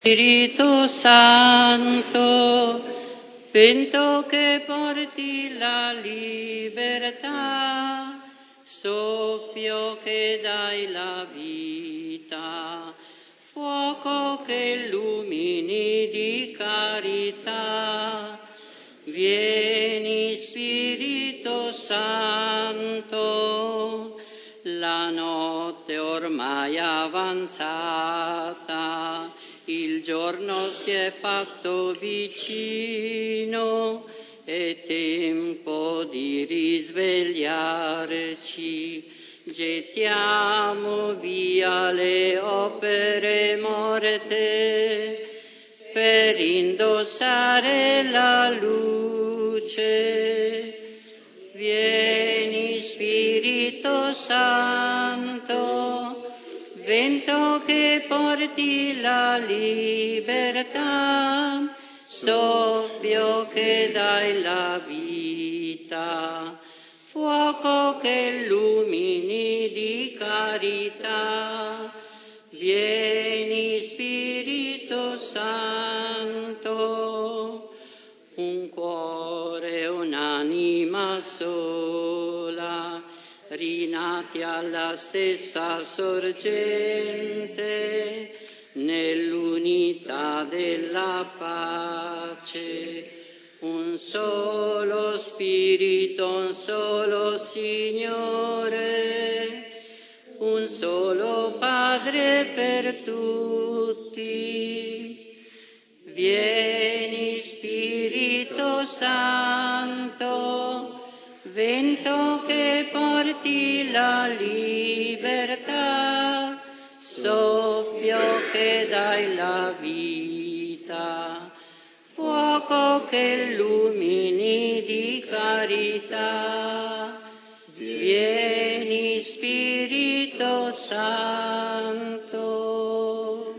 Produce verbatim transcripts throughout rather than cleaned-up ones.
Spirito Santo, vento che porti la libertà, soffio che dai la vita, fuoco che illumini di carità. Vieni Spirito Santo, la notte ormai avanzata, il giorno si è fatto vicino, è tempo di risvegliarci. Gettiamo via le opere morte per indossare la luce. Vieni Spirito Santo, vento che porti la libertà, soffio che dai la vita, fuoco che illumini di carità. Vieni Spirito Santo, un cuore, un'anima sola, rinati alla stessa sorgente, nell'unità della pace. Un solo Spirito, un solo Signore, un solo Padre per tutti. Vieni Spirito Santo, vento che porti la libertà, soffio che dai la vita, fuoco che illumini di carità. Vieni Spirito Santo.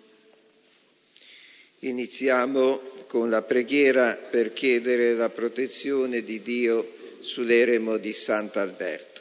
Iniziamo con la preghiera per chiedere la protezione di Dio sull'eremo di Sant'Alberto.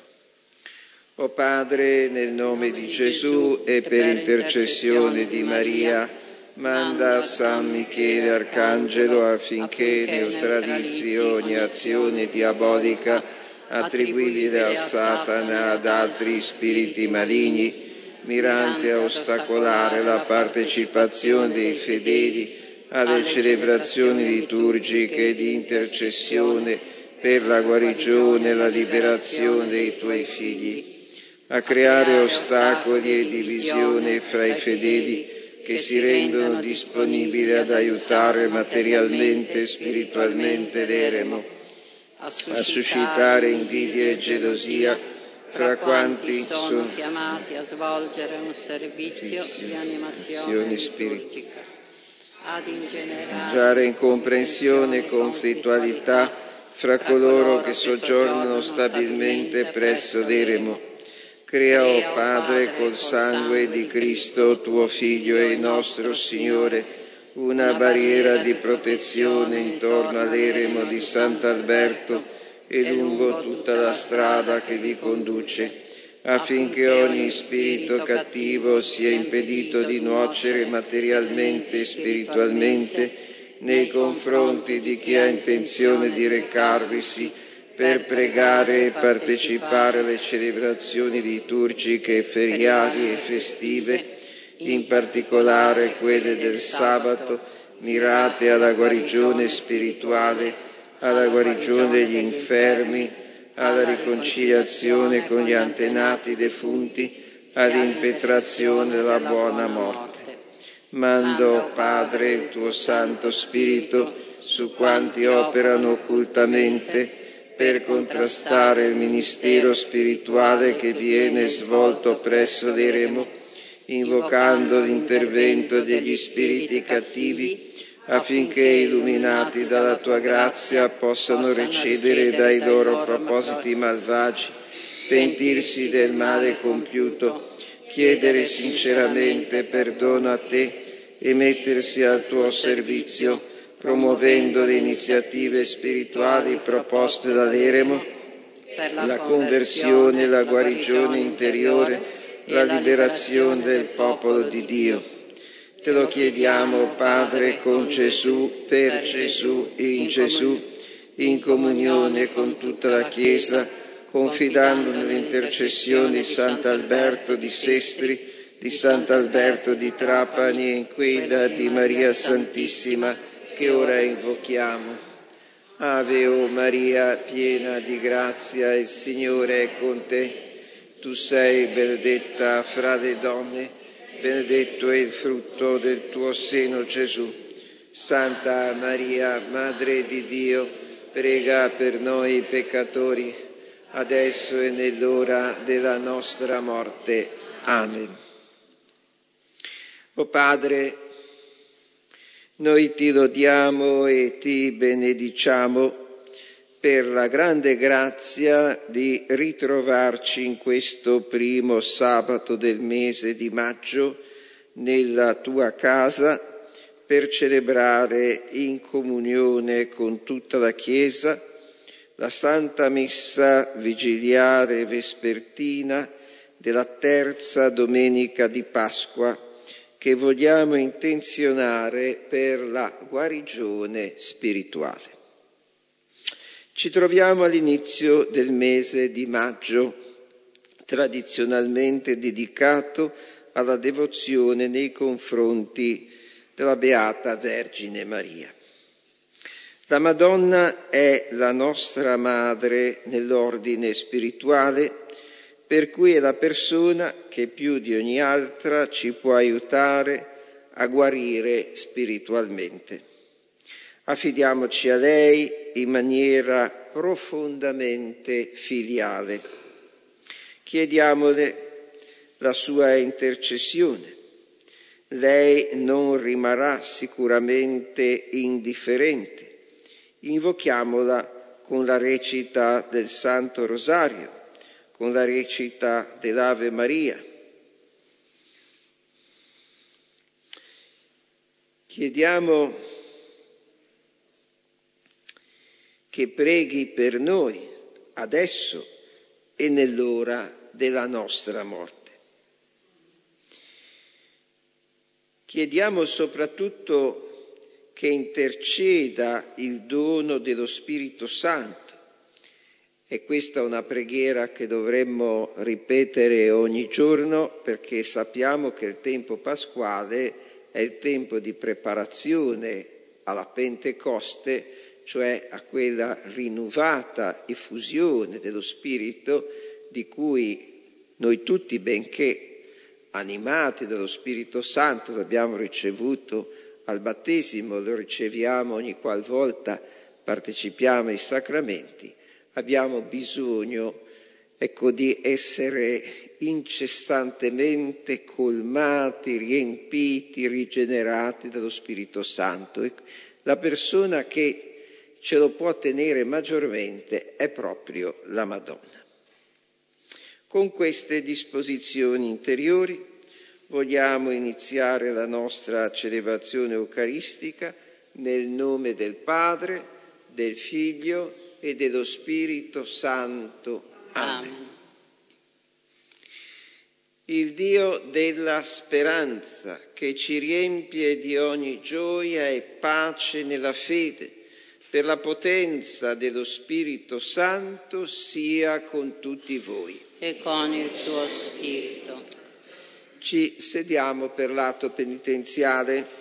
O Padre, nel nome di Gesù e per intercessione di Maria, manda a San Michele Arcangelo affinché neutralizzi ogni azione diabolica attribuibile a Satana e ad altri spiriti maligni, mirante a ostacolare la partecipazione dei fedeli alle celebrazioni liturgiche di intercessione per la guarigione e la liberazione dei tuoi figli, a creare ostacoli e divisione fra i fedeli che si rendono disponibili ad aiutare materialmente e spiritualmente l'eremo, a suscitare invidia e gelosia fra quanti sono chiamati a svolgere un servizio di animazione liturgica, ad ingenerare incomprensione e conflittualità fra coloro che soggiornano stabilmente presso l'eremo. Crea, o Padre, col sangue di Cristo, tuo Figlio e nostro Signore, una barriera di protezione intorno all'eremo di Sant'Alberto e lungo tutta la strada che vi conduce, affinché ogni spirito cattivo sia impedito di nuocere materialmente e spiritualmente nei confronti di chi ha intenzione di recarvisi per pregare e partecipare alle celebrazioni liturgiche, feriali e festive, in particolare quelle del sabato, mirate alla guarigione spirituale, alla guarigione degli infermi, alla riconciliazione con gli antenati defunti, all'impetrazione della buona morte. Mando, Padre, il tuo Santo Spirito su quanti operano occultamente per contrastare il ministero spirituale che viene svolto presso l'eremo, invocando l'intervento degli spiriti cattivi affinché, illuminati dalla tua grazia, possano recedere dai loro propositi malvagi, pentirsi del male compiuto, chiedere sinceramente perdono a te e mettersi al tuo servizio, promuovendo le iniziative spirituali proposte dall'eremo, la conversione, la guarigione interiore, la liberazione del popolo di Dio. Te lo chiediamo, Padre, con Gesù, per Gesù, in Gesù, in comunione con tutta la Chiesa, confidando nell'intercessione di Sant'Alberto di Sestri, di Sant'Alberto di Trapani e in quella di Maria Santissima che ora invochiamo. Ave o Maria, piena di grazia, il Signore è con te. Tu sei benedetta fra le donne, benedetto è il frutto del tuo seno, Gesù. Santa Maria, Madre di Dio, prega per noi peccatori, adesso e nell'ora della nostra morte. Amen. O Padre, noi ti lodiamo e ti benediciamo per la grande grazia di ritrovarci in questo primo sabato del mese di maggio nella tua casa per celebrare in comunione con tutta la Chiesa la Santa Messa vigiliare vespertina della terza domenica di Pasqua che vogliamo intenzionare per la guarigione spirituale. Ci troviamo all'inizio del mese di maggio, tradizionalmente dedicato alla devozione nei confronti della Beata Vergine Maria. La Madonna è la nostra madre nell'ordine spirituale, per cui è la persona che più di ogni altra ci può aiutare a guarire spiritualmente. Affidiamoci a lei in maniera profondamente filiale. Chiediamole la sua intercessione. Lei non rimarrà sicuramente indifferente. Invochiamola con la recita del Santo Rosario, con la recita dell'Ave Maria. Chiediamo che preghi per noi adesso e nell'ora della nostra morte. Chiediamo soprattutto che interceda il dono dello Spirito Santo. E questa è una preghiera che dovremmo ripetere ogni giorno perché sappiamo che il tempo pasquale è il tempo di preparazione alla Pentecoste, cioè a quella rinnovata effusione dello Spirito di cui noi tutti, benché animati dallo Spirito Santo, l'abbiamo ricevuto al battesimo, lo riceviamo ogni qualvolta partecipiamo ai sacramenti, abbiamo bisogno, ecco, di essere incessantemente colmati, riempiti, rigenerati dallo Spirito Santo. La persona che ce lo può ottenere maggiormente è proprio la Madonna. Con queste disposizioni interiori vogliamo iniziare la nostra celebrazione eucaristica nel nome del Padre, del Figlio e dello Spirito Santo. Amen. Amen. Il Dio della speranza, che ci riempie di ogni gioia e pace nella fede, per la potenza dello Spirito Santo, sia con tutti voi. E con il tuo Spirito. Ci sediamo per l'atto penitenziale.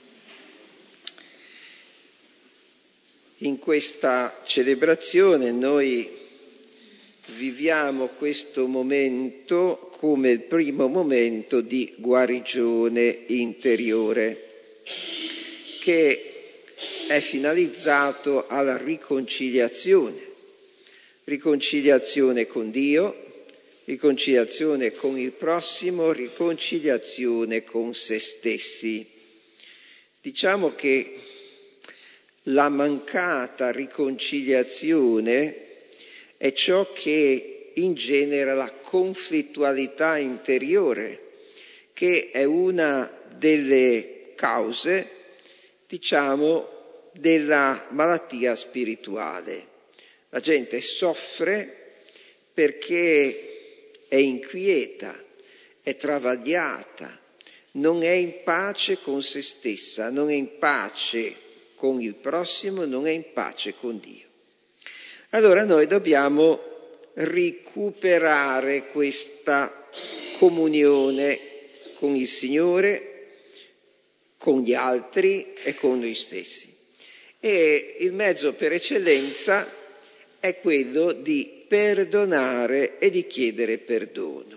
In questa celebrazione noi viviamo questo momento come il primo momento di guarigione interiore, che è finalizzato alla riconciliazione, riconciliazione con Dio, riconciliazione con il prossimo, riconciliazione con se stessi. Diciamo che la mancata riconciliazione è ciò che ingenera la conflittualità interiore, che è una delle cause, diciamo, della malattia spirituale. La gente soffre perché è inquieta, è travagliata, non è in pace con se stessa, non è in pace con il prossimo, non è in pace con Dio. Allora noi dobbiamo recuperare questa comunione con il Signore, con gli altri e con noi stessi. E il mezzo per eccellenza è quello di perdonare e di chiedere perdono.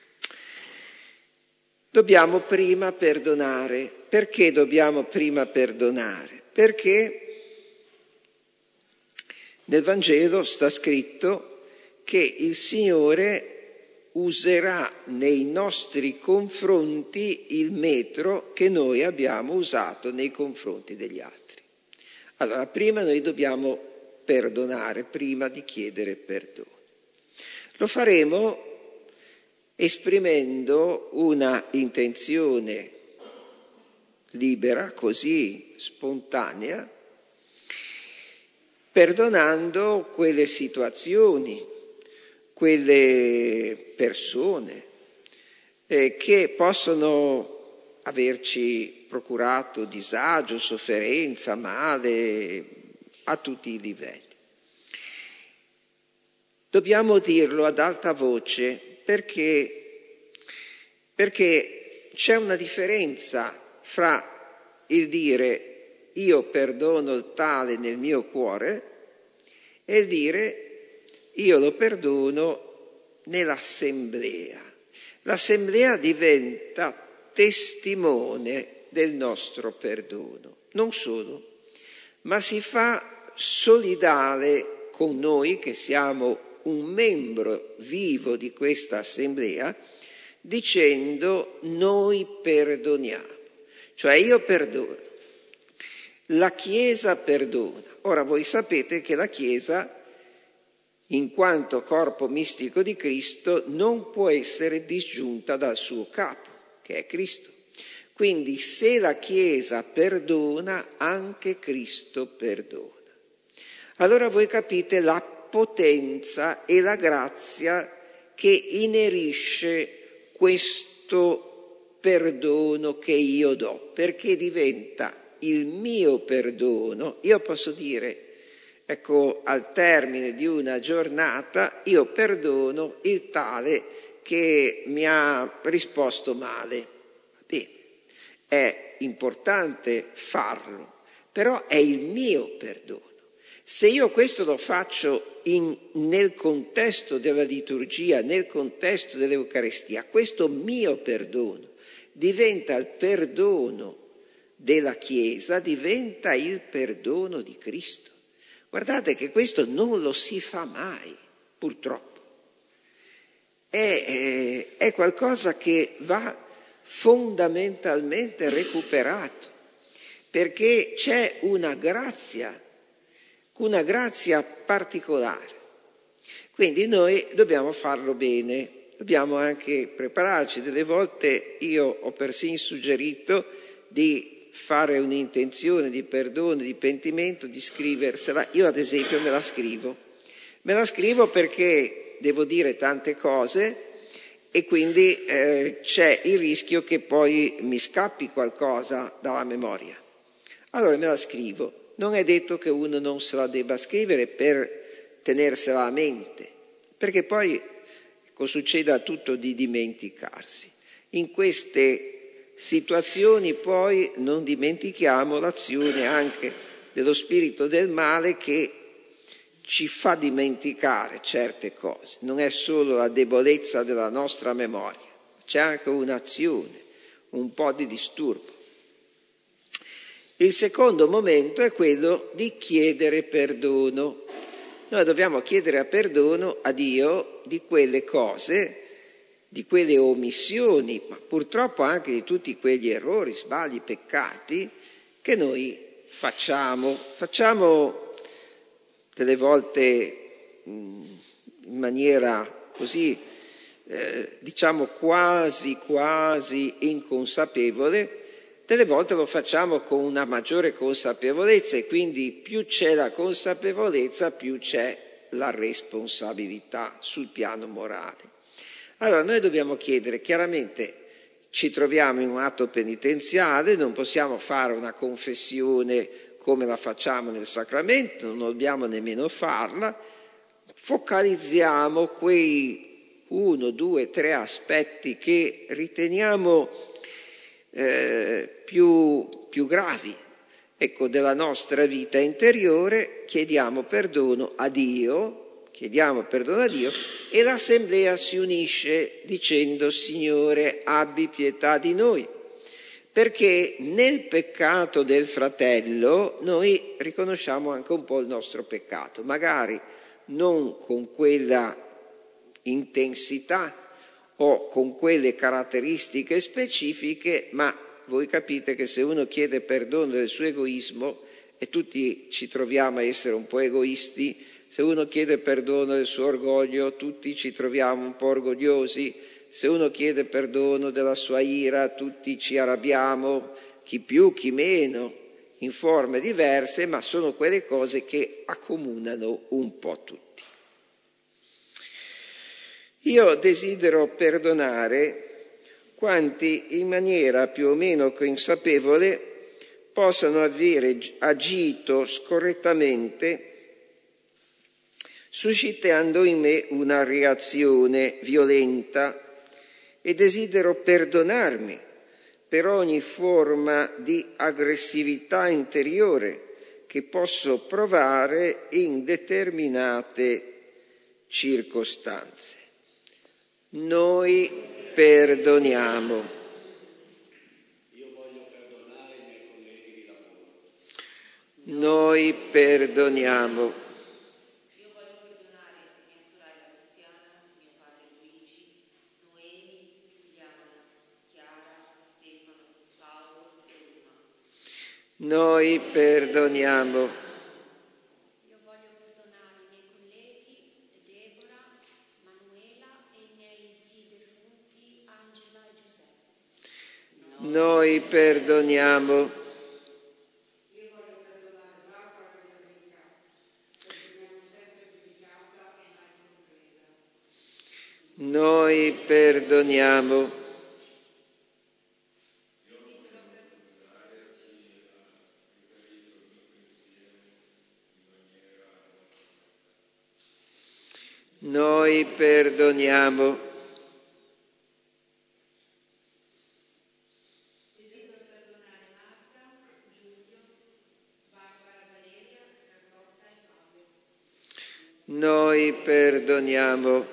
Dobbiamo prima perdonare. Perché dobbiamo prima perdonare? Perché nel Vangelo sta scritto che il Signore userà nei nostri confronti il metro che noi abbiamo usato nei confronti degli altri. Allora, prima noi dobbiamo perdonare, prima di chiedere perdono. Lo faremo esprimendo una intenzione libera, così spontanea, perdonando quelle situazioni, quelle persone eh, che possono averci procurato disagio, sofferenza, male a tutti i livelli. Dobbiamo dirlo ad alta voce perché, perché c'è una differenza fra il dire io perdono il tale nel mio cuore e il dire io lo perdono nell'assemblea. L'assemblea diventa testimone del nostro perdono. Non solo, ma si fa solidale con noi che siamo un membro vivo di questa assemblea, dicendo noi perdoniamo. Cioè io perdono, la Chiesa perdona. Ora voi sapete che la Chiesa, in quanto corpo mistico di Cristo, non può essere disgiunta dal suo capo, che è Cristo. Quindi se la Chiesa perdona, anche Cristo perdona. Allora voi capite la potenza e la grazia che inerisce questo perdono che io do, perché diventa il mio perdono. Io posso dire, ecco, al termine di una giornata, io perdono il tale che mi ha risposto male. Bene, è importante farlo, però è il mio perdono. Se io questo lo faccio in, nel contesto della liturgia, nel contesto dell'Eucaristia, questo mio perdono diventa il perdono della Chiesa, diventa il perdono di Cristo. Guardate che questo non lo si fa mai, purtroppo. È, è, è qualcosa che va fondamentalmente recuperato, perché c'è una grazia, una grazia particolare. Quindi noi dobbiamo farlo bene, dobbiamo anche prepararci. Delle volte io ho persino suggerito di fare un'intenzione di perdono, di pentimento, di scriversela. Io ad esempio me la scrivo. Me la scrivo perché devo dire tante cose e quindi eh, c'è il rischio che poi mi scappi qualcosa dalla memoria. Allora me la scrivo. Non è detto che uno non se la debba scrivere per tenersela a mente, perché poi ecco, succede a tutto di dimenticarsi. In queste situazioni poi non dimentichiamo l'azione anche dello spirito del male che ci fa dimenticare certe cose. Non è solo la debolezza della nostra memoria, c'è anche un'azione, un po' di disturbo. Il secondo momento è quello di chiedere perdono. Noi dobbiamo chiedere perdono a Dio di quelle cose, di quelle omissioni, ma purtroppo anche di tutti quegli errori, sbagli, peccati che noi facciamo. Facciamo delle volte in maniera così, eh, diciamo quasi, quasi inconsapevole. Delle volte lo facciamo con una maggiore consapevolezza e quindi più c'è la consapevolezza, più c'è la responsabilità sul piano morale. Allora noi dobbiamo chiedere chiaramente ci troviamo in un atto penitenziale, non possiamo fare una confessione come la facciamo nel sacramento, non dobbiamo nemmeno farla, focalizziamo quei uno, due, tre aspetti che riteniamo eh, più, più gravi, ecco, della nostra vita interiore, chiediamo perdono a Dio, chiediamo perdono a Dio e l'assemblea si unisce dicendo: Signore, abbi pietà di noi. Perché nel peccato del fratello noi riconosciamo anche un po' il nostro peccato, magari non con quella intensità o con quelle caratteristiche specifiche, ma voi capite che se uno chiede perdono del suo egoismo, e tutti ci troviamo a essere un po' egoisti, se uno chiede perdono del suo orgoglio, tutti ci troviamo un po' orgogliosi. Se uno chiede perdono della sua ira, tutti ci arrabbiamo, chi più, chi meno, in forme diverse, ma sono quelle cose che accomunano un po' tutti. Io desidero perdonare quanti in maniera più o meno consapevole possano aver agito scorrettamente, suscitando in me una reazione violenta, e desidero perdonarmi per ogni forma di aggressività interiore che posso provare in determinate circostanze. Noi perdoniamo. Io voglio perdonare i miei colleghi di lavoro. Noi perdoniamo. Noi perdoniamo. Io voglio perdonare i miei colleghi, Deborah, Manuela e i miei zii defunti, Angela e Giuseppe. Noi perdoniamo. Io voglio perdonare Barbara e Enrica, perché mi hanno sempre giudicata e mai compresa. Noi perdoniamo. Noi perdoniamo. Desidero perdonare Marta, Giulio, Barbara, Valeria, Carlotta e Fabio. Noi perdoniamo.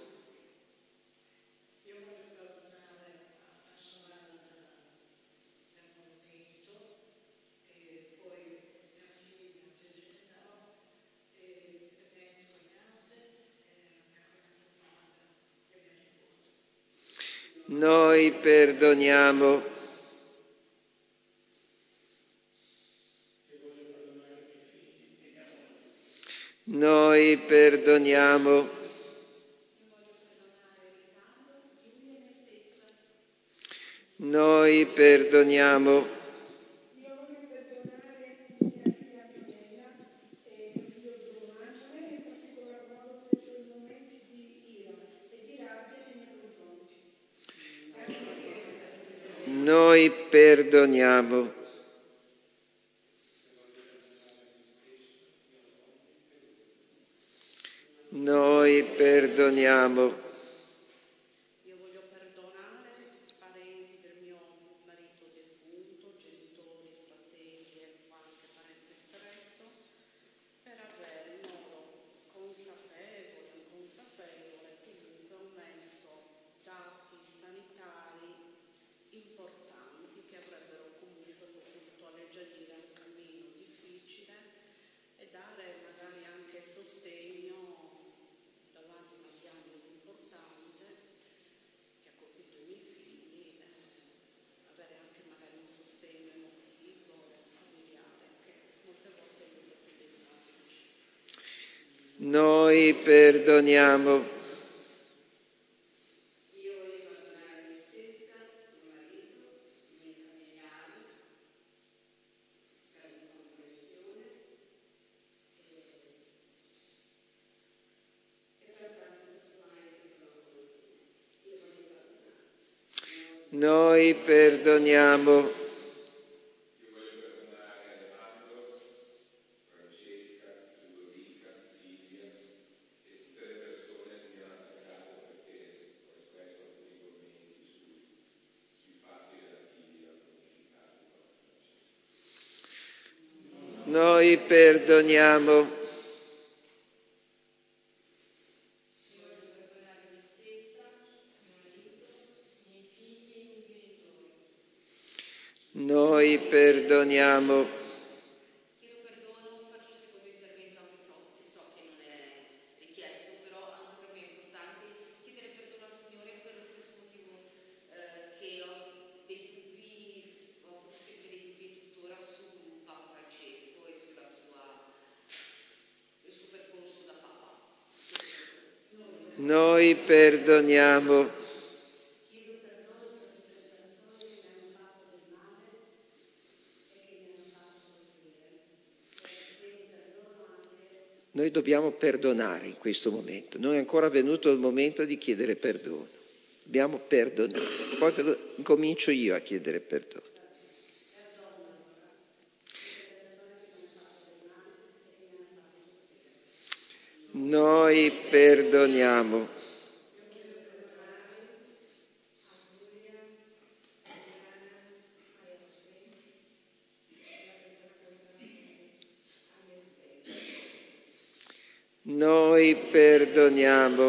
Io voglio perdonare a sorella del movimento e poi mia figlia che generò e le mie cognate e la mia cognata madre e mia nipote. Noi perdoniamo. Noi perdoniamo. Io voglio perdonare Riccardo, Giulia e me stessa. Noi perdoniamo. Io voglio perdonare mia figlia Antonella e mio figlio Bruno Angela, in particolar modo per i suoi momenti di ira e di rabbia nei miei confronti. Anche me stessa. Noi perdoniamo. Noi perdoniamo. Io voglio perdonare i parenti del mio marito defunto, genitori, fratelli e qualche parente stretto, per aver in modo consapevole o inconsapevole comunque omesso dati sanitari importanti che avrebbero comunque potuto alleggerire un cammino difficile e dare magari anche sostegno davanti a una diagnosi importante che ha colpito i miei figli, eh, avere anche magari un sostegno emotivo e familiare che molte volte aiuta più dei farmaci. Noi perdoniamo. Io voglio perdonare me stessa, mio marito, i miei familiari, per l'incomprensione e per tante persone che sono con me. Io voglio perdonare. Noi perdoniamo. Noi perdoniamo. Noi perdoniamo. Chiedo perdono, faccio il secondo intervento anche so, se so che non è richiesto, però anche per me è importante chiedere perdono al Signore per lo stesso motivo eh, che ho dei dubbi, ho avuto sempre dei dubbi e tuttora su Papa Francesco e sulla sua, il suo percorso da Papa. Noi perdoniamo. Noi dobbiamo perdonare in questo momento. Non è ancora venuto il momento di chiedere perdono. Dobbiamo perdonare. Poi ve lo, incomincio io a chiedere perdono. Noi perdoniamo. Noi perdoniamo.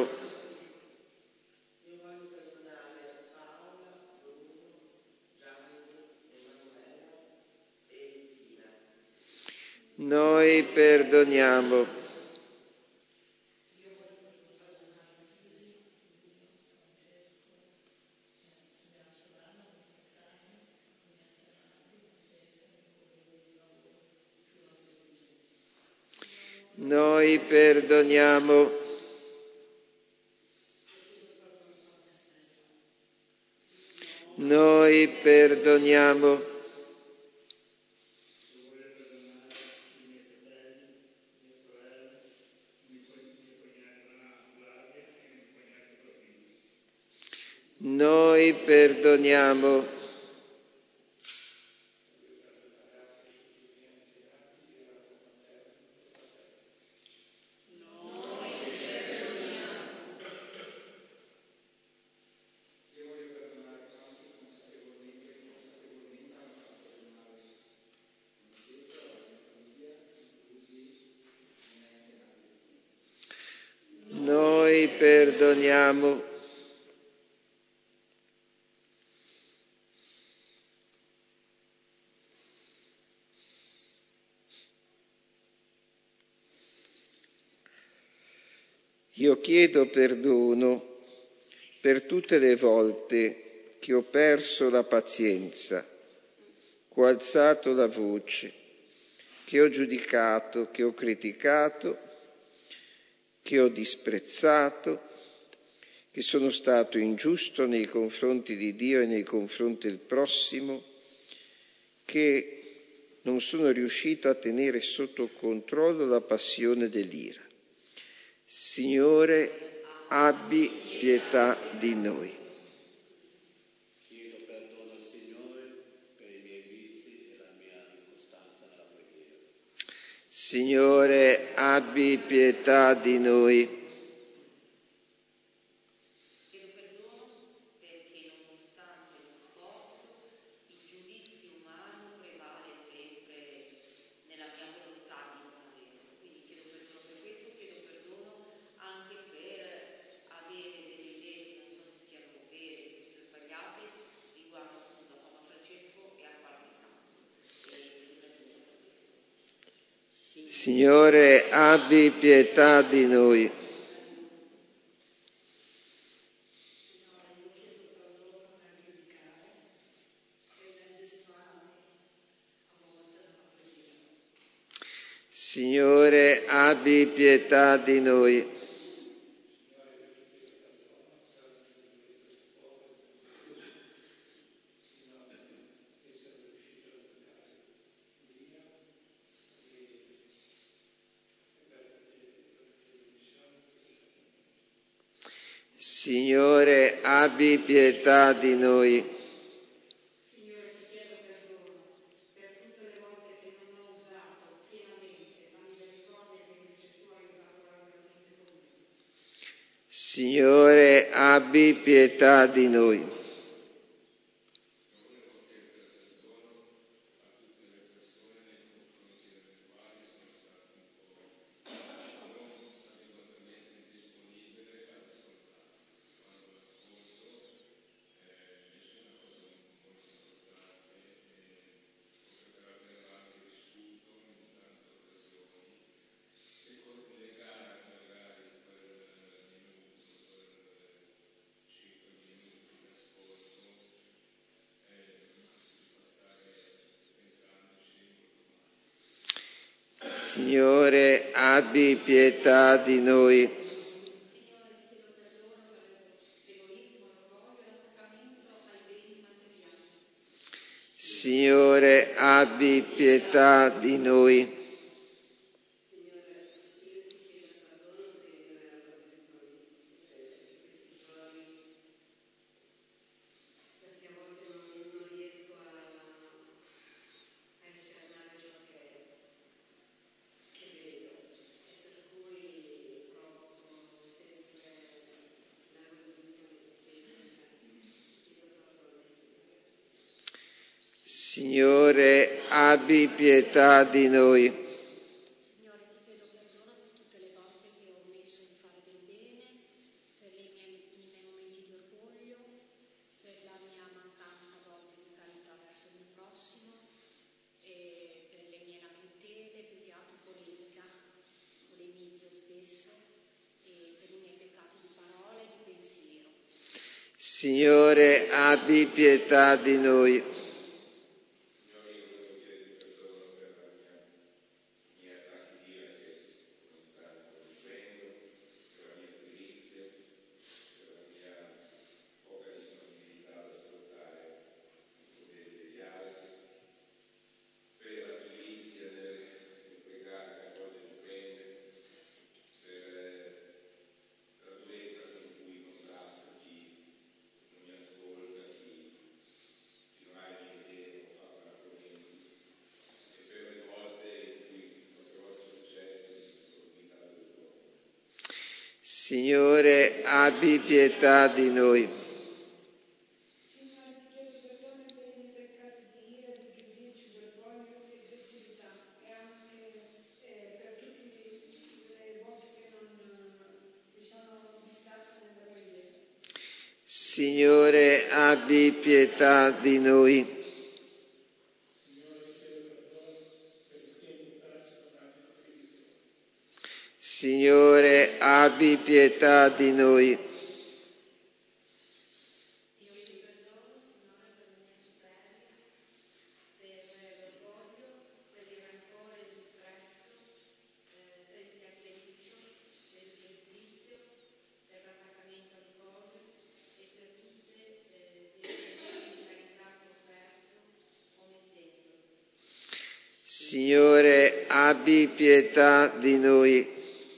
Io voglio perdonare Paola, Bruno, Gianni, Emanuela e Tina. Noi perdoniamo. Noi perdoniamo. Noi perdoniamo. Noi perdoniamo. Noi perdoniamo. Io chiedo perdono per tutte le volte che ho perso la pazienza, che ho alzato la voce, che ho giudicato, che ho criticato, che ho disprezzato, che sono stato ingiusto nei confronti di Dio e nei confronti del prossimo, che non sono riuscito a tenere sotto controllo la passione dell'ira. Signore, abbi pietà di noi. Chiedo perdono al Signore per i miei vizi e la mia incostanza nella preghiera. Signore, abbi pietà di noi. Chiedo perdono perché nonostante lo sforzo, il giudizio umano prevale sempre nella mia volontà di non averlo. Quindi chiedo perdono per questo, chiedo perdono anche per avere delle idee che non so se siano vere, giuste o sbagliate, riguardo appunto a Papa Francesco e a qualche santo. E chiedo perdono per questo. Signore, abbi pietà di noi. Signore, abbi pietà di noi. Signore, abbi pietà di noi. Signore, abbi pietà di noi. Signore, abbi pietà di noi. Signore, ti chiedo perdono per l'egoismo, l'orgoglio e l'attaccamento ai beni materiali. Signore, abbi pietà di noi. Signore, abbi pietà di noi. Signore, ti chiedo perdono per tutte le volte che ho omesso di fare del bene, per i miei, i miei momenti di orgoglio, per la mia mancanza a volte di carità verso il mio prossimo, e per le mie lamentele, beato polemica, polemizzo spesso, e per i miei peccati di parola e di pensiero. Signore, abbi pietà di noi. Signore, abbi pietà di noi. Signore, ti chiedo perdono per i miei peccati di ira, di giudizio, di orgoglio e di ostilità, e anche eh, per tutte le volte che non mi sono distratta nella preghiera. Signore, abbi pietà di noi. Signore, abbi pietà di noi. Io ti perdono, Signore, per la mia superbia, per l'orgoglio, per il rancore e il disprezzo, eh, per il chiacchiericcio, per il giudizio, per l'attaccamento alle cose e per tutte eh, le occasioni di carità che ho perso omettendo. Signore, abbi pietà di noi.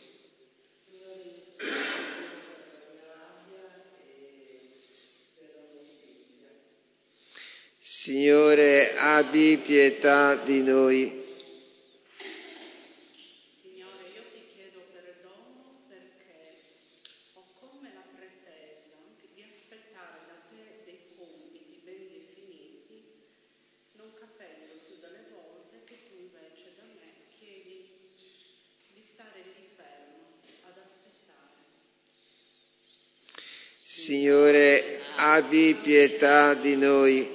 Signore, abbi pietà di noi. Signore, io ti chiedo perdono perché ho come la pretesa di aspettare da te dei compiti ben definiti, non capendo più delle volte che tu invece da me chiedi di stare lì fermo ad aspettare. Signore, abbi pietà di noi.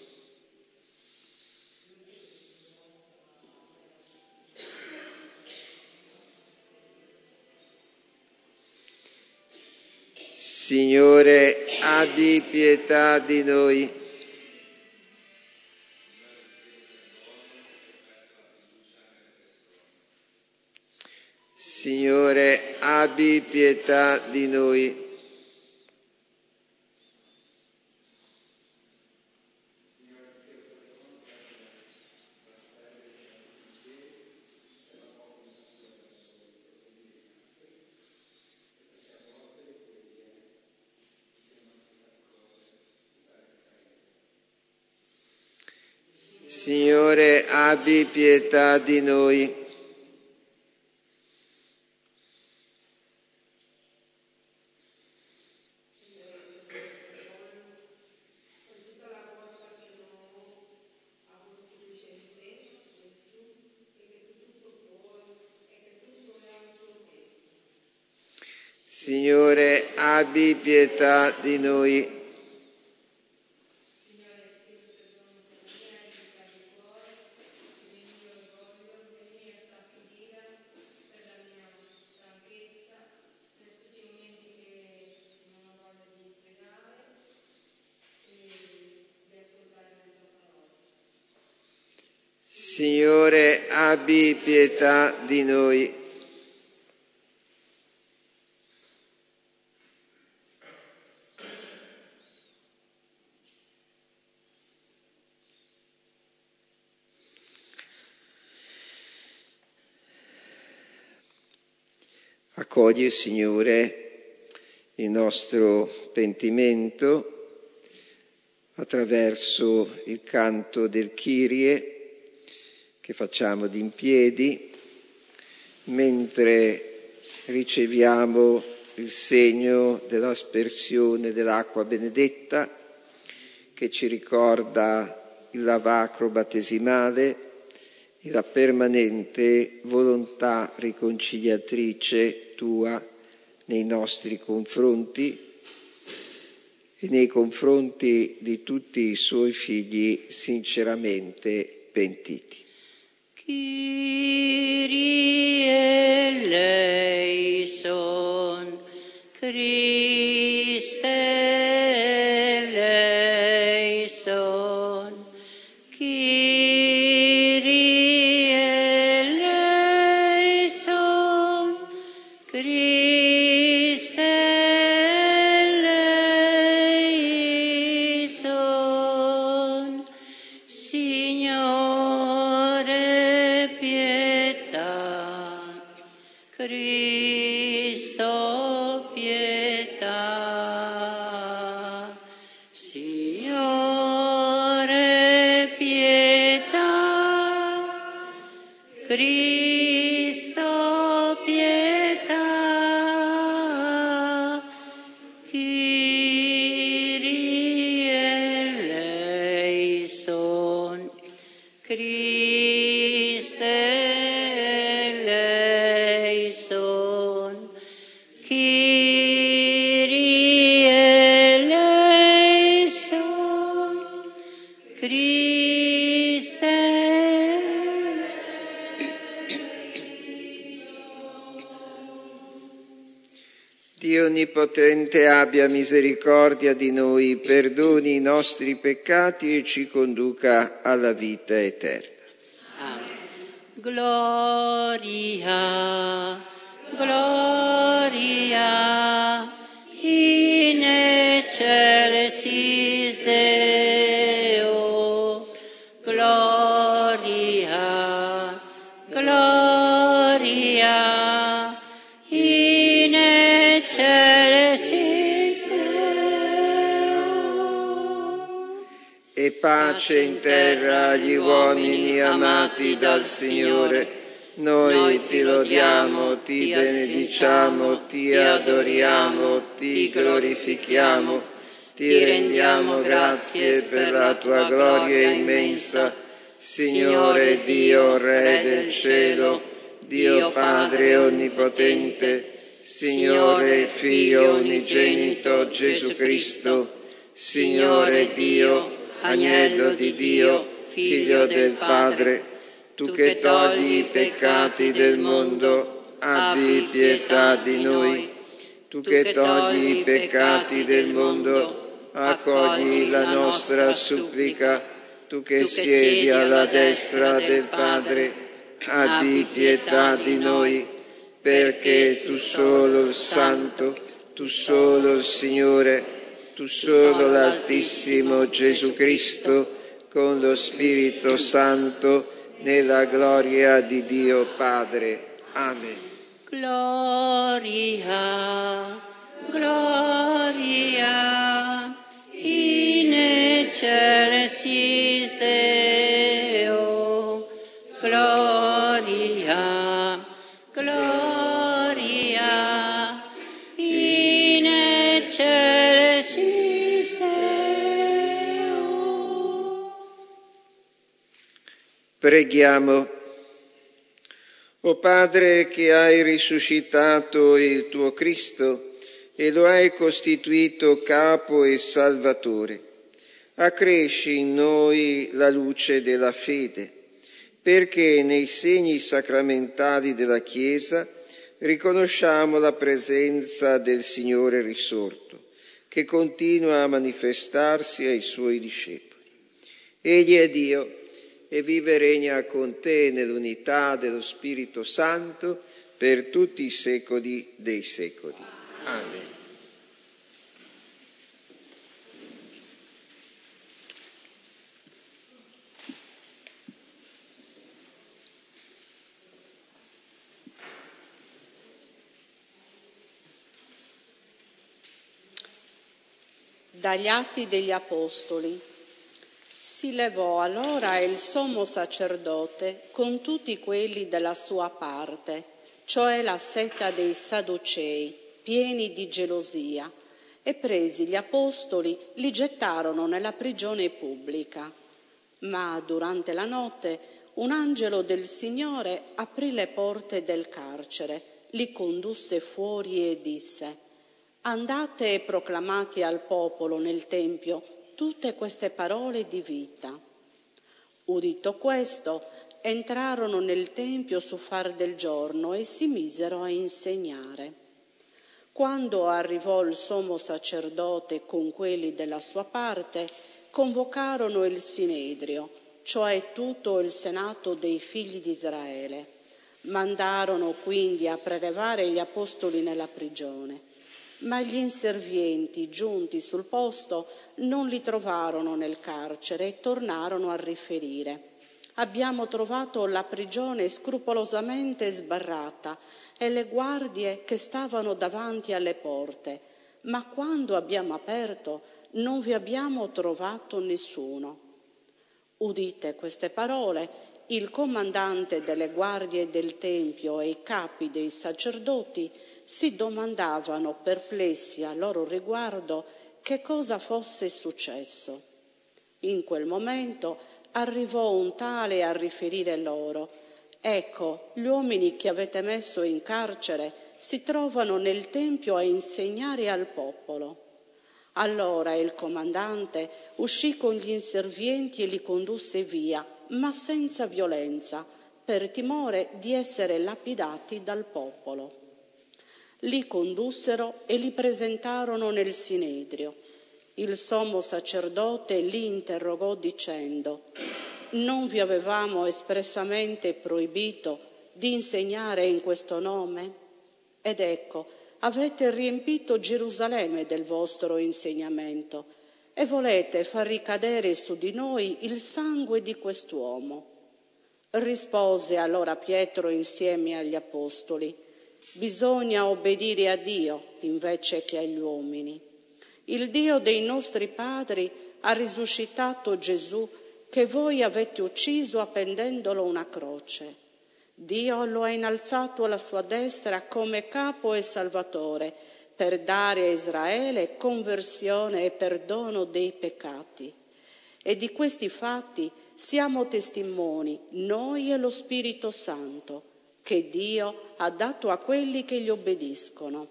Signore, abbi pietà di noi. Signore, abbi pietà di noi. Signore, abbi pietà di noi. Signore, abbi pietà di noi. Signore, abbi pietà di noi. Accogli, Signore, il nostro pentimento attraverso il canto del Kyrie che facciamo d'impiedi, mentre riceviamo il segno dell'aspersione dell'acqua benedetta che ci ricorda il lavacro battesimale e la permanente volontà riconciliatrice tua nei nostri confronti e nei confronti di tutti i suoi figli sinceramente pentiti. Kyrie eleison, Christe eleison, Kyrie eleison, Christe eleison, Signore pietà, Cristo pietà, Signore pietà, Cristo pietà, Kyrie eleison, Christe eleison, Kyrie eleison, Christe Dio Onnipotente abbia misericordia di noi, perdoni i nostri peccati e ci conduca alla vita eterna. Amen. Gloria, gloria, in excelsis Deo, gloria, gloria, in excelsis Deo. E pace in terra agli uomini amati dal Signore. Noi ti lodiamo, ti benediciamo, ti adoriamo, ti glorifichiamo, ti rendiamo grazie per la tua gloria immensa, Signore Dio, Re del cielo, Dio Padre onnipotente, Signore Figlio unigenito Gesù Cristo, Signore Dio, Agnello di Dio, Figlio del Padre, tu che togli i peccati del mondo, abbi pietà di noi. Tu che togli i peccati del mondo, accogli la nostra supplica. Tu che siedi alla destra del Padre, abbi pietà di noi, perché tu solo il Santo, tu solo il Signore, tu solo l'Altissimo Gesù Cristo, con lo Spirito Santo, nella gloria di Dio Padre. Amen. Gloria, gloria, in excelsis Deo, gloria, gloria, in excelsis Deo. Preghiamo. O Padre che hai risuscitato il tuo Cristo, e lo hai costituito capo e salvatore. Accresci in noi la luce della fede, perché nei segni sacramentali della Chiesa riconosciamo la presenza del Signore risorto, che continua a manifestarsi ai Suoi discepoli. Egli è Dio e vive e regna con te nell'unità dello Spirito Santo per tutti i secoli dei secoli. Amen. Dagli Atti degli Apostoli. Si levò allora il sommo sacerdote con tutti quelli della sua parte, cioè la setta dei Sadducei, pieni di gelosia, e presi gli apostoli li gettarono nella prigione pubblica. Ma durante la notte un angelo del Signore aprì le porte del carcere, li condusse fuori e disse: andate e proclamate al popolo nel Tempio tutte queste parole di vita. Udito questo, entrarono nel Tempio su far del giorno e si misero a insegnare. Quando arrivò il sommo sacerdote con quelli della sua parte, convocarono il Sinedrio, cioè tutto il senato dei figli di Israele. Mandarono quindi a prelevare gli apostoli nella prigione. Ma gli inservienti, giunti sul posto, non li trovarono nel carcere e tornarono a riferire: abbiamo trovato la prigione scrupolosamente sbarrata e le guardie che stavano davanti alle porte, ma quando abbiamo aperto non vi abbiamo trovato nessuno. Udite queste parole, il comandante delle guardie del Tempio e i capi dei sacerdoti si domandavano perplessi a loro riguardo che cosa fosse successo. In quel momento arrivò un tale a riferire loro: ecco, gli uomini che avete messo in carcere si trovano nel Tempio a insegnare al popolo. Allora il comandante uscì con gli inservienti e li condusse via, ma senza violenza, per timore di essere lapidati dal popolo. Li condussero e li presentarono nel Sinedrio. Il sommo sacerdote li interrogò dicendo: non vi avevamo espressamente proibito di insegnare in questo nome? Ed ecco, avete riempito Gerusalemme del vostro insegnamento e volete far ricadere su di noi il sangue di quest'uomo. Rispose allora Pietro insieme agli apostoli: bisogna obbedire a Dio invece che agli uomini. Il Dio dei nostri padri ha risuscitato Gesù, che voi avete ucciso appendendolo a una croce. Dio lo ha innalzato alla sua destra come capo e salvatore, per dare a Israele conversione e perdono dei peccati. E di questi fatti siamo testimoni, noi e lo Spirito Santo, che Dio ha dato a quelli che gli obbediscono.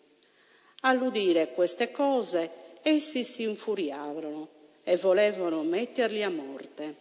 All'udire queste cose, essi si infuriarono e volevano metterli a morte.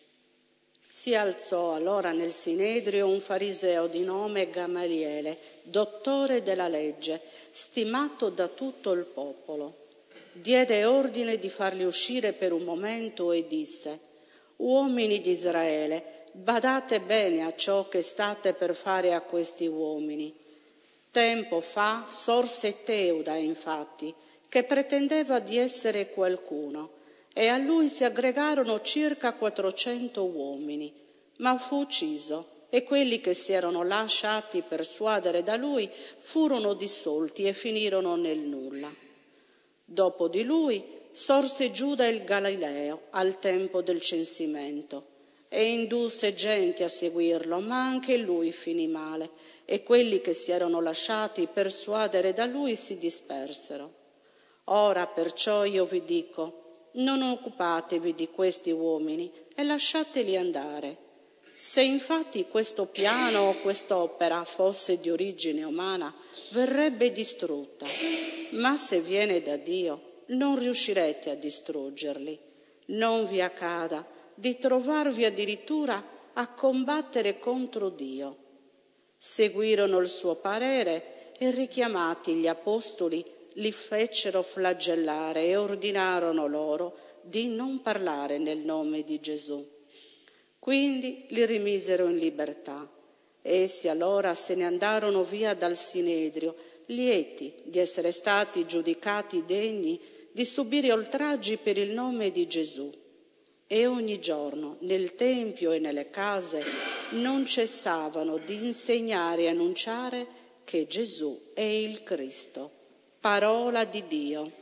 Si alzò allora nel Sinedrio un fariseo di nome Gamaliele, dottore della legge, stimato da tutto il popolo. Diede ordine di farli uscire per un momento e disse: uomini di Israele, badate bene a ciò che state per fare a questi uomini. Tempo fa sorse Teuda, infatti, che pretendeva di essere qualcuno, e a lui si aggregarono circa quattrocento uomini, ma fu ucciso, e quelli che si erano lasciati persuadere da lui furono dissolti e finirono nel nulla. Dopo di lui sorse Giuda il Galileo al tempo del censimento e indusse gente a seguirlo, ma anche lui finì male, e quelli che si erano lasciati persuadere da lui si dispersero. Ora perciò io vi dico: non occupatevi di questi uomini e lasciateli andare. Se infatti questo piano o quest'opera fosse di origine umana, verrebbe distrutta. ma se viene da Dio non riuscirete a distruggerli. Non vi accada di trovarvi addirittura a combattere contro Dio. Seguirono il suo parere e, richiamati gli apostoli, li fecero flagellare e ordinarono loro di non parlare nel nome di Gesù. Quindi li rimisero in libertà. Essi allora se ne andarono via dal Sinedrio, lieti di essere stati giudicati degni di subire oltraggi per il nome di Gesù. E ogni giorno nel Tempio e nelle case non cessavano di insegnare e annunciare che Gesù è il Cristo. Parola di Dio.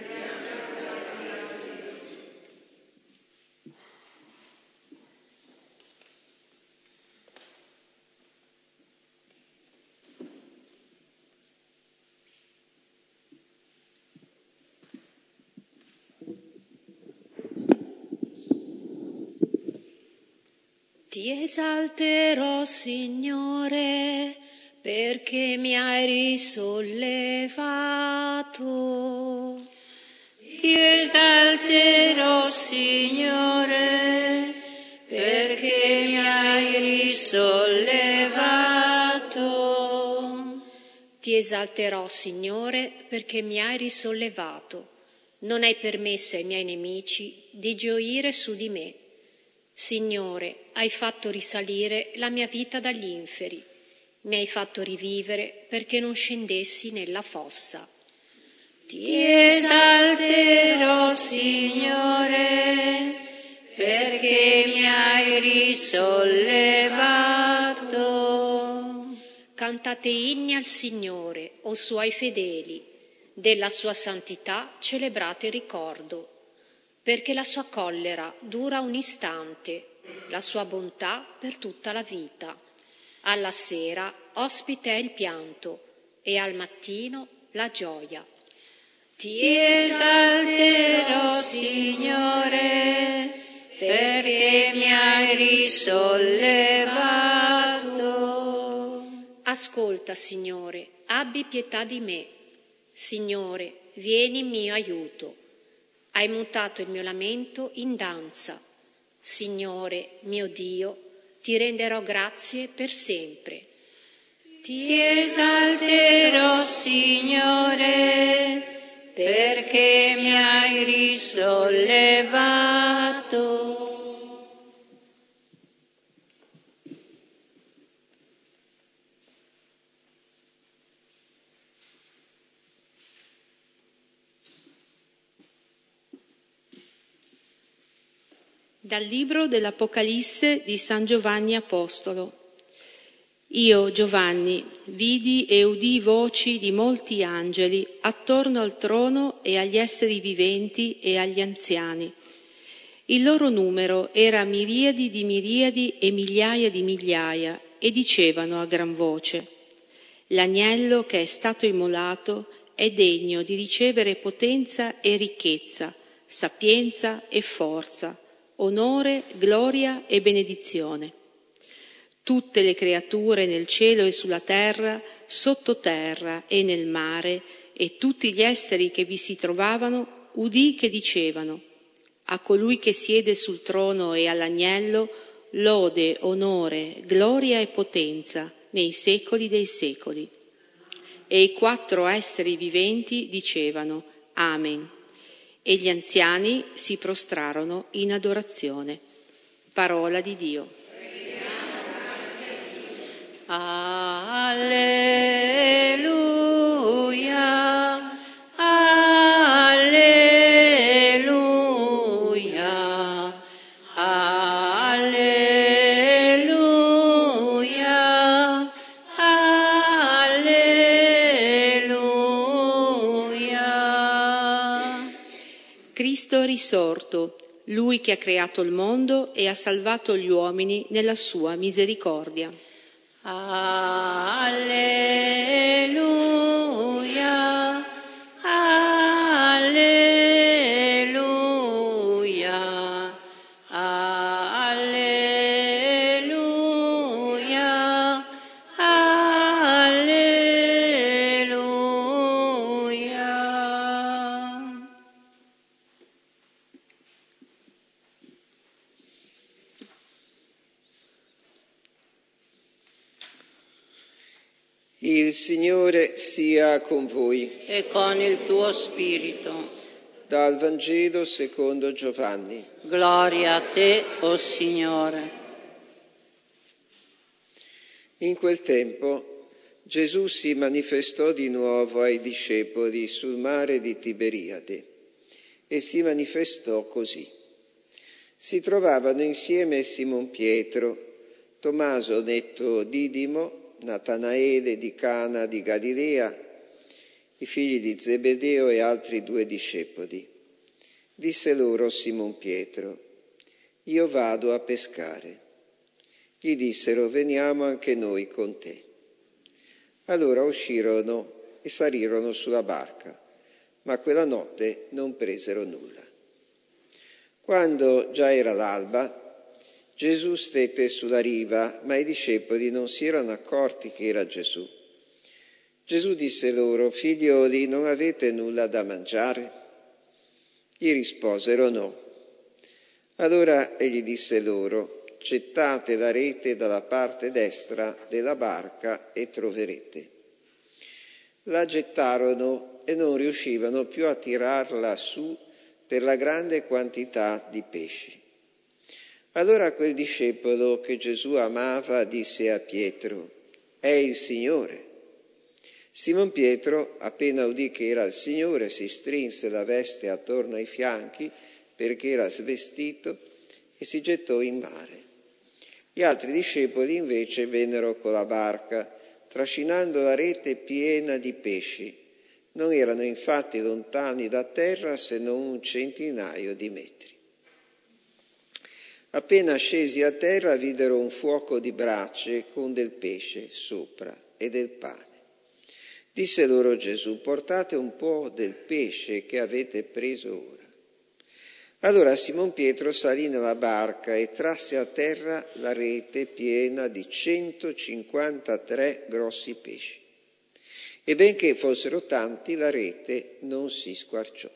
Ti esalterò, Signore, perché mi hai risollevato. Ti esalterò, Signore, perché mi hai risollevato. Ti esalterò, Signore, perché mi hai risollevato. Non hai permesso ai miei nemici di gioire su di me. Signore, hai fatto risalire la mia vita dagli inferi. Mi hai fatto rivivere perché non scendessi nella fossa. Ti esalterò, Signore, perché mi hai risollevato. Cantate inni al Signore, o suoi fedeli, della sua santità celebrate il ricordo, perché la sua collera dura un istante, la sua bontà per tutta la vita. Alla sera ospite è il pianto e al mattino la gioia. Ti esalterò, Signore, perché mi hai risollevato. Ascolta, Signore, abbi pietà di me. Signore, vieni in mio aiuto. Hai mutato il mio lamento in danza. Signore, mio Dio, ti renderò grazie per sempre. Ti esalterò, Signore, perché mi hai risollevato. Dal libro dell'Apocalisse di San Giovanni Apostolo. Io, Giovanni, vidi e udii voci di molti angeli attorno al trono e agli esseri viventi e agli anziani. Il loro numero era miriadi di miriadi e migliaia di migliaia, e dicevano a gran voce: l'agnello che è stato immolato è degno di ricevere potenza e ricchezza, sapienza e forza, onore, gloria e benedizione. Tutte le creature nel cielo e sulla terra, sottoterra e nel mare, e tutti gli esseri che vi si trovavano, udì che dicevano: a colui che siede sul trono e all'agnello, lode, onore, gloria e potenza nei secoli dei secoli. E i quattro esseri viventi dicevano: Amen. E gli anziani si prostrarono in adorazione. Parola di Dio. Alleluia, alleluia, alleluia, alleluia. Cristo è risorto, Lui che ha creato il mondo e ha salvato gli uomini nella sua misericordia. Alleluia, alleluia, alleluia, alleluia. Il Signore sia con voi. E con il tuo spirito. Dal Vangelo secondo Giovanni. Gloria a te, o Signore. In quel tempo Gesù si manifestò di nuovo ai discepoli sul mare di Tiberiade e si manifestò così. Si trovavano insieme Simon Pietro, Tommaso detto Didimo, Natanaele di Cana di Galilea, i figli di Zebedeo e altri due discepoli. Disse loro Simon Pietro: io vado a pescare. Gli dissero: veniamo anche noi con te. Allora uscirono e salirono sulla barca, ma quella notte non presero nulla. Quando già era l'alba, Gesù stette sulla riva, ma i discepoli non si erano accorti che era Gesù. Gesù disse loro: figlioli, non avete nulla da mangiare? Gli risposero: no. Allora egli disse loro: gettate la rete dalla parte destra della barca e troverete. La gettarono e non riuscivano più a tirarla su per la grande quantità di pesci. Allora quel discepolo che Gesù amava disse a Pietro: è il Signore. Simon Pietro, appena udì che era il Signore, si strinse la veste attorno ai fianchi perché era svestito e si gettò in mare. Gli altri discepoli invece vennero con la barca, trascinando la rete piena di pesci. Non erano infatti lontani da terra se non un centinaio di metri. Appena scesi a terra videro un fuoco di brace con del pesce sopra e del pane. Disse loro Gesù: portate un po' del pesce che avete preso ora. Allora Simon Pietro salì nella barca e trasse a terra la rete piena di centocinquantatré grossi pesci. E benché fossero tanti, la rete non si squarciò.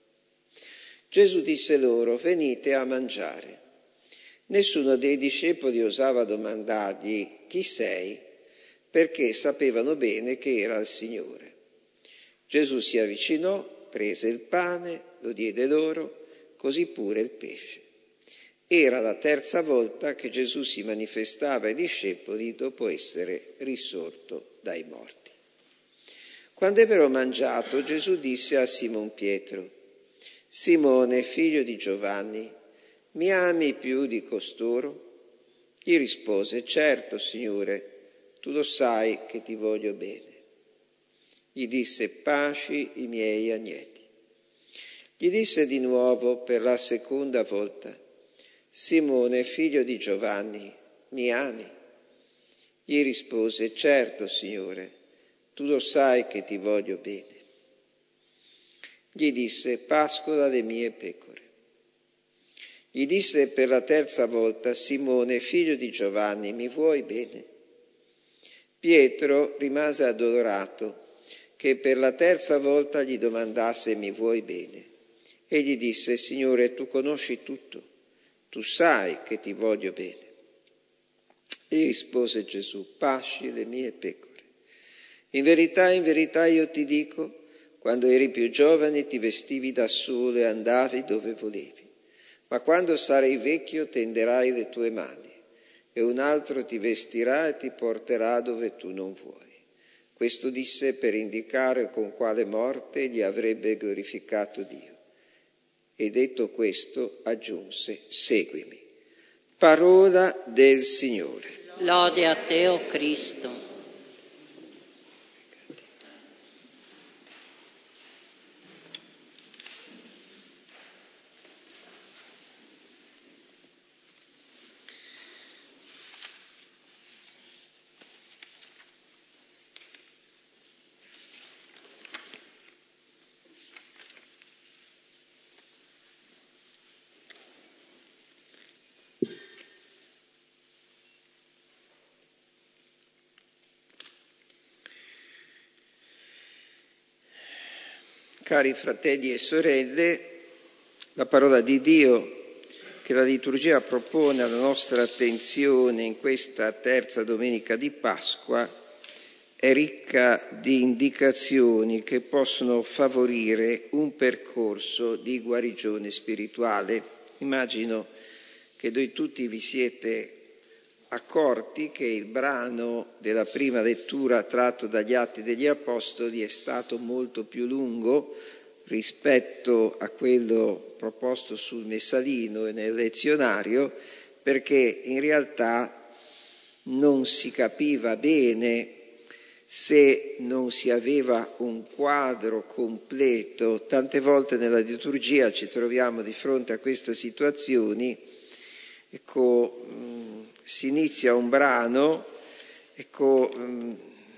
Gesù disse loro: venite a mangiare. Nessuno dei discepoli osava domandargli: chi sei? Perché sapevano bene che era il Signore. Gesù si avvicinò, prese il pane, lo diede loro, così pure il pesce. Era la terza volta che Gesù si manifestava ai discepoli dopo essere risorto dai morti. Quando ebbero mangiato, Gesù disse a Simon Pietro: Simone, figlio di Giovanni, mi ami più di costoro? Gli rispose: certo, Signore, tu lo sai che ti voglio bene. Gli disse: pasci i miei agnelli. Gli disse di nuovo per la seconda volta: Simone, figlio di Giovanni, mi ami? Gli rispose: certo, Signore, tu lo sai che ti voglio bene. Gli disse: pascola le mie pecore. Gli disse per la terza volta: Simone, figlio di Giovanni, mi vuoi bene? Pietro rimase addolorato che per la terza volta gli domandasse: mi vuoi bene? E gli disse: Signore, tu conosci tutto, tu sai che ti voglio bene. E rispose Gesù: pasci le mie pecore. In verità, in verità io ti dico, quando eri più giovane ti vestivi da solo e andavi dove volevi. Ma quando sarai vecchio tenderai le tue mani e un altro ti vestirà e ti porterà dove tu non vuoi. Questo disse per indicare con quale morte gli avrebbe glorificato Dio. E detto questo aggiunse: seguimi. Parola del Signore. Lode a te, o Cristo. Cari fratelli e sorelle, la parola di Dio che la liturgia propone alla nostra attenzione in questa terza domenica di Pasqua è è ricca di indicazioni che possono favorire un percorso di guarigione spirituale. Immagino che voi tutti vi siete accorti che il brano della prima lettura tratto dagli Atti degli Apostoli è stato molto più lungo rispetto a quello proposto sul messalino e nel lezionario, perché in realtà non si capiva bene se non si aveva un quadro completo. Tante volte nella liturgia ci troviamo di fronte a queste situazioni. Ecco, mh, si inizia un brano, ecco, mh,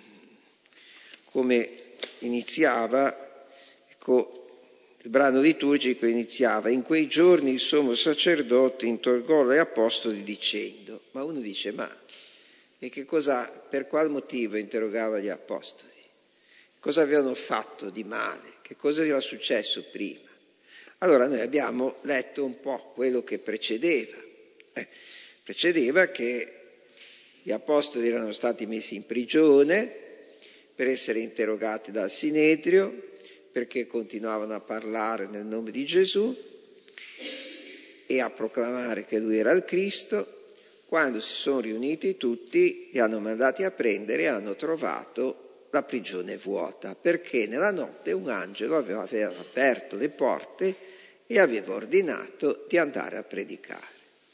come iniziava, ecco, il brano liturgico iniziava: in quei giorni il sommo sacerdote interrogò gli apostoli dicendo. Ma uno dice, ma e che cosa, per qual motivo interrogava gli apostoli? Cosa avevano fatto di male? Che cosa era successo prima? Allora noi abbiamo letto un po' quello che precedeva. Eh, precedeva che gli apostoli erano stati messi in prigione per essere interrogati dal Sinedrio, perché continuavano a parlare nel nome di Gesù e a proclamare che lui era il Cristo. Quando si sono riuniti tutti, li hanno mandati a prendere e hanno trovato la prigione vuota, perché nella notte un angelo aveva, aveva aperto le porte e aveva ordinato di andare a predicare.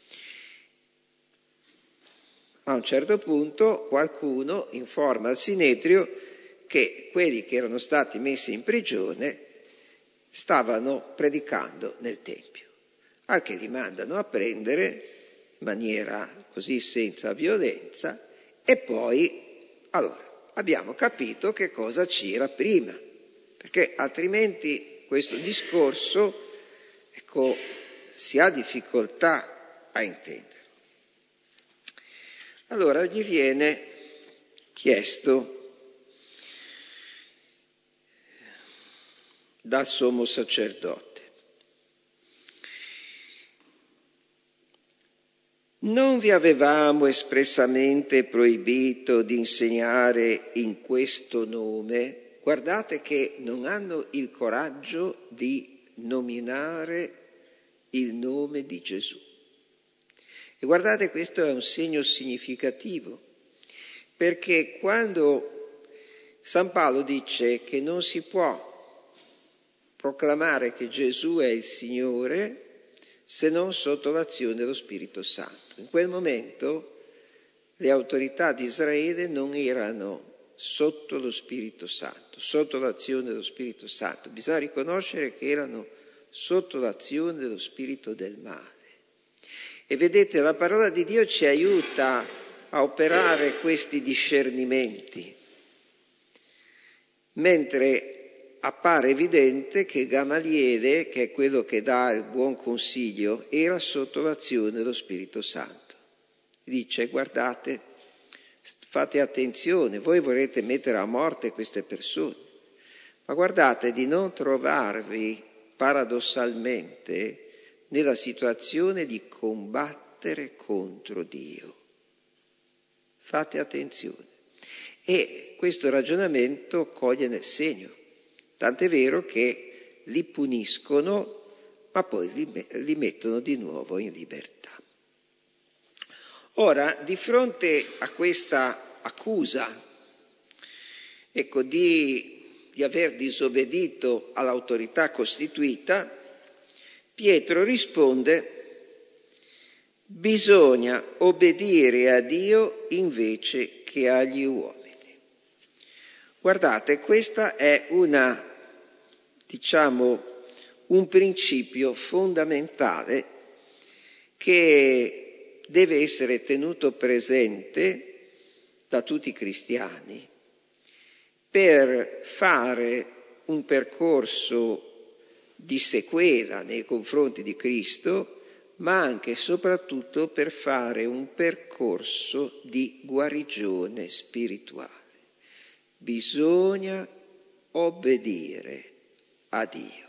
A un certo punto qualcuno informa al Sinedrio che quelli che erano stati messi in prigione stavano predicando nel Tempio, al che li mandano a prendere in maniera così senza violenza, e poi allora abbiamo capito che cosa c'era prima, perché altrimenti questo discorso, ecco, si ha difficoltà a intendere. Allora gli viene chiesto dal sommo sacerdote: non vi avevamo espressamente proibito di insegnare in questo nome? Guardate che non hanno il coraggio di nominare il nome di Gesù. E guardate, questo è un segno significativo, perché quando San Paolo dice che non si può proclamare che Gesù è il Signore se non sotto l'azione dello Spirito Santo. In quel momento le autorità di Israele non erano sotto lo Spirito Santo, sotto l'azione dello Spirito Santo. Bisogna riconoscere che erano sotto l'azione dello spirito del male. E vedete, la parola di Dio ci aiuta a operare questi discernimenti, mentre appare evidente che Gamaliele, che è quello che dà il buon consiglio, era sotto l'azione dello Spirito Santo. Dice: guardate, fate attenzione, voi vorrete mettere a morte queste persone, ma guardate di non trovarvi paradossalmente nella situazione di combattere contro Dio. Fate attenzione. E questo ragionamento coglie nel segno. Tant'è vero che li puniscono, ma poi li, li mettono di nuovo in libertà. Ora, di fronte a questa accusa, ecco, di, di aver disobbedito all'autorità costituita, Pietro risponde: bisogna obbedire a Dio invece che agli uomini. Guardate, questa è una, diciamo, un principio fondamentale che deve essere tenuto presente da tutti i cristiani per fare un percorso di sequela nei confronti di Cristo, ma anche e soprattutto per fare un percorso di guarigione spirituale. Bisogna obbedire a Dio.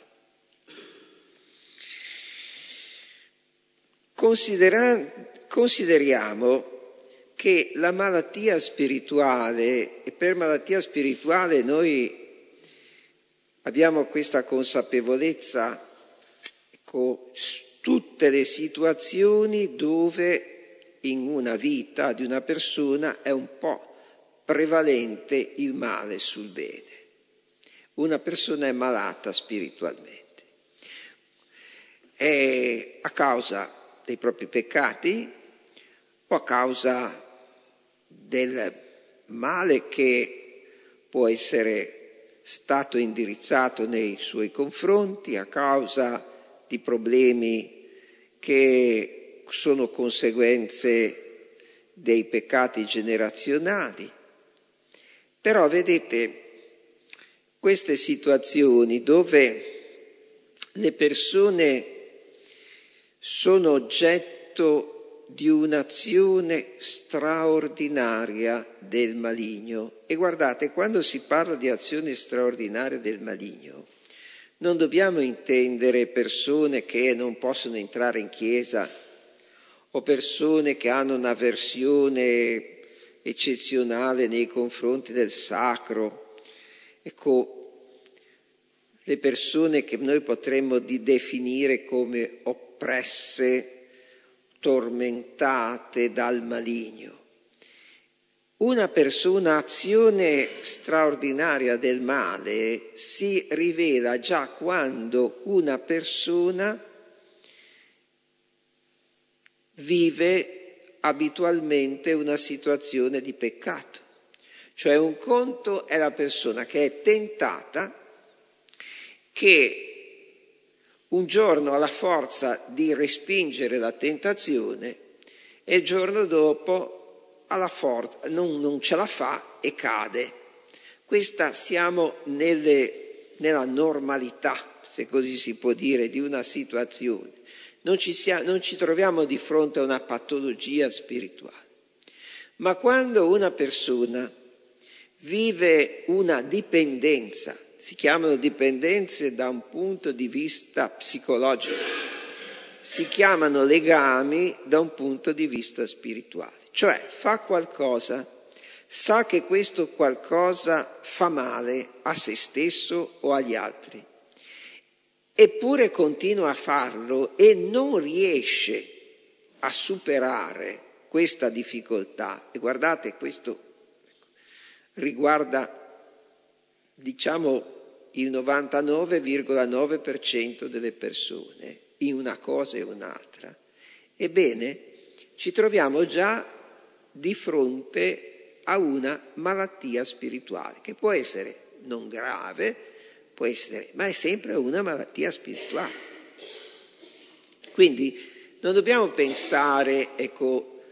Considera- consideriamo che la malattia spirituale, e per malattia spirituale noi abbiamo questa consapevolezza, ecco, tutte le situazioni dove in una vita di una persona è un po' prevalente il male sul bene. Una persona è malata spiritualmente. È a causa dei propri peccati o a causa del male che può essere stato indirizzato nei suoi confronti, a causa di problemi che sono conseguenze dei peccati generazionali. Però vedete, queste situazioni dove le persone sono oggetto di un'azione straordinaria del maligno. E guardate, quando si parla di azione straordinaria del maligno, non dobbiamo intendere persone che non possono entrare in chiesa o persone che hanno un'avversione eccezionale nei confronti del sacro. Ecco, le persone che noi potremmo definire come oppresse, tormentate dal maligno. Una persona, azione straordinaria del male si rivela già quando una persona vive abitualmente una situazione di peccato. Cioè un conto è la persona che è tentata, che un giorno ha la forza di respingere la tentazione e il giorno dopo ha la forza, non, non ce la fa e cade. Questa siamo nelle, nella normalità, se così si può dire, di una situazione. Non ci, sia, non ci troviamo di fronte a una patologia spirituale. Ma quando una persona vive una dipendenza, si chiamano dipendenze da un punto di vista psicologico, si chiamano legami da un punto di vista spirituale. Cioè fa qualcosa, sa che questo qualcosa fa male a se stesso o agli altri, eppure continua a farlo e non riesce a superare questa difficoltà. E guardate, questo riguarda, diciamo, il novantanove virgola nove per cento delle persone in una cosa e un'altra. Ebbene, ci troviamo già di fronte a una malattia spirituale, che può essere non grave, può essere, ma è sempre una malattia spirituale. Quindi non dobbiamo pensare, ecco,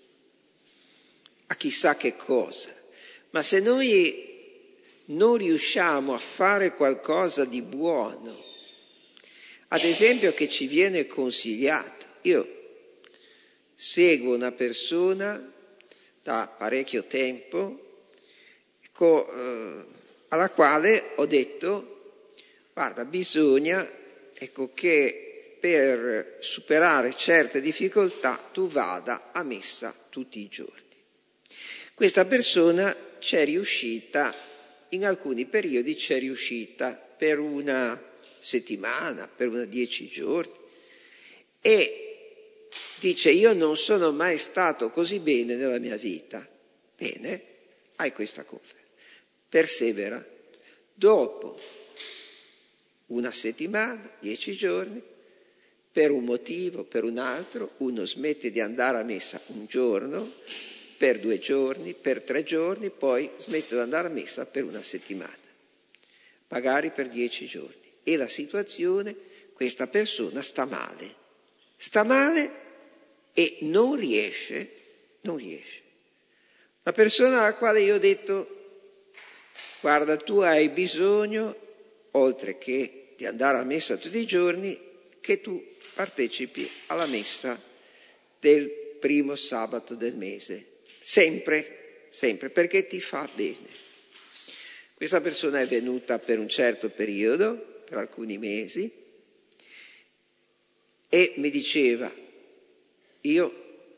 a chissà che cosa, ma se noi non riusciamo a fare qualcosa di buono, ad esempio che ci viene consigliato. Io seguo una persona da parecchio tempo, ecco, eh, alla quale ho detto, guarda, bisogna, ecco, che per superare certe difficoltà tu vada a messa tutti i giorni. Questa persona c'è riuscita, in alcuni periodi c'è riuscita per una settimana, per una dieci giorni, e dice, io non sono mai stato così bene nella mia vita. Bene, hai questa conferma. Persevera. Dopo una settimana, dieci giorni, per un motivo, per un altro, uno smette di andare a messa un giorno, per due giorni, per tre giorni, poi smette di andare a messa per una settimana, magari per dieci giorni. E la situazione, questa persona sta male, sta male e non riesce, non riesce. Una persona alla quale io ho detto, guarda, tu hai bisogno, oltre che di andare a messa tutti i giorni, che tu partecipi alla messa del primo sabato del mese. Sempre, sempre, perché ti fa bene. Questa persona è venuta per un certo periodo, per alcuni mesi, e mi diceva, io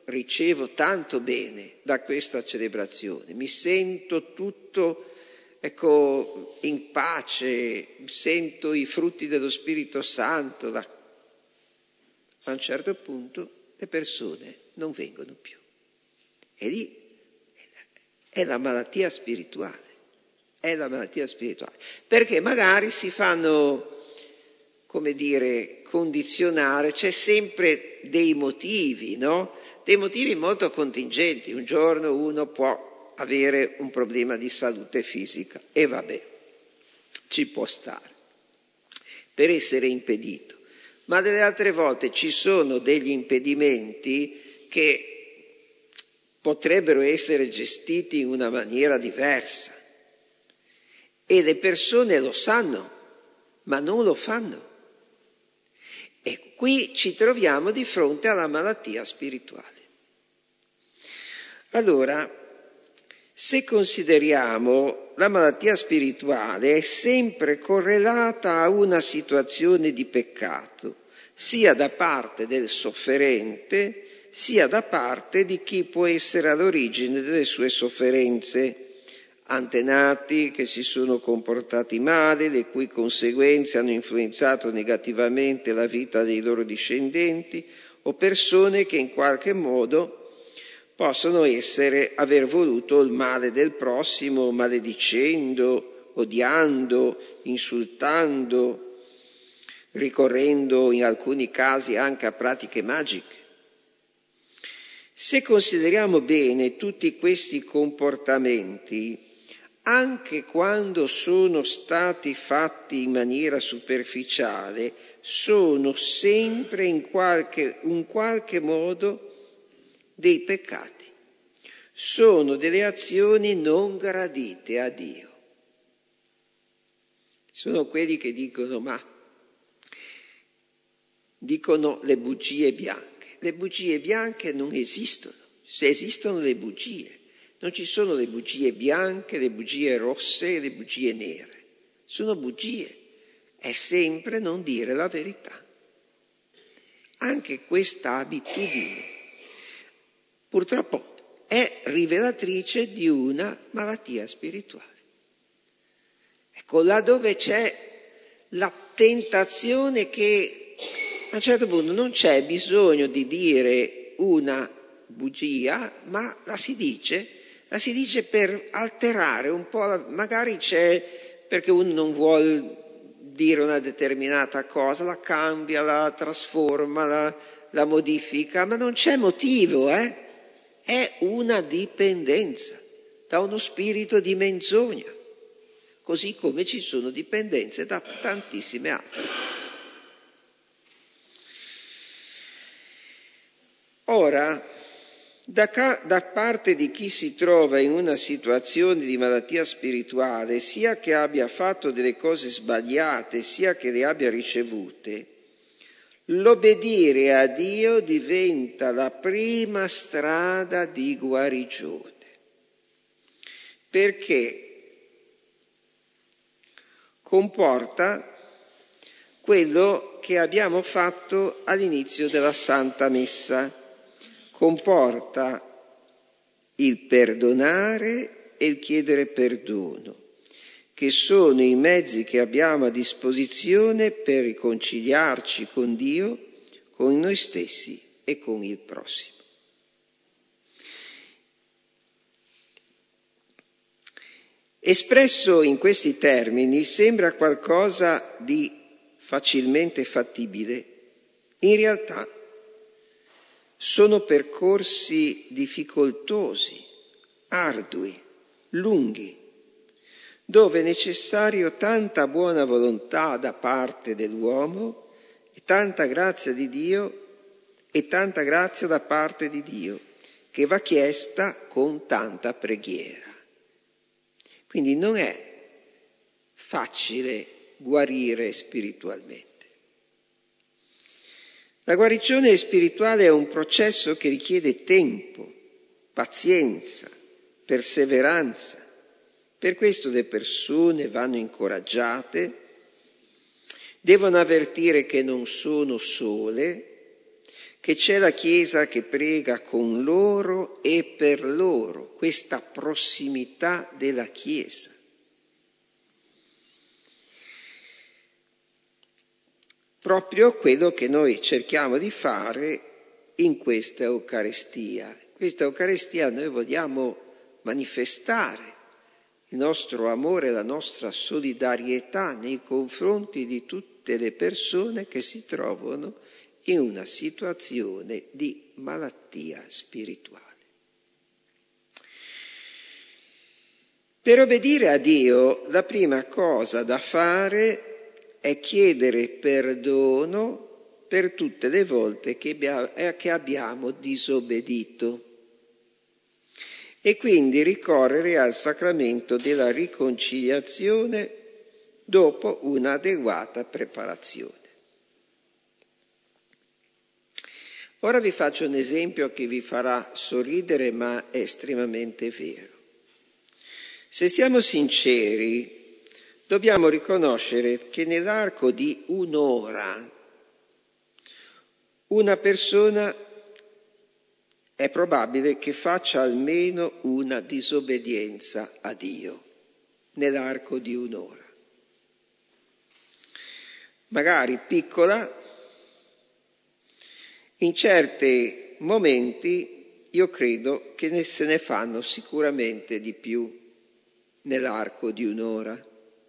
ricevo tanto bene da questa celebrazione, mi sento tutto, ecco, in pace, sento i frutti dello Spirito Santo. Da... A un certo punto le persone non vengono più. E lì è la malattia spirituale, è la malattia spirituale, perché magari si fanno, come dire, condizionare, c'è sempre dei motivi, no? Dei motivi molto contingenti. Un giorno uno può avere un problema di salute fisica e vabbè, ci può stare per essere impedito. Ma delle altre volte ci sono degli impedimenti che potrebbero essere gestiti in una maniera diversa e le persone lo sanno, ma non lo fanno. E qui ci troviamo di fronte alla malattia spirituale. Allora, se consideriamo la malattia spirituale è sempre correlata a una situazione di peccato, sia da parte del sofferente, sia da parte di chi può essere all'origine delle sue sofferenze, antenati che si sono comportati male, le cui conseguenze hanno influenzato negativamente la vita dei loro discendenti, o persone che in qualche modo possono essere, aver voluto il male del prossimo, maledicendo, odiando, insultando, ricorrendo in alcuni casi anche a pratiche magiche. Se consideriamo bene tutti questi comportamenti, anche quando sono stati fatti in maniera superficiale, sono sempre in qualche, in qualche modo dei peccati. Sono delle azioni non gradite a Dio. Sono quelli che dicono, ma dicono le bugie bianche. Le bugie bianche non esistono, se esistono le bugie. Non ci sono le bugie bianche, le bugie rosse e le bugie nere. Sono bugie. È sempre non dire la verità. Anche questa abitudine, purtroppo, è rivelatrice di una malattia spirituale. Ecco, là dove c'è la tentazione che a un certo punto non c'è bisogno di dire una bugia, ma la si dice, la si dice per alterare un po', la, magari c'è perché uno non vuole dire una determinata cosa, la cambia, la trasforma, la, la modifica, ma non c'è motivo, eh? È una dipendenza da uno spirito di menzogna, così come ci sono dipendenze da tantissime altre cose. Ora, da, ca- da parte di chi si trova in una situazione di malattia spirituale, sia che abbia fatto delle cose sbagliate, sia che le abbia ricevute, l'obbedire a Dio diventa la prima strada di guarigione, perché comporta quello che abbiamo fatto all'inizio della Santa Messa. Comporta il perdonare e il chiedere perdono, che sono i mezzi che abbiamo a disposizione per riconciliarci con Dio, con noi stessi e con il prossimo. Espresso in questi termini sembra qualcosa di facilmente fattibile. In realtà sono percorsi difficoltosi, ardui, lunghi, dove è necessario tanta buona volontà da parte dell'uomo e tanta grazia di Dio e tanta grazia da parte di Dio, che va chiesta con tanta preghiera. Quindi non è facile guarire spiritualmente. La guarigione spirituale è un processo che richiede tempo, pazienza, perseveranza. Per questo le persone vanno incoraggiate, devono avvertire che non sono sole, che c'è la Chiesa che prega con loro e per loro, questa prossimità della Chiesa. Proprio quello che noi cerchiamo di fare in questa Eucaristia. Questa Eucaristia noi vogliamo manifestare il nostro amore, la nostra solidarietà nei confronti di tutte le persone che si trovano in una situazione di malattia spirituale. Per obbedire a Dio, la prima cosa da fare è chiedere perdono per tutte le volte che abbiamo disobbedito e quindi ricorrere al sacramento della riconciliazione dopo un'adeguata preparazione. Ora vi faccio un esempio che vi farà sorridere, ma è estremamente vero. Se siamo sinceri, dobbiamo riconoscere che nell'arco di un'ora una persona è probabile che faccia almeno una disobbedienza a Dio, nell'arco di un'ora. Magari piccola, in certi momenti io credo che ne se ne fanno sicuramente di più nell'arco di un'ora.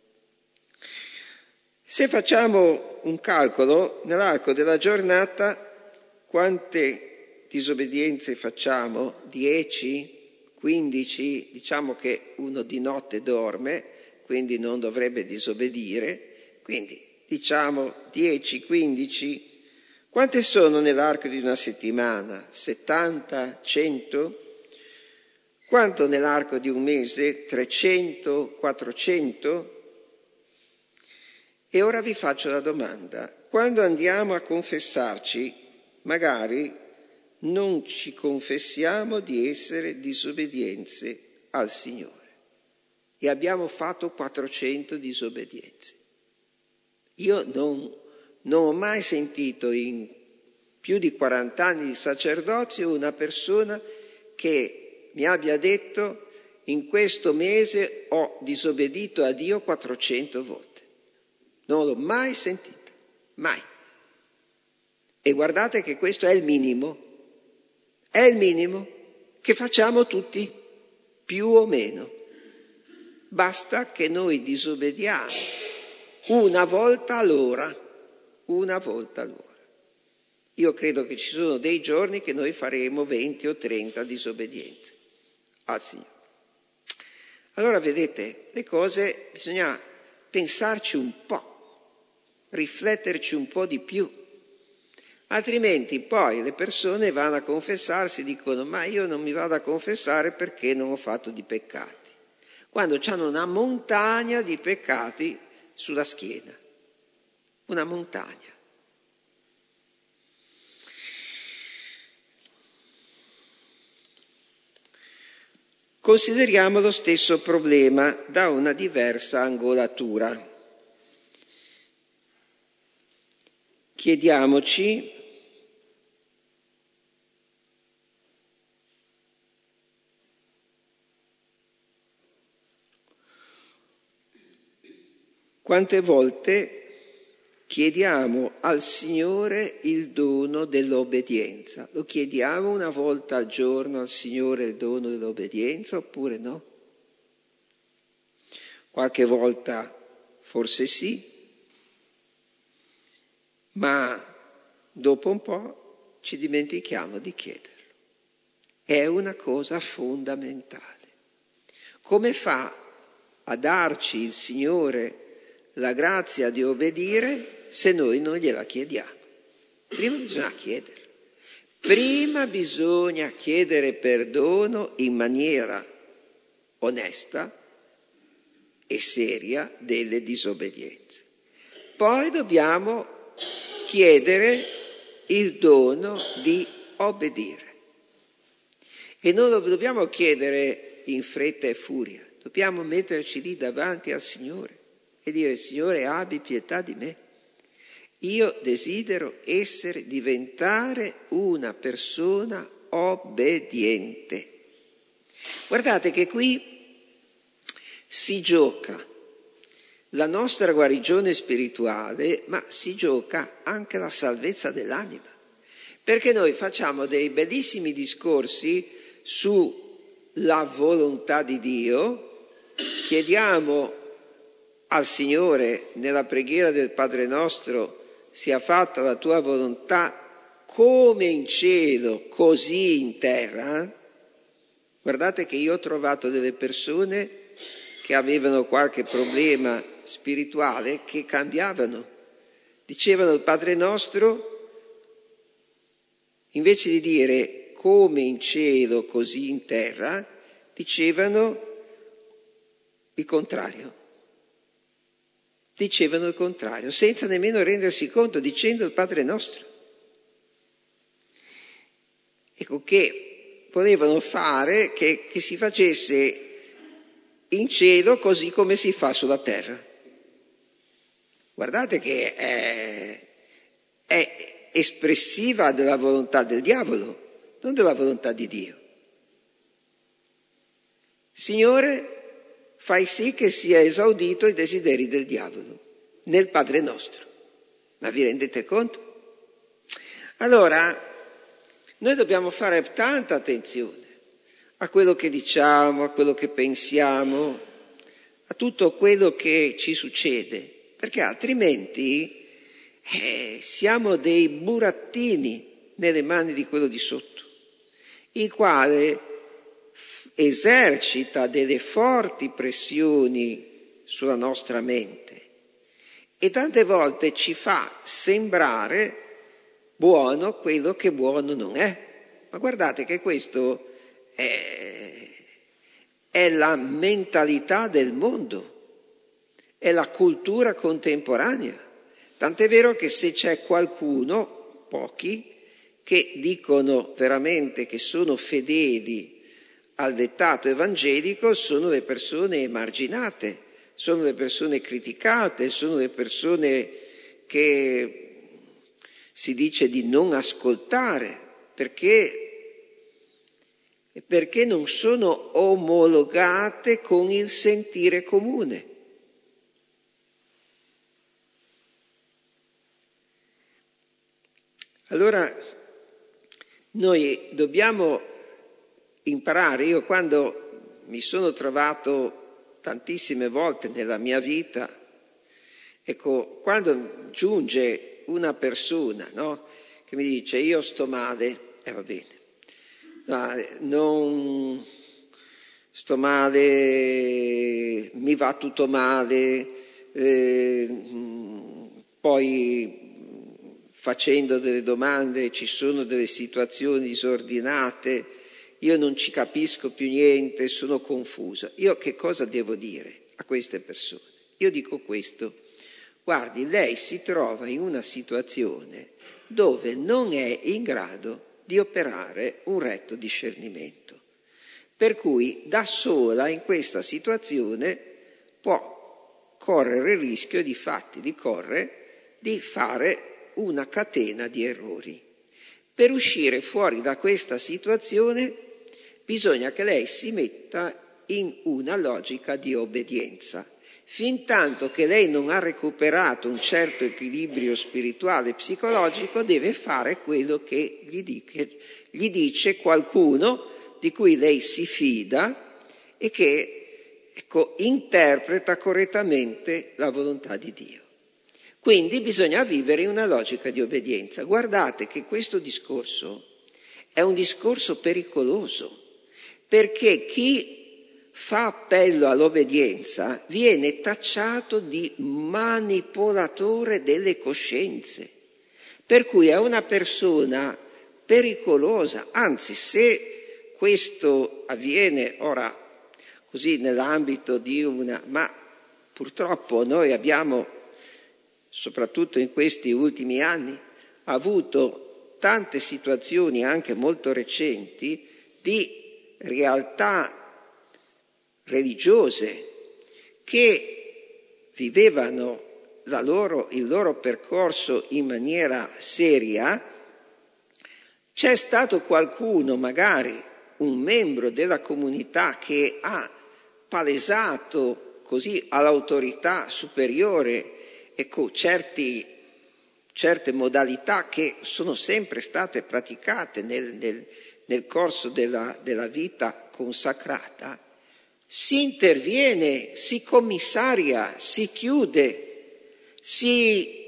Se facciamo un calcolo, nell'arco della giornata, quante disobbedienze facciamo? dieci? quindici? Diciamo che uno di notte dorme, quindi non dovrebbe disobbedire, quindi diciamo dieci, quindici. Quante sono nell'arco di una settimana? settanta? cento? Quanto nell'arco di un mese? trecento? quattrocento? E ora vi faccio la domanda. Quando andiamo a confessarci, magari non ci confessiamo di essere disobbedienze al Signore. E abbiamo fatto quattrocento disobbedienze. Io non, non ho mai sentito in più di quaranta anni di sacerdozio una persona che mi abbia detto: in questo mese ho disobbedito a Dio quattrocento volte. Non l'ho mai sentita, mai. E guardate che questo è il minimo, è il minimo che facciamo tutti, più o meno. Basta che noi disobbediamo una volta all'ora, una volta all'ora. Io credo che ci sono dei giorni che noi faremo venti o trenta disobbedienze al Signore. Allora vedete, le cose bisogna pensarci un po', rifletterci un po' di più, altrimenti poi le persone vanno a confessarsi e dicono: ma io non mi vado a confessare perché non ho fatto di peccati, quando hanno una montagna di peccati sulla schiena, una montagna. Consideriamo lo stesso problema da una diversa angolatura. Chiediamoci quante volte chiediamo al Signore il dono dell'obbedienza. Lo chiediamo una volta al giorno al Signore il dono dell'obbedienza oppure no? Qualche volta forse sì, ma dopo un po' ci dimentichiamo di chiederlo. È una cosa fondamentale. Come fa a darci il Signore la grazia di obbedire se noi non gliela chiediamo? Prima bisogna chiederlo. Prima bisogna chiedere perdono in maniera onesta e seria delle disobbedienze. Poi dobbiamo chiedere il dono di obbedire. E non lo dobbiamo chiedere in fretta e furia, dobbiamo metterci lì davanti al Signore e dire: Signore, abbi pietà di me. Io desidero essere, diventare una persona obbediente. Guardate che qui si gioca la nostra guarigione spirituale, ma si gioca anche la salvezza dell'anima. Perché noi facciamo dei bellissimi discorsi sulla volontà di Dio, chiediamo al Signore nella preghiera del Padre nostro: sia fatta la tua volontà come in cielo, così in terra. Guardate che io ho trovato delle persone che avevano qualche problema spirituale che cambiavano. Dicevano il Padre nostro, invece di dire come in cielo, così in terra, dicevano il contrario. Dicevano il contrario, senza nemmeno rendersi conto, dicendo il Padre nostro. Ecco che volevano fare che, che si facesse in cielo così come si fa sulla terra. Guardate che è, è espressiva della volontà del diavolo, non della volontà di Dio. Signore, fai sì che sia esaudito i desideri del diavolo nel Padre nostro. Ma vi rendete conto? Allora, noi dobbiamo fare tanta attenzione a quello che diciamo, a quello che pensiamo, a tutto quello che ci succede, perché altrimenti eh, siamo dei burattini nelle mani di quello di sotto, il quale esercita delle forti pressioni sulla nostra mente e tante volte ci fa sembrare buono quello che buono non è. Ma guardate che questo è, è la mentalità del mondo, è la cultura contemporanea. Tant'è vero che se c'è qualcuno, pochi, che dicono veramente che sono fedeli al dettato evangelico, sono le persone emarginate, sono le persone criticate, sono le persone che si dice di non ascoltare, perché, perché non sono omologate con il sentire comune. Allora, noi dobbiamo imparare. Io quando mi sono trovato tantissime volte nella mia vita, ecco, quando giunge una persona, no, che mi dice io sto male, e eh, va bene, no, non sto male, mi va tutto male, eh, poi facendo delle domande ci sono delle situazioni disordinate, io non ci capisco più niente, sono confusa. Io che cosa devo dire a queste persone? Io dico questo: guardi, lei si trova in una situazione dove non è in grado di operare un retto discernimento, per cui da sola in questa situazione può correre il rischio, di fatti di correre, di fare una catena di errori. Per uscire fuori da questa situazione bisogna che lei si metta in una logica di obbedienza. Fintanto che lei non ha recuperato un certo equilibrio spirituale e psicologico, deve fare quello che gli, dice, gli dice qualcuno di cui lei si fida e che, ecco, interpreta correttamente la volontà di Dio. Quindi bisogna vivere in una logica di obbedienza. Guardate che questo discorso è un discorso pericoloso, perché chi fa appello all'obbedienza viene tacciato di manipolatore delle coscienze, per cui è una persona pericolosa. Anzi, se questo avviene ora così nell'ambito di una... ma purtroppo noi abbiamo, soprattutto in questi ultimi anni, avuto tante situazioni anche molto recenti di realtà religiose che vivevano la loro, il loro percorso in maniera seria, c'è stato qualcuno, magari un membro della comunità, che ha palesato così all'autorità superiore, ecco, certi, certe modalità che sono sempre state praticate nel, nel, nel corso della, della vita consacrata, si interviene, si commissaria, si chiude, si...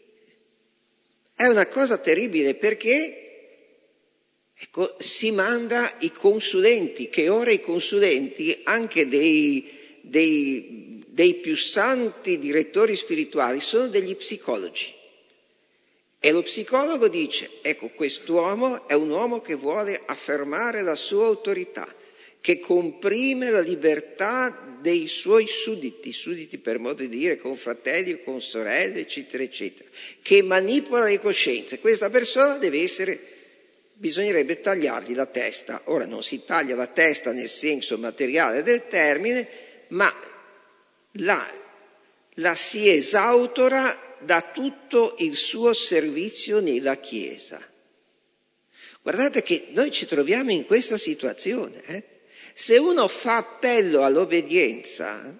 è una cosa terribile, perché ecco, si manda i consulenti, che ora i consulenti, anche dei, dei, dei più santi direttori spirituali, sono degli psicologi. E lo psicologo dice, ecco, quest'uomo è un uomo che vuole affermare la sua autorità, che comprime la libertà dei suoi sudditi, sudditi per modo di dire, con fratelli o con sorelle, eccetera, eccetera, che manipola le coscienze. Questa persona deve essere, bisognerebbe tagliargli la testa. Ora non si taglia la testa nel senso materiale del termine, ma la, la si esautora da tutto il suo servizio nella Chiesa. Guardate che noi ci troviamo in questa situazione, eh? Se uno fa appello all'obbedienza,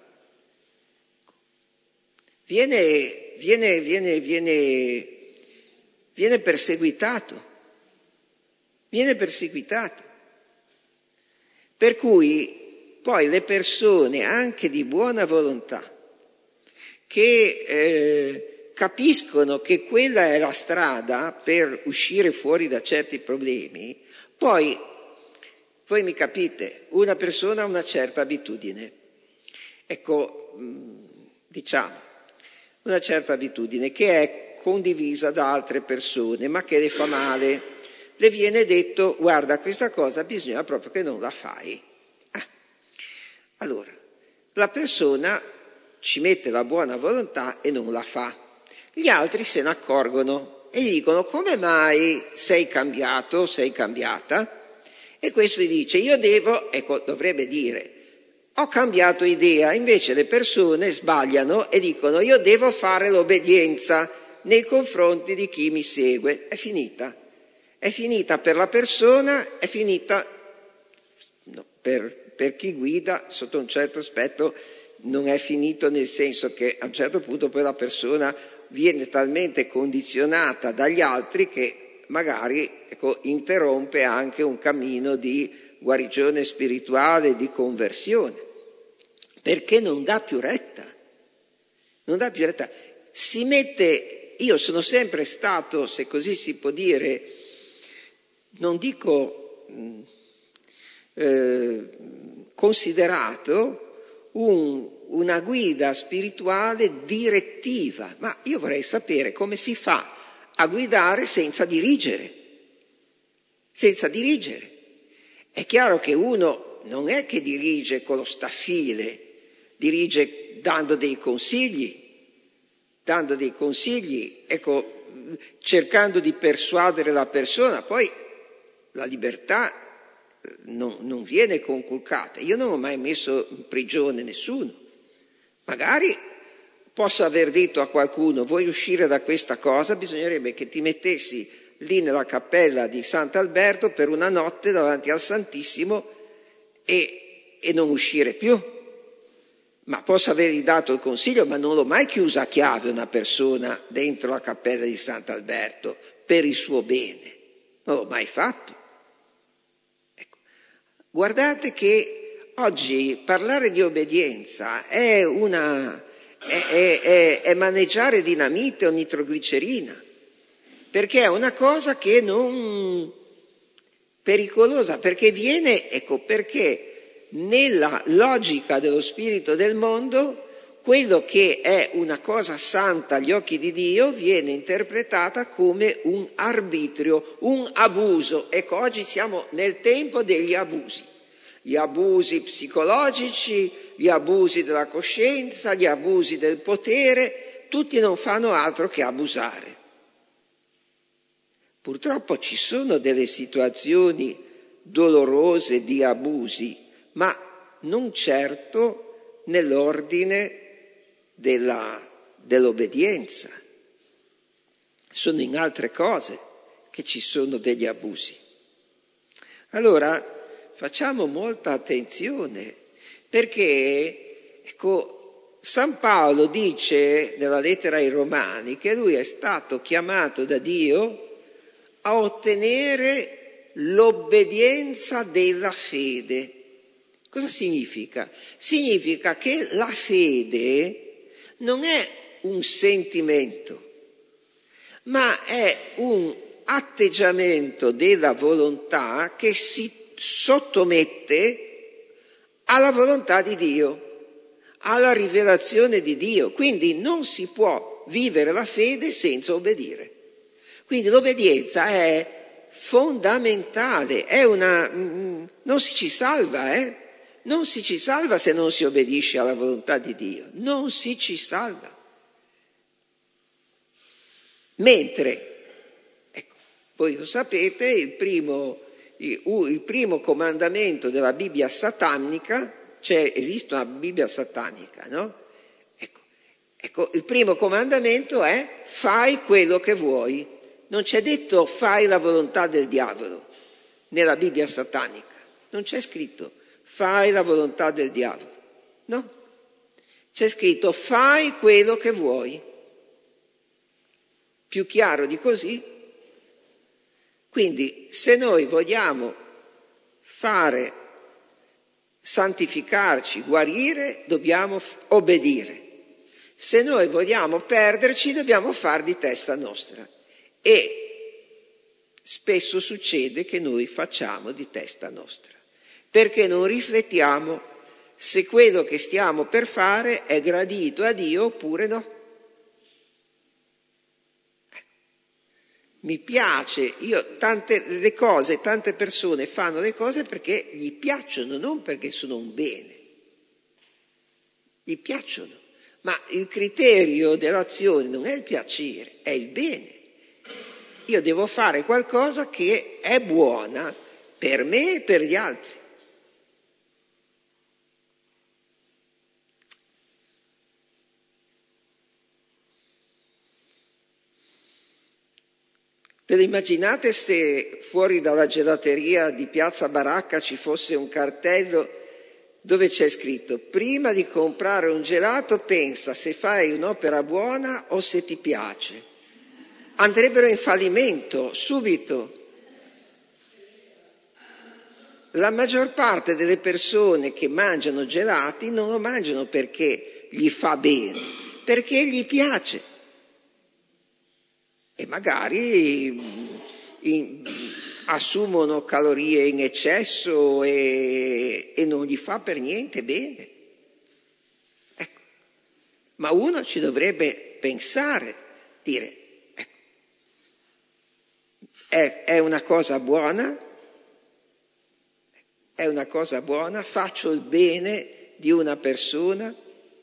viene, viene, viene, viene, viene perseguitato, viene perseguitato. Per cui poi le persone, anche di buona volontà, che eh, capiscono che quella è la strada per uscire fuori da certi problemi, poi voi mi capite, una persona ha una certa abitudine, ecco, diciamo, una certa abitudine che è condivisa da altre persone, ma che le fa male. Le viene detto, guarda, questa cosa bisogna proprio che non la fai. Ah. Allora, la persona ci mette la buona volontà e non la fa. Gli altri se ne accorgono e gli dicono, come mai sei cambiato, sei cambiata? E questo gli dice, io devo, ecco, dovrebbe dire, ho cambiato idea. Invece le persone sbagliano e dicono, io devo fare l'obbedienza nei confronti di chi mi segue. È finita. È finita per la persona, è finita no, per, per chi guida, sotto un certo aspetto non è finito, nel senso che a un certo punto poi la persona viene talmente condizionata dagli altri che magari ecco, interrompe anche un cammino di guarigione spirituale, di conversione, perché non dà più retta, non dà più retta. Si mette, io sono sempre stato, se così si può dire, non dico eh, considerato un, una guida spirituale direttiva, ma io vorrei sapere come si fa a guidare senza dirigere, senza dirigere. È chiaro che uno non è che dirige con lo staffile, dirige dando dei consigli, dando dei consigli, ecco, cercando di persuadere la persona, poi la libertà non, non viene conculcata. Io non ho mai messo in prigione nessuno, magari posso aver detto a qualcuno, vuoi uscire da questa cosa? Bisognerebbe che ti mettessi lì nella cappella di Sant'Alberto per una notte davanti al Santissimo e, e non uscire più. Ma posso avergli dato il consiglio, ma non l'ho mai chiusa a chiave una persona dentro la cappella di Sant'Alberto per il suo bene. Non l'ho mai fatto. Ecco. Guardate che oggi parlare di obbedienza è una... È, è, è, è maneggiare dinamite o nitroglicerina, perché è una cosa che non pericolosa, perché viene, ecco, perché nella logica dello spirito del mondo quello che è una cosa santa agli occhi di Dio viene interpretata come un arbitrio, un abuso. Ecco, oggi siamo nel tempo degli abusi. Gli abusi psicologici, gli abusi della coscienza, gli abusi del potere, tutti non fanno altro che abusare. Purtroppo ci sono delle situazioni dolorose di abusi, ma non certo nell'ordine della, dell'obbedienza. Sono in altre cose che ci sono degli abusi. Allora facciamo molta attenzione, perché ecco, San Paolo dice nella lettera ai Romani che lui è stato chiamato da Dio a ottenere l'obbedienza della fede. Cosa significa? Significa che la fede non è un sentimento, ma è un atteggiamento della volontà che si sottomette alla volontà di Dio, alla rivelazione di Dio. Quindi non si può vivere la fede senza obbedire. Quindi l'obbedienza è fondamentale, è una, non si ci salva, eh? Non si ci salva se non si obbedisce alla volontà di Dio, non si ci salva. Mentre, ecco, voi lo sapete, il primo, il, il primo comandamento della Bibbia satanica, cioè esiste una Bibbia satanica, no? Ecco, ecco, il primo comandamento è fai quello che vuoi. Non c'è detto fai la volontà del diavolo nella Bibbia satanica, non c'è scritto fai la volontà del diavolo, no? C'è scritto fai quello che vuoi. Più chiaro di così? Quindi se noi vogliamo fare, santificarci, guarire, dobbiamo obbedire. Se noi vogliamo perderci, dobbiamo far di testa nostra. E spesso succede che noi facciamo di testa nostra, perché non riflettiamo se quello che stiamo per fare è gradito a Dio oppure no. Mi piace, io tante le cose, tante persone fanno le cose perché gli piacciono, non perché sono un bene. Gli piacciono, ma il criterio dell'azione non è il piacere, è il bene. Io devo fare qualcosa che è buona per me e per gli altri. Ve lo immaginate se fuori dalla gelateria di Piazza Baracca ci fosse un cartello dove c'è scritto: prima di comprare un gelato pensa se fai un'opera buona o se ti piace. Andrebbero in fallimento subito. La maggior parte delle persone che mangiano gelati non lo mangiano perché gli fa bene, perché gli piace. E magari in, assumono calorie in eccesso e, e non gli fa per niente bene. Ecco. Ma uno ci dovrebbe pensare, dire, ecco, è, è una cosa buona, è una cosa buona, faccio il bene di una persona.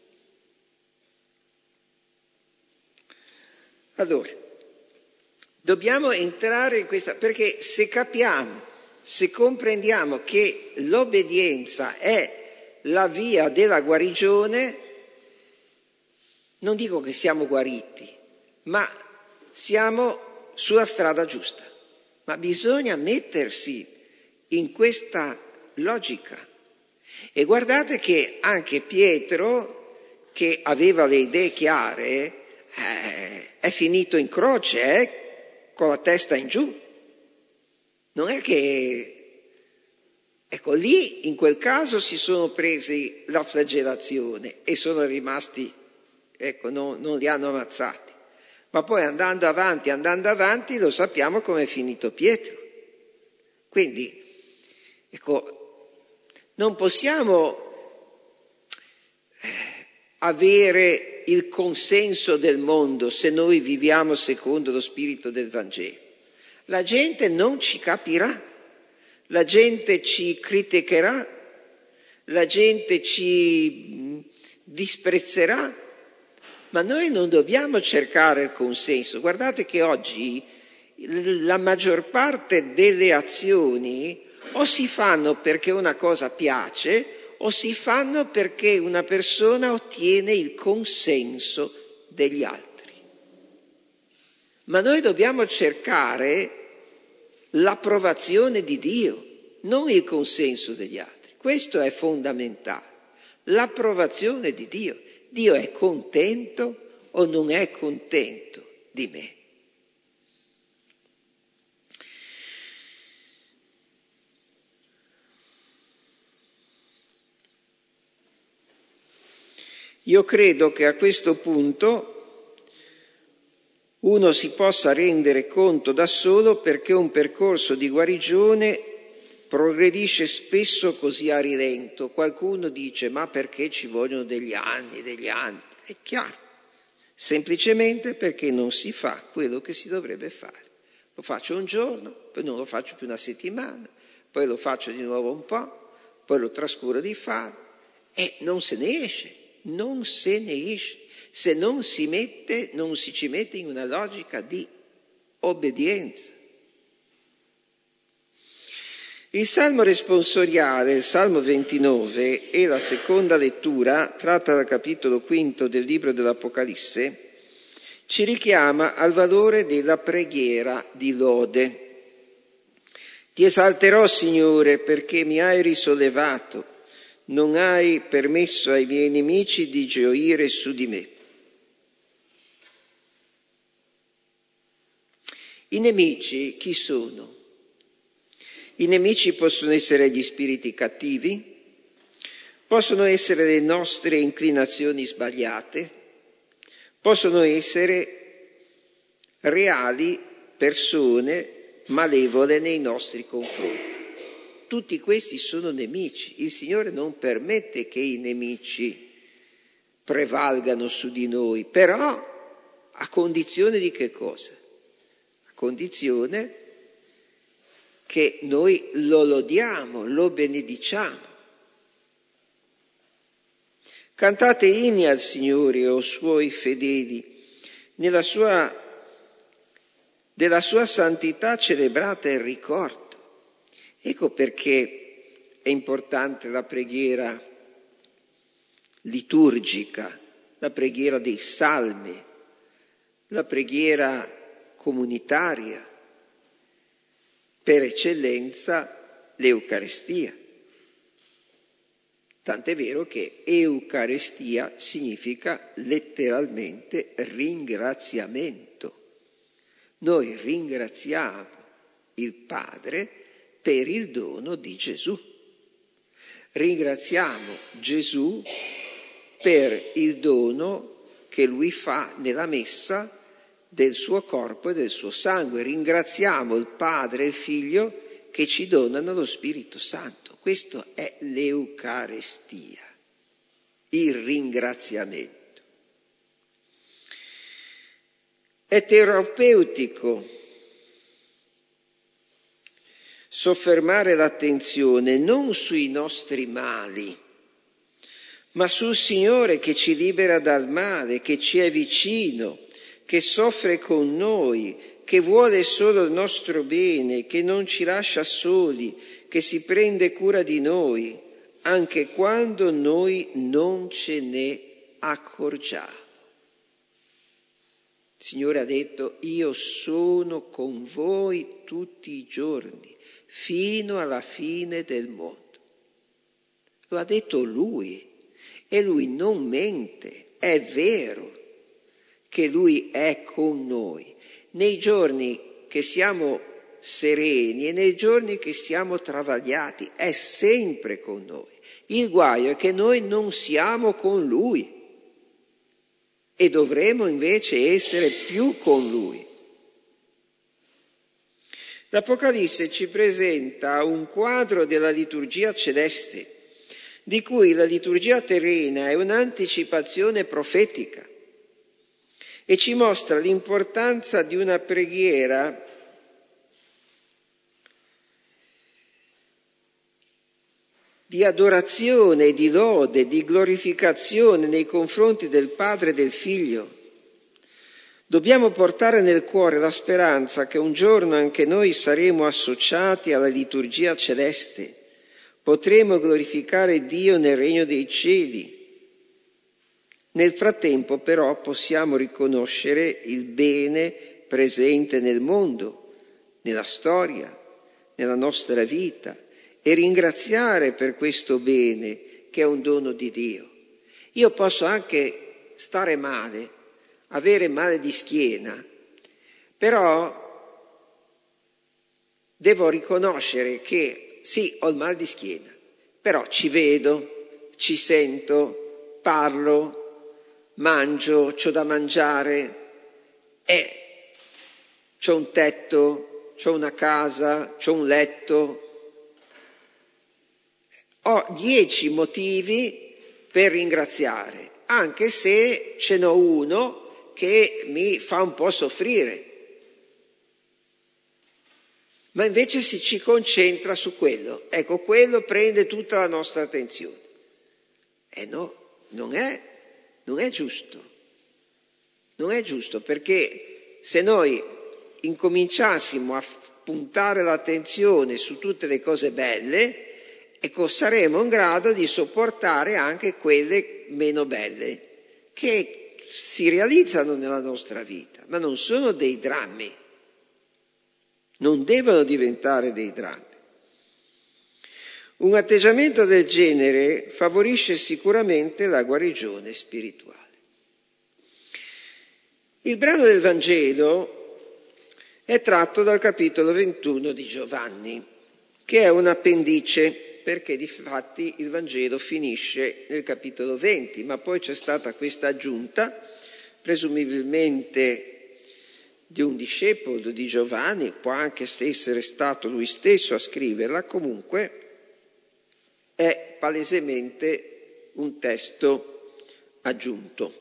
Allora, dobbiamo entrare in questa, perché se capiamo, se comprendiamo che l'obbedienza è la via della guarigione, non dico che siamo guariti, ma siamo sulla strada giusta. Ma bisogna mettersi in questa logica. E guardate che anche Pietro, che aveva le idee chiare, eh, è finito in croce, eh? Con la testa in giù. Non è che, ecco, lì in quel caso si sono presi la flagellazione e sono rimasti, ecco, non, non li hanno ammazzati. Ma poi andando avanti, andando avanti, lo sappiamo come è finito Pietro. Quindi, ecco, non possiamo eh, avere il consenso del mondo se noi viviamo secondo lo spirito del Vangelo. La gente non ci capirà, la gente ci criticherà, la gente ci disprezzerà, ma noi non dobbiamo cercare il consenso. Guardate che oggi la maggior parte delle azioni o si fanno perché una cosa piace o si fanno perché una persona ottiene il consenso degli altri. Ma noi dobbiamo cercare l'approvazione di Dio, non il consenso degli altri. Questo è fondamentale. L'approvazione di Dio. Dio è contento o non è contento di me? Io credo che a questo punto uno si possa rendere conto da solo perché un percorso di guarigione progredisce spesso così a rilento. Qualcuno dice: ma perché ci vogliono degli anni, degli anni? È chiaro, semplicemente perché non si fa quello che si dovrebbe fare. Lo faccio un giorno, poi non lo faccio più una settimana, poi lo faccio di nuovo un po', poi lo trascuro di fare e non se ne esce. Non se ne esce se non si mette, non si ci mette in una logica di obbedienza. Il Salmo responsoriale, il Salmo ventinove, e la seconda lettura, tratta dal capitolo quinto del libro dell'Apocalisse, ci richiama al valore della preghiera di lode. Ti esalterò, Signore, perché mi hai risollevato. Non hai permesso ai miei nemici di gioire su di me. I nemici chi sono? I nemici possono essere gli spiriti cattivi, possono essere le nostre inclinazioni sbagliate, possono essere reali persone malevole nei nostri confronti. Tutti questi sono nemici. Il Signore non permette che i nemici prevalgano su di noi, però a condizione di che cosa? A condizione che noi lo lodiamo, lo benediciamo. Cantate inni al Signore, o suoi fedeli, nella sua, della sua santità celebrate il ricordo. Ecco perché è importante la preghiera liturgica, la preghiera dei salmi, la preghiera comunitaria, per eccellenza l'Eucaristia. Tant'è vero che Eucaristia significa letteralmente ringraziamento. Noi ringraziamo il Padre per il dono di Gesù. Ringraziamo Gesù per il dono che Lui fa nella messa del suo corpo e del suo sangue. Ringraziamo il Padre e il Figlio che ci donano lo Spirito Santo. Questo è l'Eucaristia, il ringraziamento. È terapeutico soffermare l'attenzione non sui nostri mali, ma sul Signore che ci libera dal male, che ci è vicino, che soffre con noi, che vuole solo il nostro bene, che non ci lascia soli, che si prende cura di noi, anche quando noi non ce ne accorgiamo. Il Signore ha detto: io sono con voi tutti i giorni, fino alla fine del mondo. Lo ha detto Lui, e Lui non mente, è vero che Lui è con noi. Nei giorni che siamo sereni e nei giorni che siamo travagliati, è sempre con noi. Il guaio è che noi non siamo con Lui e dovremo invece essere più con Lui. L'Apocalisse ci presenta un quadro della liturgia celeste, di cui la liturgia terrena è un'anticipazione profetica e ci mostra l'importanza di una preghiera di adorazione, di lode, di glorificazione nei confronti del Padre e del Figlio. Dobbiamo portare nel cuore la speranza che un giorno anche noi saremo associati alla liturgia celeste, potremo glorificare Dio nel regno dei cieli Nel frattempo però possiamo riconoscere il bene presente nel mondo, nella storia, nella nostra vita e ringraziare per questo bene che è un dono di Dio. Io posso anche stare male, avere male di schiena, però devo riconoscere che sì, ho il mal di schiena, però ci vedo, ci sento, parlo, mangio, c'ho da mangiare, e c'ho un tetto, c'ho una casa, c'ho un letto. Ho dieci motivi per ringraziare, anche se ce n'ho uno che mi fa un po' soffrire. Ma invece si ci concentra su quello. Ecco, quello prende tutta la nostra attenzione. E no, non è, non è giusto. Non è giusto, perché se noi incominciassimo a puntare l'attenzione su tutte le cose belle, ecco, saremo in grado di sopportare anche quelle meno belle, che si realizzano nella nostra vita, ma non sono dei drammi. Non devono diventare dei drammi. Un atteggiamento del genere favorisce sicuramente la guarigione spirituale. Il brano del Vangelo è tratto dal capitolo ventuno di Giovanni, che è un appendice, perché difatti il Vangelo finisce nel capitolo venti, ma poi c'è stata questa aggiunta, presumibilmente di un discepolo di Giovanni, può anche essere stato lui stesso a scriverla, comunque è palesemente un testo aggiunto,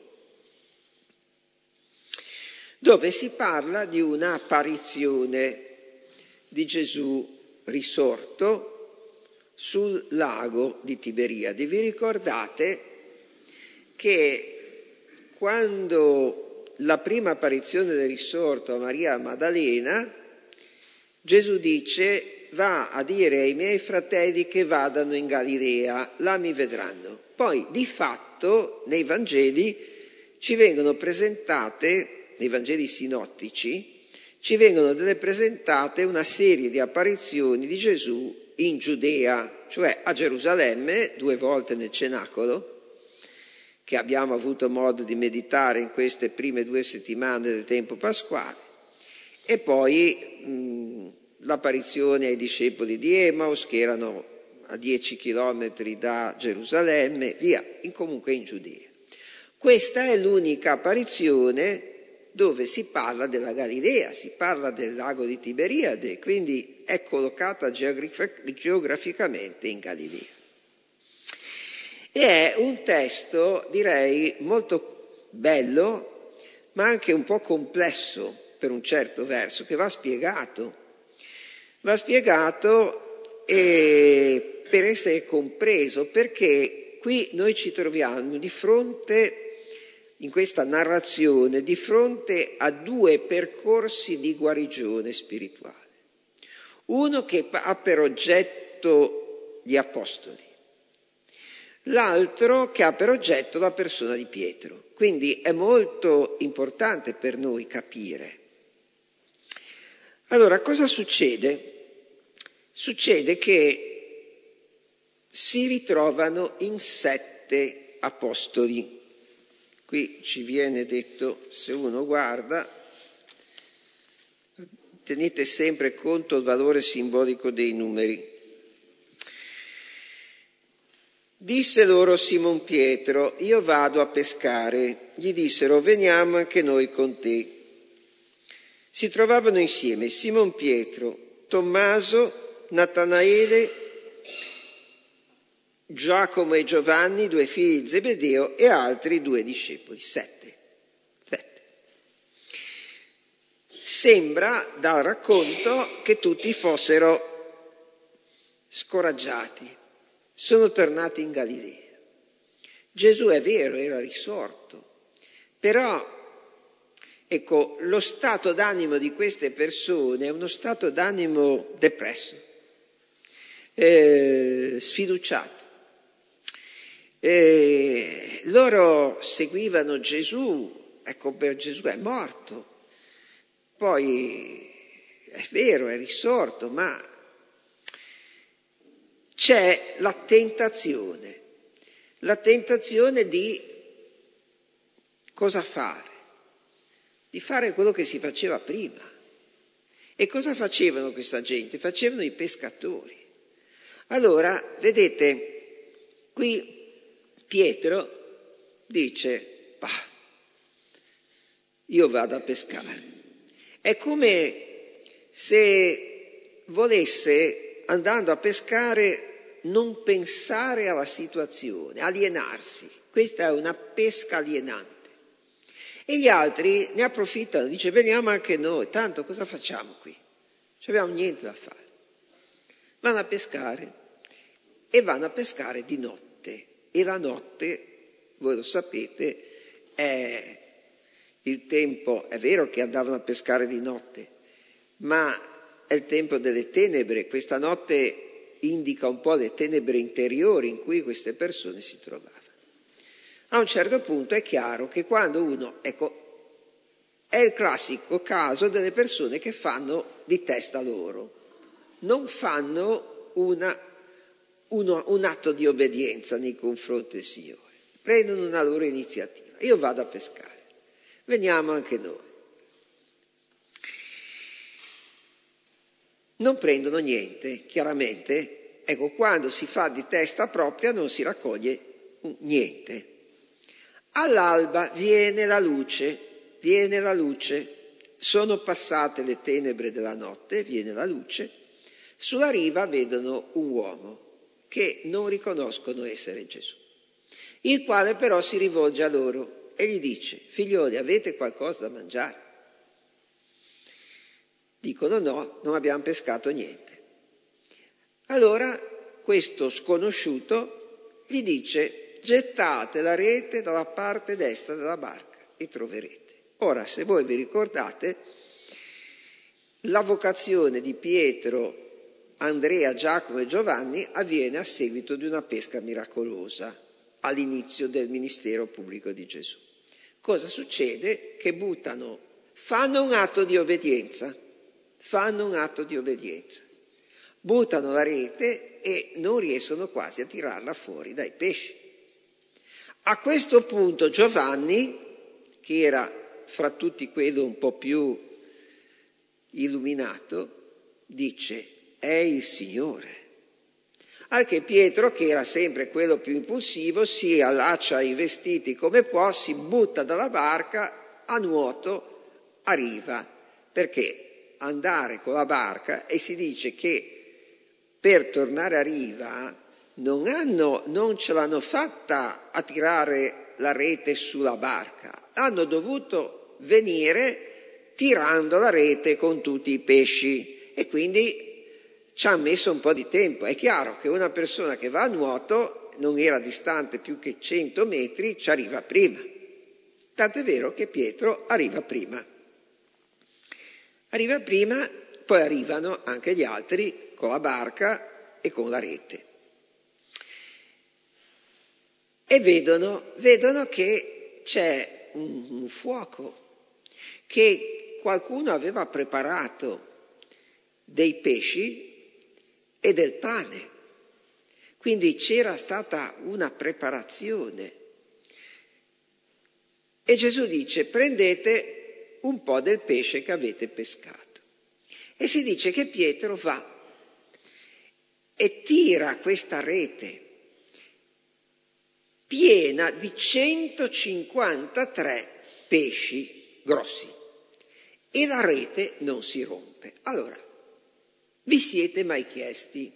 dove si parla di una apparizione di Gesù risorto sul lago di Tiberiade. Vi ricordate che quando la prima apparizione del risorto a Maria Maddalena, Gesù dice: va a dire ai miei fratelli che vadano in Galilea, là mi vedranno. Poi di fatto nei Vangeli ci vengono presentate, nei Vangeli sinottici, ci vengono delle presentate una serie di apparizioni di Gesù in Giudea, cioè a Gerusalemme, due volte nel cenacolo, che abbiamo avuto modo di meditare in queste prime due settimane del tempo pasquale, e poi mh, l'apparizione ai discepoli di Emmaus, che erano a dieci chilometri da Gerusalemme, via, in, comunque in Giudea. Questa è l'unica apparizione dove si parla della Galilea, si parla del lago di Tiberiade, quindi è collocata geograf- geograficamente in Galilea. E è un testo, direi, molto bello, ma anche un po' complesso per un certo verso, che va spiegato. Va spiegato e per essere compreso, perché qui noi ci troviamo di fronte, in questa narrazione, di fronte a due percorsi di guarigione spirituale. Uno che ha per oggetto gli apostoli, l'altro che ha per oggetto la persona di Pietro. Quindi è molto importante per noi capire. Allora, cosa succede? Succede che si ritrovano in sette apostoli. Qui ci viene detto, se uno guarda, tenete sempre conto del valore simbolico dei numeri. Disse loro Simon Pietro: io vado a pescare. Gli dissero: veniamo anche noi con te. Si trovavano insieme Simon Pietro, Tommaso, Natanaele, Giacomo e Giovanni, due figli di Zebedeo, e altri due discepoli. Sette. Sette. Sembra dal racconto che tutti fossero scoraggiati. Sono tornati in Galilea. Gesù, è vero, era risorto, però ecco, lo stato d'animo di queste persone è uno stato d'animo depresso, eh, sfiduciato. E loro seguivano Gesù, ecco, per Gesù è morto, poi è vero, è risorto, ma c'è la tentazione, la tentazione di cosa fare? Di fare quello che si faceva prima. E cosa facevano questa gente? Facevano i pescatori. Allora, vedete, qui Pietro dice, bah, io vado a pescare. È come se volesse, andando a pescare, non pensare alla situazione, alienarsi. Questa è una pesca alienante. E gli altri ne approfittano, dice veniamo anche noi, tanto cosa facciamo qui? Non abbiamo niente da fare. Vanno a pescare e vanno a pescare di notte. E la notte, voi lo sapete, è il tempo, è vero che andavano a pescare di notte, ma è il tempo delle tenebre. Questa notte indica un po' le tenebre interiori in cui queste persone si trovavano. A un certo punto è chiaro che quando uno, ecco, è il classico caso delle persone che fanno di testa loro, non fanno una, uno, un atto di obbedienza nei confronti del Signore, prendono una loro iniziativa. Io vado a pescare, veniamo anche noi. Non prendono niente, chiaramente, ecco, quando si fa di testa propria non si raccoglie niente. All'alba viene la luce, viene la luce, sono passate le tenebre della notte, viene la luce, sulla riva vedono un uomo che non riconoscono essere Gesù, il quale però si rivolge a loro e gli dice, figlioli, avete qualcosa da mangiare? Dicono no, non abbiamo pescato niente. Allora questo sconosciuto gli dice, gettate la rete dalla parte destra della barca e troverete. Ora, se voi vi ricordate, la vocazione di Pietro, Andrea, Giacomo e Giovanni avviene a seguito di una pesca miracolosa all'inizio del ministero pubblico di Gesù. Cosa succede? Che buttano, fanno un atto di obbedienza, fanno un atto di obbedienza, buttano la rete e non riescono quasi a tirarla fuori dai pesci. A questo punto Giovanni, che era fra tutti quello un po' più illuminato, dice, è il Signore. Al che Pietro, che era sempre quello più impulsivo, si allaccia i vestiti come può, si butta dalla barca a nuoto a riva, perché andare con la barca, e si dice che per tornare a riva Non, hanno, non ce l'hanno fatta a tirare la rete sulla barca, hanno dovuto venire tirando la rete con tutti i pesci e quindi ci ha messo un po' di tempo. È chiaro che una persona che va a nuoto non era distante più che cento metri, ci arriva prima. Tant'è vero che Pietro arriva prima. Arriva prima, poi arrivano anche gli altri con la barca e con la rete. E vedono, vedono che c'è un, un fuoco, che qualcuno aveva preparato dei pesci e del pane. Quindi c'era stata una preparazione. E Gesù dice, prendete un po' del pesce che avete pescato. E si dice che Pietro va e tira questa rete piena di centocinquantatré pesci grossi e la rete non si rompe. Allora, vi siete mai chiesti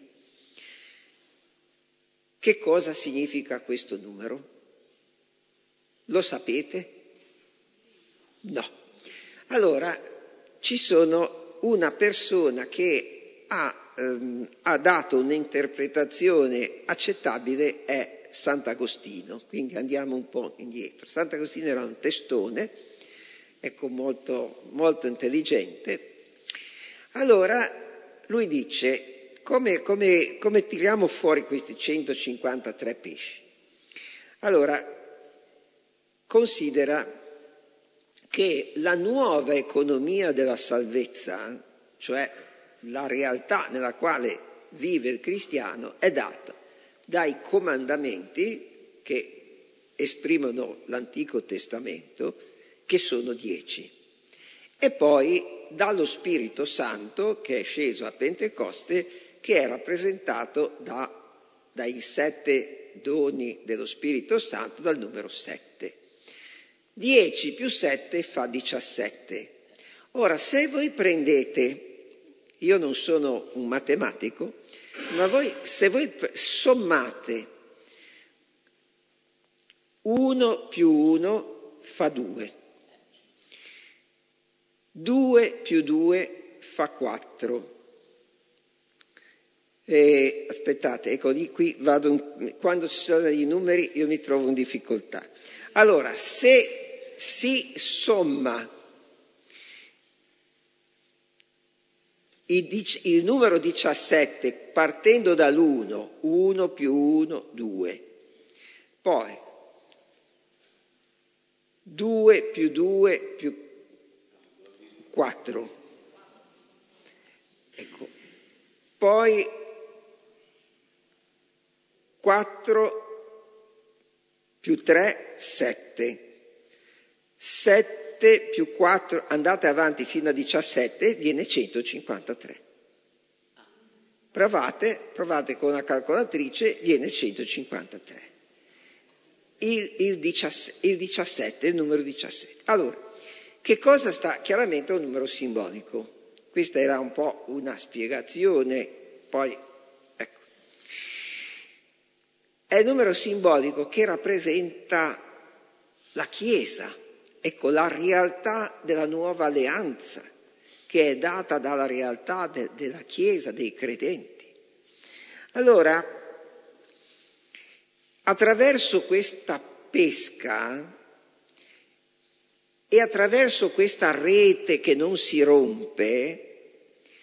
che cosa significa questo numero? Lo sapete? No. Allora, ci sono una persona che ha, ehm, ha dato un'interpretazione accettabile, è Sant'Agostino, quindi andiamo un po' indietro. Sant'Agostino era un testone, ecco, molto, molto intelligente. Allora lui dice, come, come, come tiriamo fuori questi centocinquantatré pesci? Allora, considera che la nuova economia della salvezza, cioè la realtà nella quale vive il cristiano, è data dai comandamenti che esprimono l'Antico Testamento, che sono dieci, e poi dallo Spirito Santo che è sceso a Pentecoste, che è rappresentato da, dai sette doni dello Spirito Santo, dal numero sette. dieci più sette fa diciassette. Ora, se voi prendete, io non sono un matematico, ma voi, se voi sommate uno più uno fa due, due più due fa quattro. E, aspettate, ecco, di qui vado, un, quando ci sono i numeri io mi trovo in difficoltà. Allora, se si somma il, il numero diciassette partendo dall'uno, uno più uno, due, poi due più due più quattro, ecco, poi quattro più tre, sette, sette più quattro, andate avanti fino a diciassette, viene centocinquantatré. Provate, provate con una calcolatrice, viene centocinquantatré. Il, il, diciassette, il diciassette, il numero diciassette. Allora, che cosa sta? Chiaramente è un numero simbolico. Questa era un po' una spiegazione, poi, ecco. È il numero simbolico che rappresenta la Chiesa, ecco, la realtà della nuova alleanza, che è data dalla realtà de- della Chiesa, dei credenti. Allora, attraverso questa pesca e attraverso questa rete che non si rompe,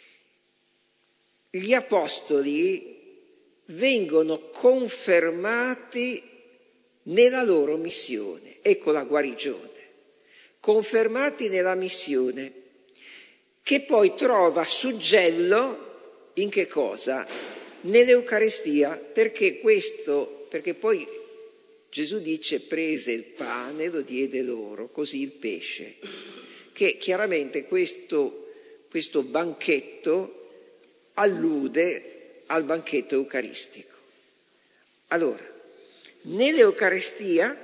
gli apostoli vengono confermati nella loro missione. Ecco la guarigione. Confermati nella missione, che poi trova suggello in che cosa? Nell'Eucaristia, perché questo, perché poi Gesù dice prese il pane, lo diede loro, così il pesce, che chiaramente questo, questo banchetto allude al banchetto eucaristico. Allora, nell'Eucaristia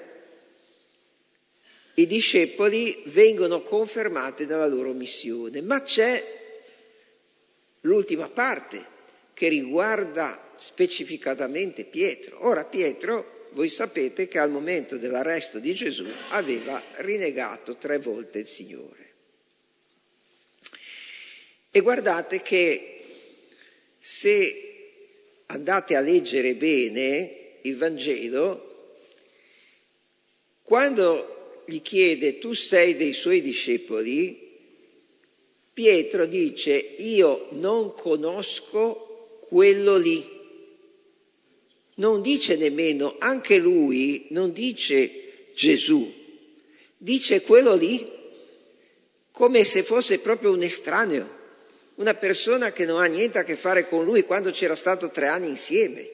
i discepoli vengono confermati nella loro missione, ma c'è l'ultima parte che riguarda specificatamente Pietro. Ora Pietro, voi sapete che al momento dell'arresto di Gesù aveva rinegato tre volte il Signore. E guardate che se andate a leggere bene il Vangelo, quando gli chiede tu sei dei suoi discepoli, Pietro dice io non conosco quello lì. Non dice nemmeno, anche lui non dice Gesù, dice quello lì come se fosse proprio un estraneo, una persona che non ha niente a che fare con lui quando c'era stato tre anni insieme.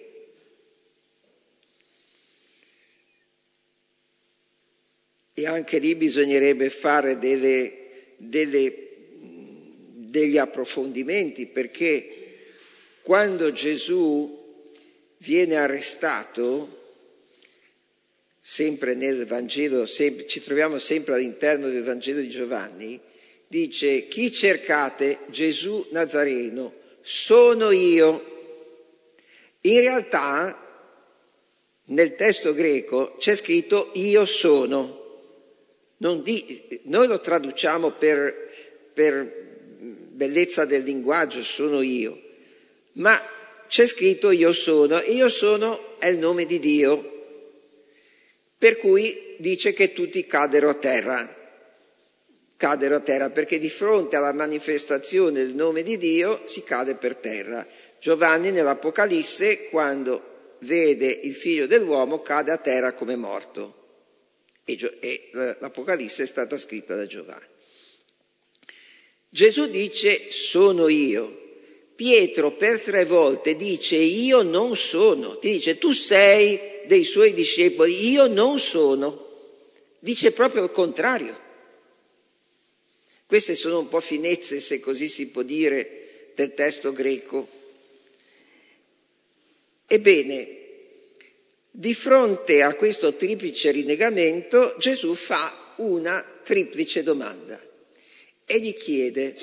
E anche lì bisognerebbe fare delle, delle, degli approfondimenti, perché quando Gesù viene arrestato, sempre nel Vangelo, sempre, ci troviamo sempre all'interno del Vangelo di Giovanni, dice chi cercate? Gesù Nazareno, sono io. In realtà nel testo greco c'è scritto io sono. Non di, noi lo traduciamo per, per bellezza del linguaggio, sono io, ma c'è scritto io sono, e io sono è il nome di Dio, per cui dice che tutti caddero a terra, caddero a terra, perché di fronte alla manifestazione del nome di Dio si cade per terra. Giovanni nell'Apocalisse, quando vede il figlio dell'uomo, cade a terra come morto. E, e l'Apocalisse è stata scritta da Giovanni. Gesù dice sono io. Pietro per tre volte dice io non sono. Ti dice tu sei dei suoi discepoli, io non sono. Dice proprio il contrario. Queste sono un po' finezze, se così si può dire, del testo greco. Ebbene, di fronte a questo triplice rinnegamento, Gesù fa una triplice domanda e gli chiede: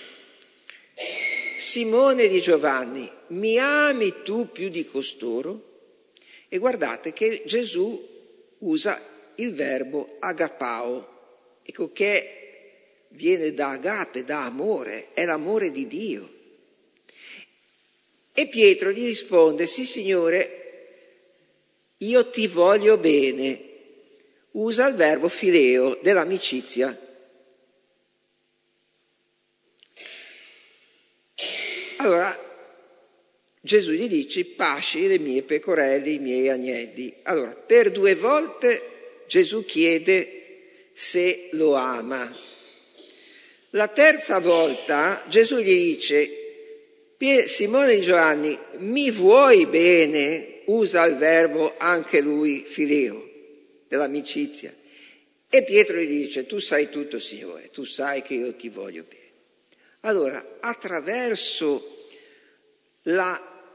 Simone di Giovanni, mi ami tu più di costoro? E guardate che Gesù usa il verbo agapao, ecco, che viene da agape, da amore, è l'amore di Dio. E Pietro gli risponde: sì, Signore, io ti voglio bene. Usa il verbo fileo dell'amicizia. Allora Gesù gli dice: pasci le mie pecorelle, i miei agnelli. Allora, per due volte Gesù chiede se lo ama. La terza volta Gesù gli dice: Simone di Giovanni, mi vuoi bene? Usa il verbo anche lui fileo dell'amicizia. E Pietro gli dice: tu sai tutto, Signore, tu sai che io ti voglio bene. Allora, attraverso la,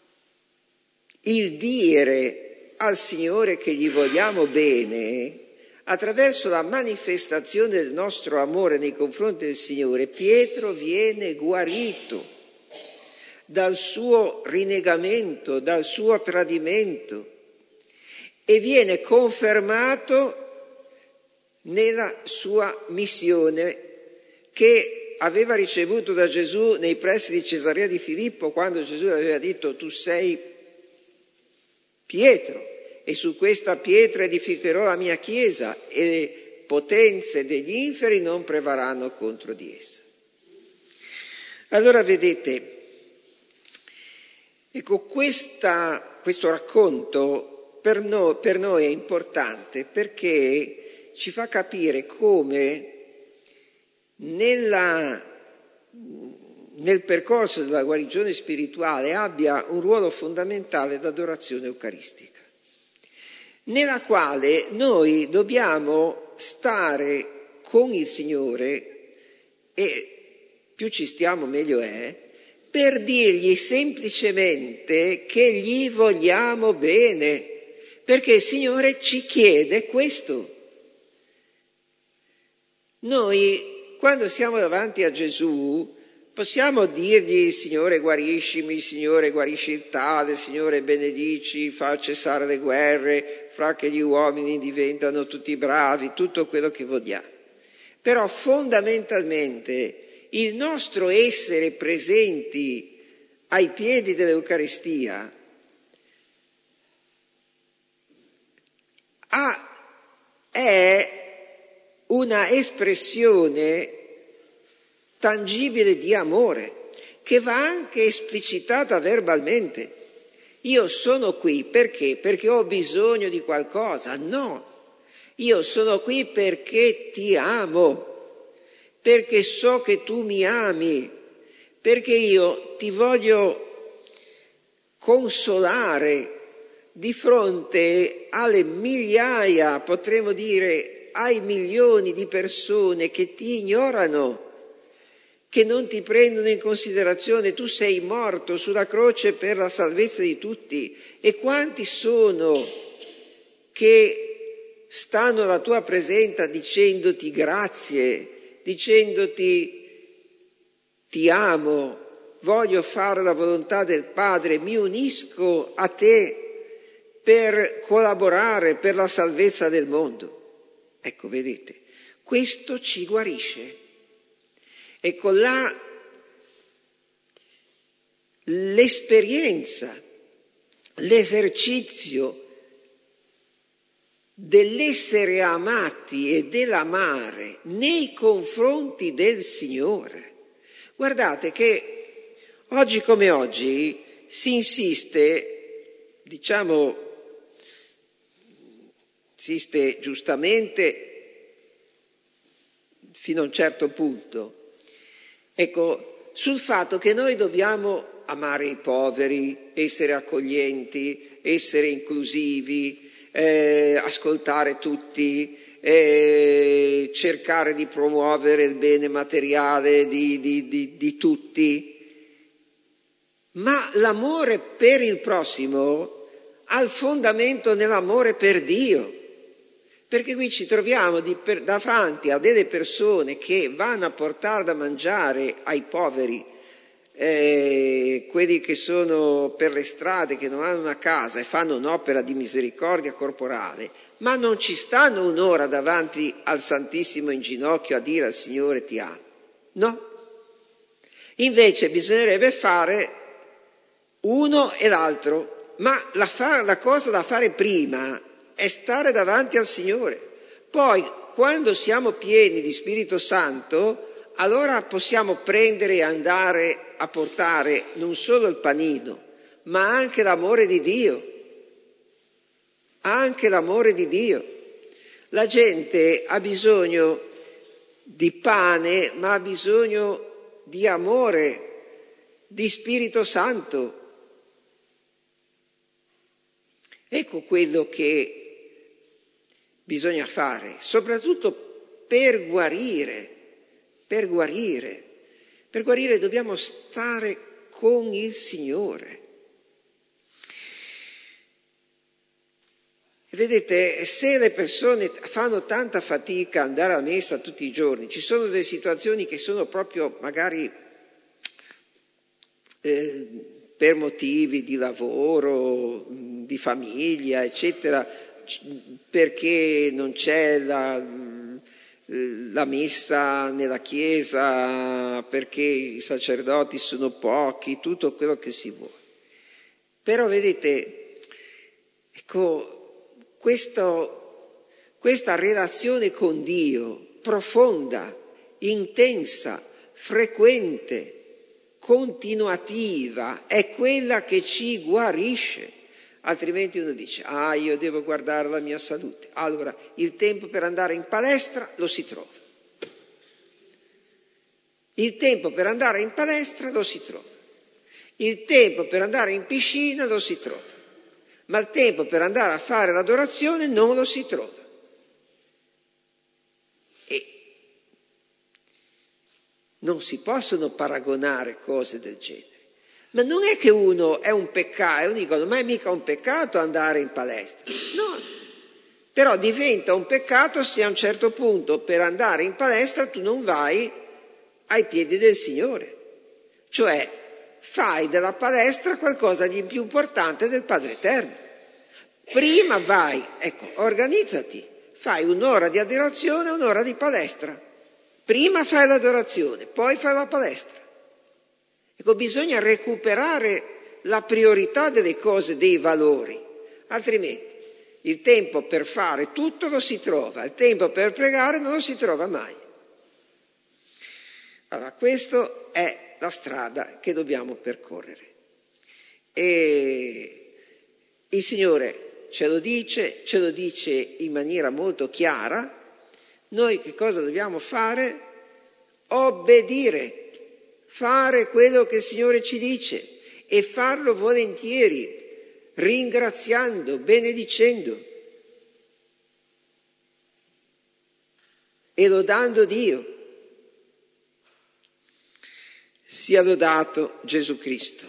il dire al Signore che gli vogliamo bene, attraverso la manifestazione del nostro amore nei confronti del Signore, Pietro viene guarito dal suo rinnegamento, dal suo tradimento, e viene confermato nella sua missione che aveva ricevuto da Gesù nei pressi di Cesarea di Filippo, quando Gesù aveva detto: tu sei Pietro e su questa pietra edificherò la mia chiesa e le potenze degli inferi non prevarranno contro di essa. Allora vedete, ecco, questa, questo racconto per noi, per noi è importante perché ci fa capire come nella, nel percorso della guarigione spirituale abbia un ruolo fondamentale l'adorazione eucaristica, nella quale noi dobbiamo stare con il Signore, e più ci stiamo meglio è, per dirgli semplicemente che gli vogliamo bene, perché il Signore ci chiede questo. Noi, quando siamo davanti a Gesù, possiamo dirgli: Signore guariscimi, Signore guarisci il tale, Signore benedici, fa cessare le guerre, fa che gli uomini diventano tutti bravi, tutto quello che vogliamo. Però fondamentalmente il nostro essere presenti ai piedi dell'Eucaristia ha, è una espressione tangibile di amore che va anche esplicitata verbalmente. Io sono qui perché? Perché ho bisogno di qualcosa? No, io sono qui perché ti amo, perché so che tu mi ami, perché io ti voglio consolare di fronte alle migliaia, potremmo dire ai milioni di persone che ti ignorano, che non ti prendono in considerazione. Tu sei morto sulla croce per la salvezza di tutti, e quanti sono che stanno alla tua presenza dicendoti grazie, dicendoti ti amo, voglio fare la volontà del Padre, mi unisco a te per collaborare per la salvezza del mondo. Ecco, vedete, questo ci guarisce. Ecco, la, l'esperienza, l'esercizio dell'essere amati e dell'amare nei confronti del Signore. Guardate che oggi come oggi si insiste diciamo, esiste giustamente fino a un certo punto, ecco, sul fatto che noi dobbiamo amare i poveri, essere accoglienti, essere inclusivi, eh, ascoltare tutti, eh, cercare di promuovere il bene materiale di, di, di, di tutti. Ma l'amore per il prossimo ha il fondamento nell'amore per Dio, perché qui ci troviamo di per, davanti a delle persone che vanno a portare da mangiare ai poveri, eh, quelli che sono per le strade, che non hanno una casa e fanno un'opera di misericordia corporale, ma non ci stanno un'ora davanti al Santissimo in ginocchio a dire al Signore ti amo. No. Invece bisognerebbe fare uno e l'altro, ma la, fa- la cosa da fare prima è stare davanti al Signore. Poi, quando siamo pieni di Spirito Santo, allora possiamo prendere e andare a portare non solo il panino, ma anche l'amore di Dio. Anche l'amore di Dio. La gente ha bisogno di pane, ma ha bisogno di amore, di Spirito Santo. Ecco quello che bisogna fare, soprattutto per guarire, per guarire. Per guarire dobbiamo stare con il Signore. E vedete, se le persone fanno tanta fatica ad andare a messa tutti i giorni, ci sono delle situazioni che sono proprio magari eh, per motivi di lavoro, di famiglia, eccetera, perché non c'è la, la messa nella chiesa, perché i sacerdoti sono pochi, tutto quello che si vuole. Però vedete, ecco, questo, questa relazione con Dio profonda, intensa, frequente, continuativa, è quella che ci guarisce. Altrimenti uno dice, ah, io devo guardare la mia salute. Allora, il tempo per andare in palestra lo si trova. Il tempo per andare in palestra lo si trova. Il tempo per andare in piscina lo si trova. Ma il tempo per andare a fare l'adorazione non lo si trova. E non si possono paragonare cose del genere. Ma non è che uno è un peccato, e uno dicono, ma è mica un peccato andare in palestra. No, però diventa un peccato se a un certo punto per andare in palestra tu non vai ai piedi del Signore. Cioè fai della palestra qualcosa di più importante del Padre Eterno. Prima vai, ecco, organizzati, fai un'ora di adorazione, un'ora di palestra. Prima fai l'adorazione, poi fai la palestra. Ecco, bisogna recuperare la priorità delle cose, dei valori, altrimenti il tempo per fare tutto lo si trova, il tempo per pregare non lo si trova mai. Allora, questa è la strada che dobbiamo percorrere. E il Signore ce lo dice, ce lo dice in maniera molto chiara. Noi che cosa dobbiamo fare? Obbedire. Fare quello che il Signore ci dice e farlo volentieri, ringraziando, benedicendo e lodando Dio. Sia lodato Gesù Cristo.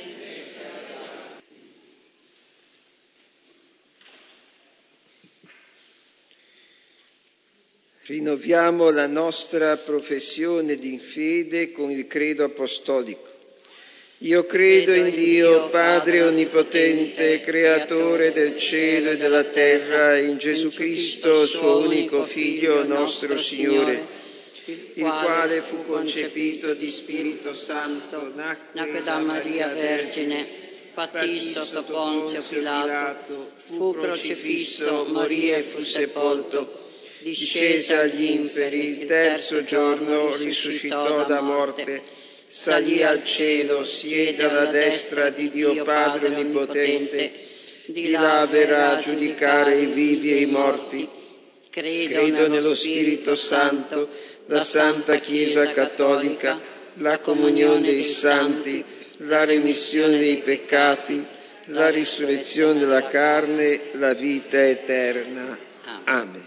Rinnoviamo la nostra professione di fede con il credo apostolico. Io credo in Dio, Padre Onnipotente, Creatore del cielo e della terra, in Gesù Cristo, suo unico Figlio, nostro Signore, il quale fu concepito di Spirito Santo, nacque da Maria Vergine, patì sotto Ponzio Pilato, fu crocifisso, morì e fu sepolto, discese agli inferi, il terzo giorno risuscitò da morte, salì al cielo, siede alla destra di Dio Padre Onnipotente, di là verrà a giudicare i vivi e i morti. Credo nello Spirito Santo, la Santa Chiesa Cattolica, la comunione dei santi, la remissione dei peccati, la risurrezione della carne, la vita eterna. Amen.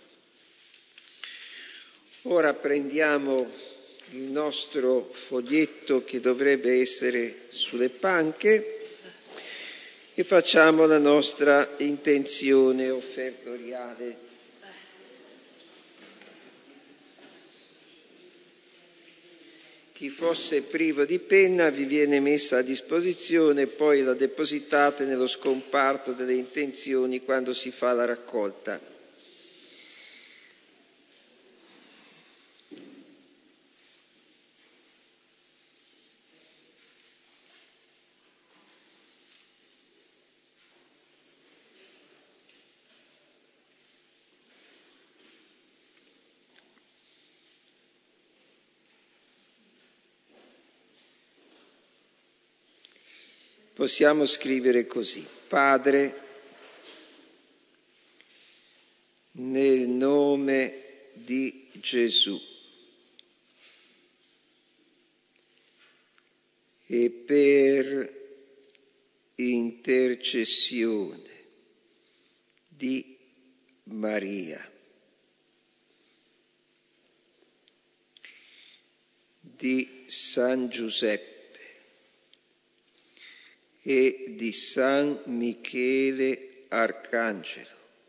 Ora prendiamo il nostro foglietto che dovrebbe essere sulle panche e facciamo la nostra intenzione offertoriale. Chi fosse privo di penna vi viene messa a disposizione, poi la depositate nello scomparto delle intenzioni quando si fa la raccolta. Possiamo scrivere così: Padre, nel nome di Gesù e per intercessione di Maria, di San Giuseppe e di San Michele Arcangelo,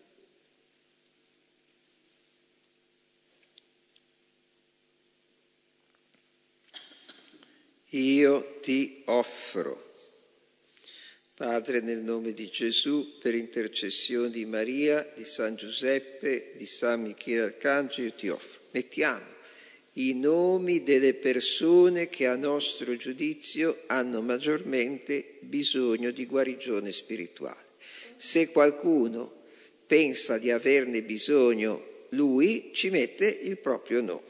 io ti offro, Padre, nel nome di Gesù, per intercessione di Maria, di San Giuseppe, di San Michele Arcangelo, io ti offro. Mettiamo i nomi delle persone che a nostro giudizio hanno maggiormente bisogno di guarigione spirituale. Se qualcuno pensa di averne bisogno lui, ci mette il proprio nome.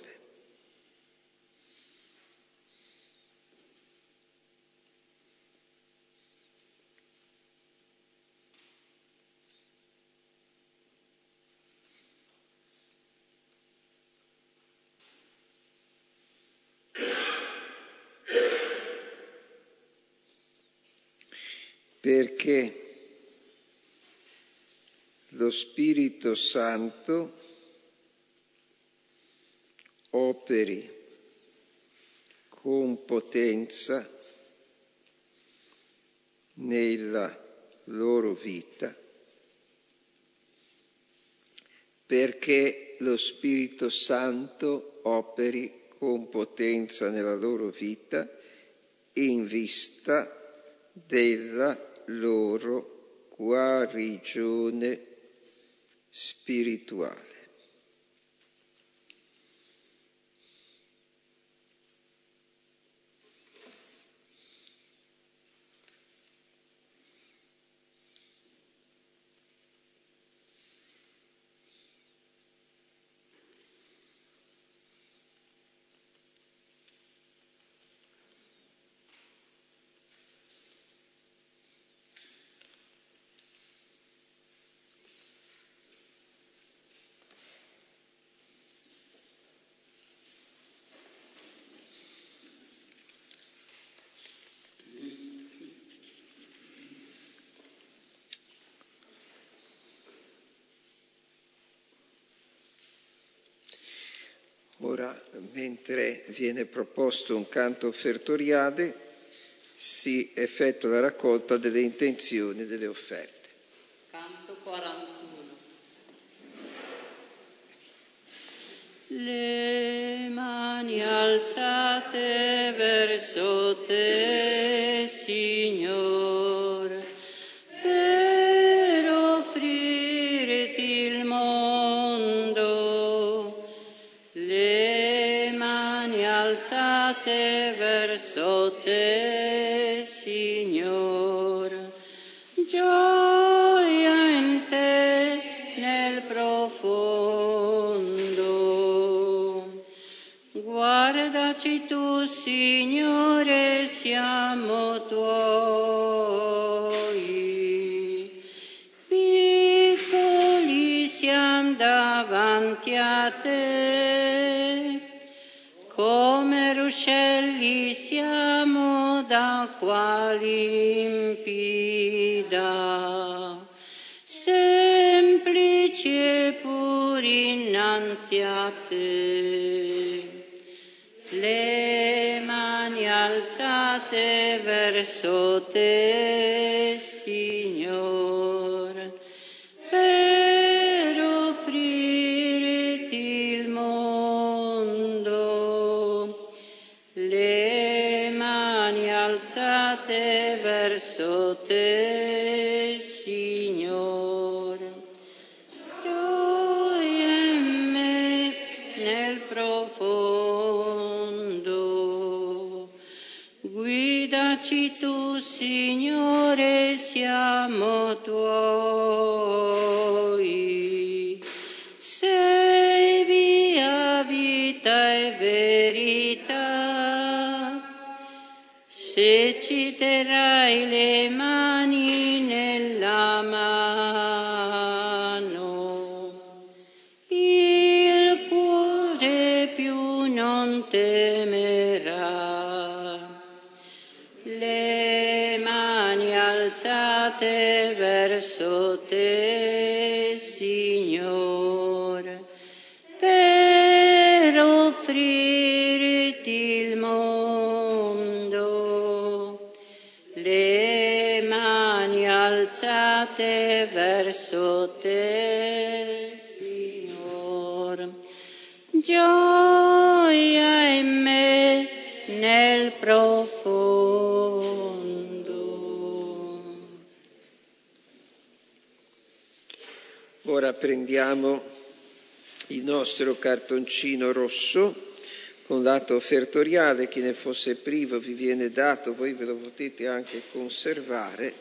Perché lo Spirito Santo operi con potenza nella loro vita, perché lo Spirito Santo operi con potenza nella loro vita in vista della loro guarigione spirituale. Ora, mentre viene proposto un canto offertoriale, si effettua la raccolta delle intenzioni delle offerte. Canto quarantuno. Le mani alzate verso te, Signore, per offrirti il mondo. Le mani alzate verso te, Signore, gioia in te nel profondo. Guardaci tu, Signore, siamo tuoi. davanti a te. Come ruscelli siamo d'acqua limpida, semplici e puri innanzi a te. Le mani alzate verso te, Signore, per offrirti il mondo. Le mani alzate verso te, Signore. Gioia in me nel profondo. Guidaci tu, Signore, siamo tuoi. Sei via, vita e verità. Se ci terrai le mani nella mano, il cuore più non temerà. Le mani alzate verso te, Signore, per offrirti il mondo. Le mani alzate verso te, Signore. Gioia in me nel profondo. Ora prendiamo il nostro cartoncino rosso con lato offertoriale. Chi ne fosse privo vi viene dato, voi ve lo potete anche conservare.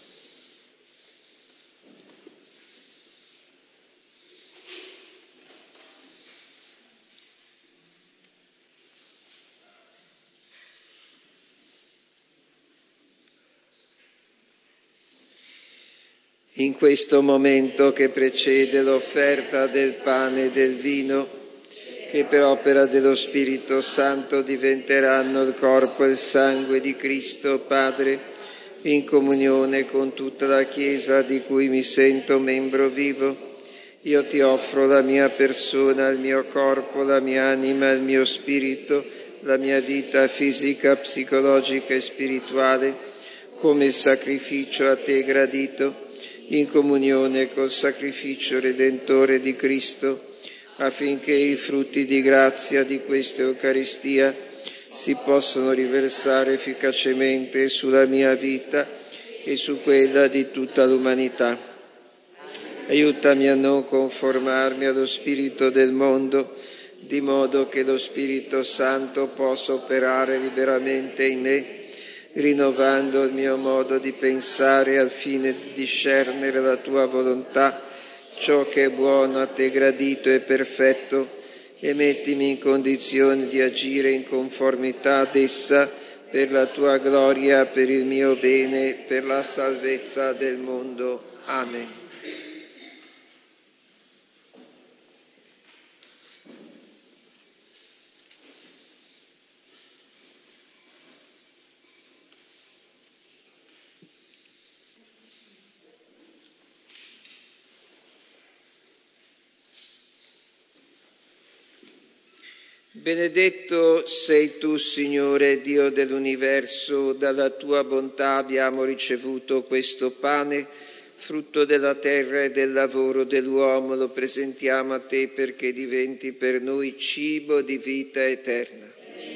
In questo momento che precede l'offerta del pane e del vino, che per opera dello Spirito Santo diventeranno il corpo e il sangue di Cristo, Padre, in comunione con tutta la Chiesa di cui mi sento membro vivo, io ti offro la mia persona, il mio corpo, la mia anima, il mio spirito, la mia vita fisica, psicologica e spirituale, come sacrificio a te gradito, in comunione col sacrificio redentore di Cristo, affinché i frutti di grazia di questa Eucaristia si possano riversare efficacemente sulla mia vita e su quella di tutta l'umanità. Aiutami a non conformarmi allo spirito del mondo, di modo che lo Spirito Santo possa operare liberamente in me, rinnovando il mio modo di pensare al fine di discernere la tua volontà, ciò che è buono, a te gradito e perfetto, e mettimi in condizione di agire in conformità ad essa per la tua gloria, per il mio bene, per la salvezza del mondo. Amen. Benedetto sei tu, Signore, Dio dell'universo, dalla tua bontà abbiamo ricevuto questo pane, frutto della terra e del lavoro dell'uomo, lo presentiamo a te perché diventi per noi cibo di vita eterna.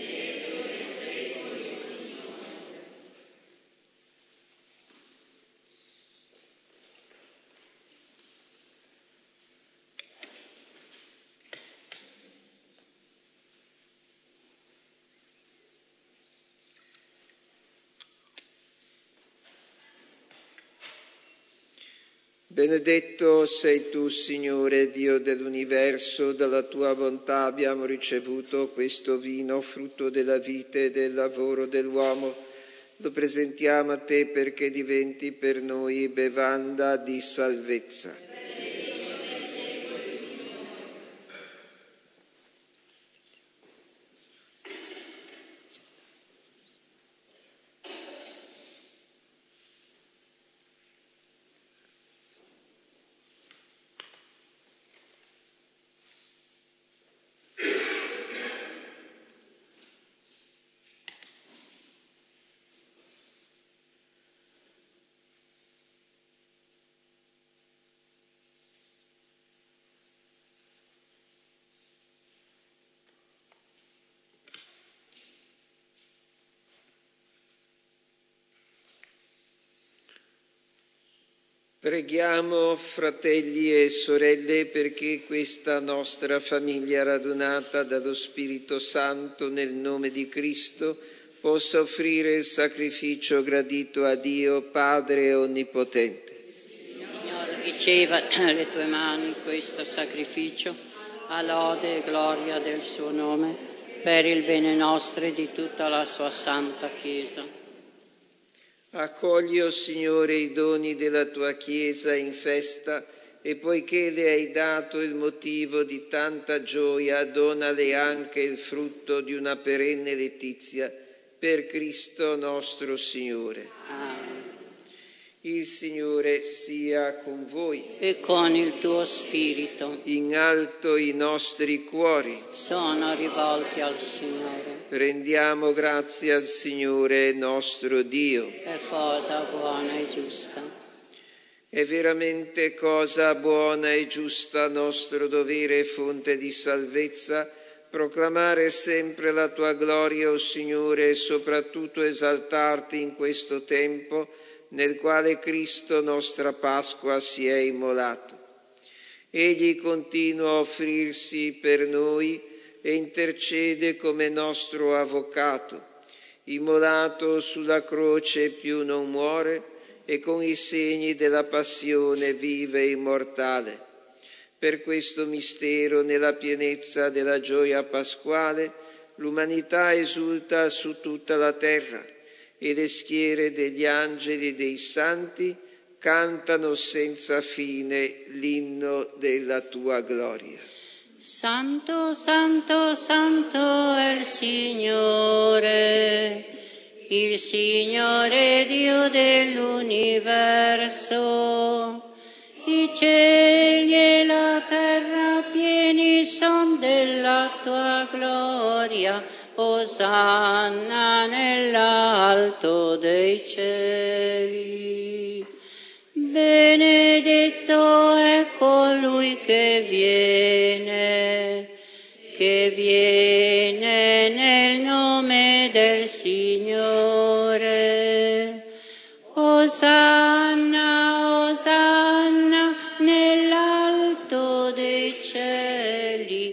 Benedetto sei tu, Signore, Dio dell'universo, dalla tua bontà abbiamo ricevuto questo vino, frutto della vita e del lavoro dell'uomo. Lo presentiamo a te perché diventi per noi bevanda di salvezza. Preghiamo, fratelli e sorelle, perché questa nostra famiglia radunata dallo Spirito Santo nel nome di Cristo possa offrire il sacrificio gradito a Dio Padre Onnipotente. Signore, riceva dalle tue mani questo sacrificio, a lode e gloria del suo nome, per il bene nostro e di tutta la sua santa Chiesa. Accogli, o Signore, i doni della tua Chiesa in festa e poiché le hai dato il motivo di tanta gioia, donale anche il frutto di una perenne letizia per Cristo nostro Signore. Amen. Il Signore sia con voi. E con il tuo spirito. In alto i nostri cuori sono rivolti al Signore. Rendiamo grazie al Signore nostro Dio. È cosa buona e giusta. È veramente cosa buona e giusta, nostro dovere e fonte di salvezza, proclamare sempre la tua gloria, o Signore, e soprattutto esaltarti in questo tempo nel quale Cristo, nostra Pasqua, si è immolato. Egli continua a offrirsi per noi e intercede come nostro avvocato. Immolato sulla croce più non muore e con i segni della passione vive e immortale. Per questo mistero, nella pienezza della gioia pasquale, l'umanità esulta su tutta la terra e le schiere degli angeli e dei santi cantano senza fine l'inno della tua gloria. Santo, santo, santo è il Signore, il Signore Dio dell'universo. I cieli e la terra pieni son della tua gloria. Osanna nell'alto dei cieli. Benedetto è colui che viene, che viene nel nome del Signore. Osanna, Osanna nell'alto dei cieli.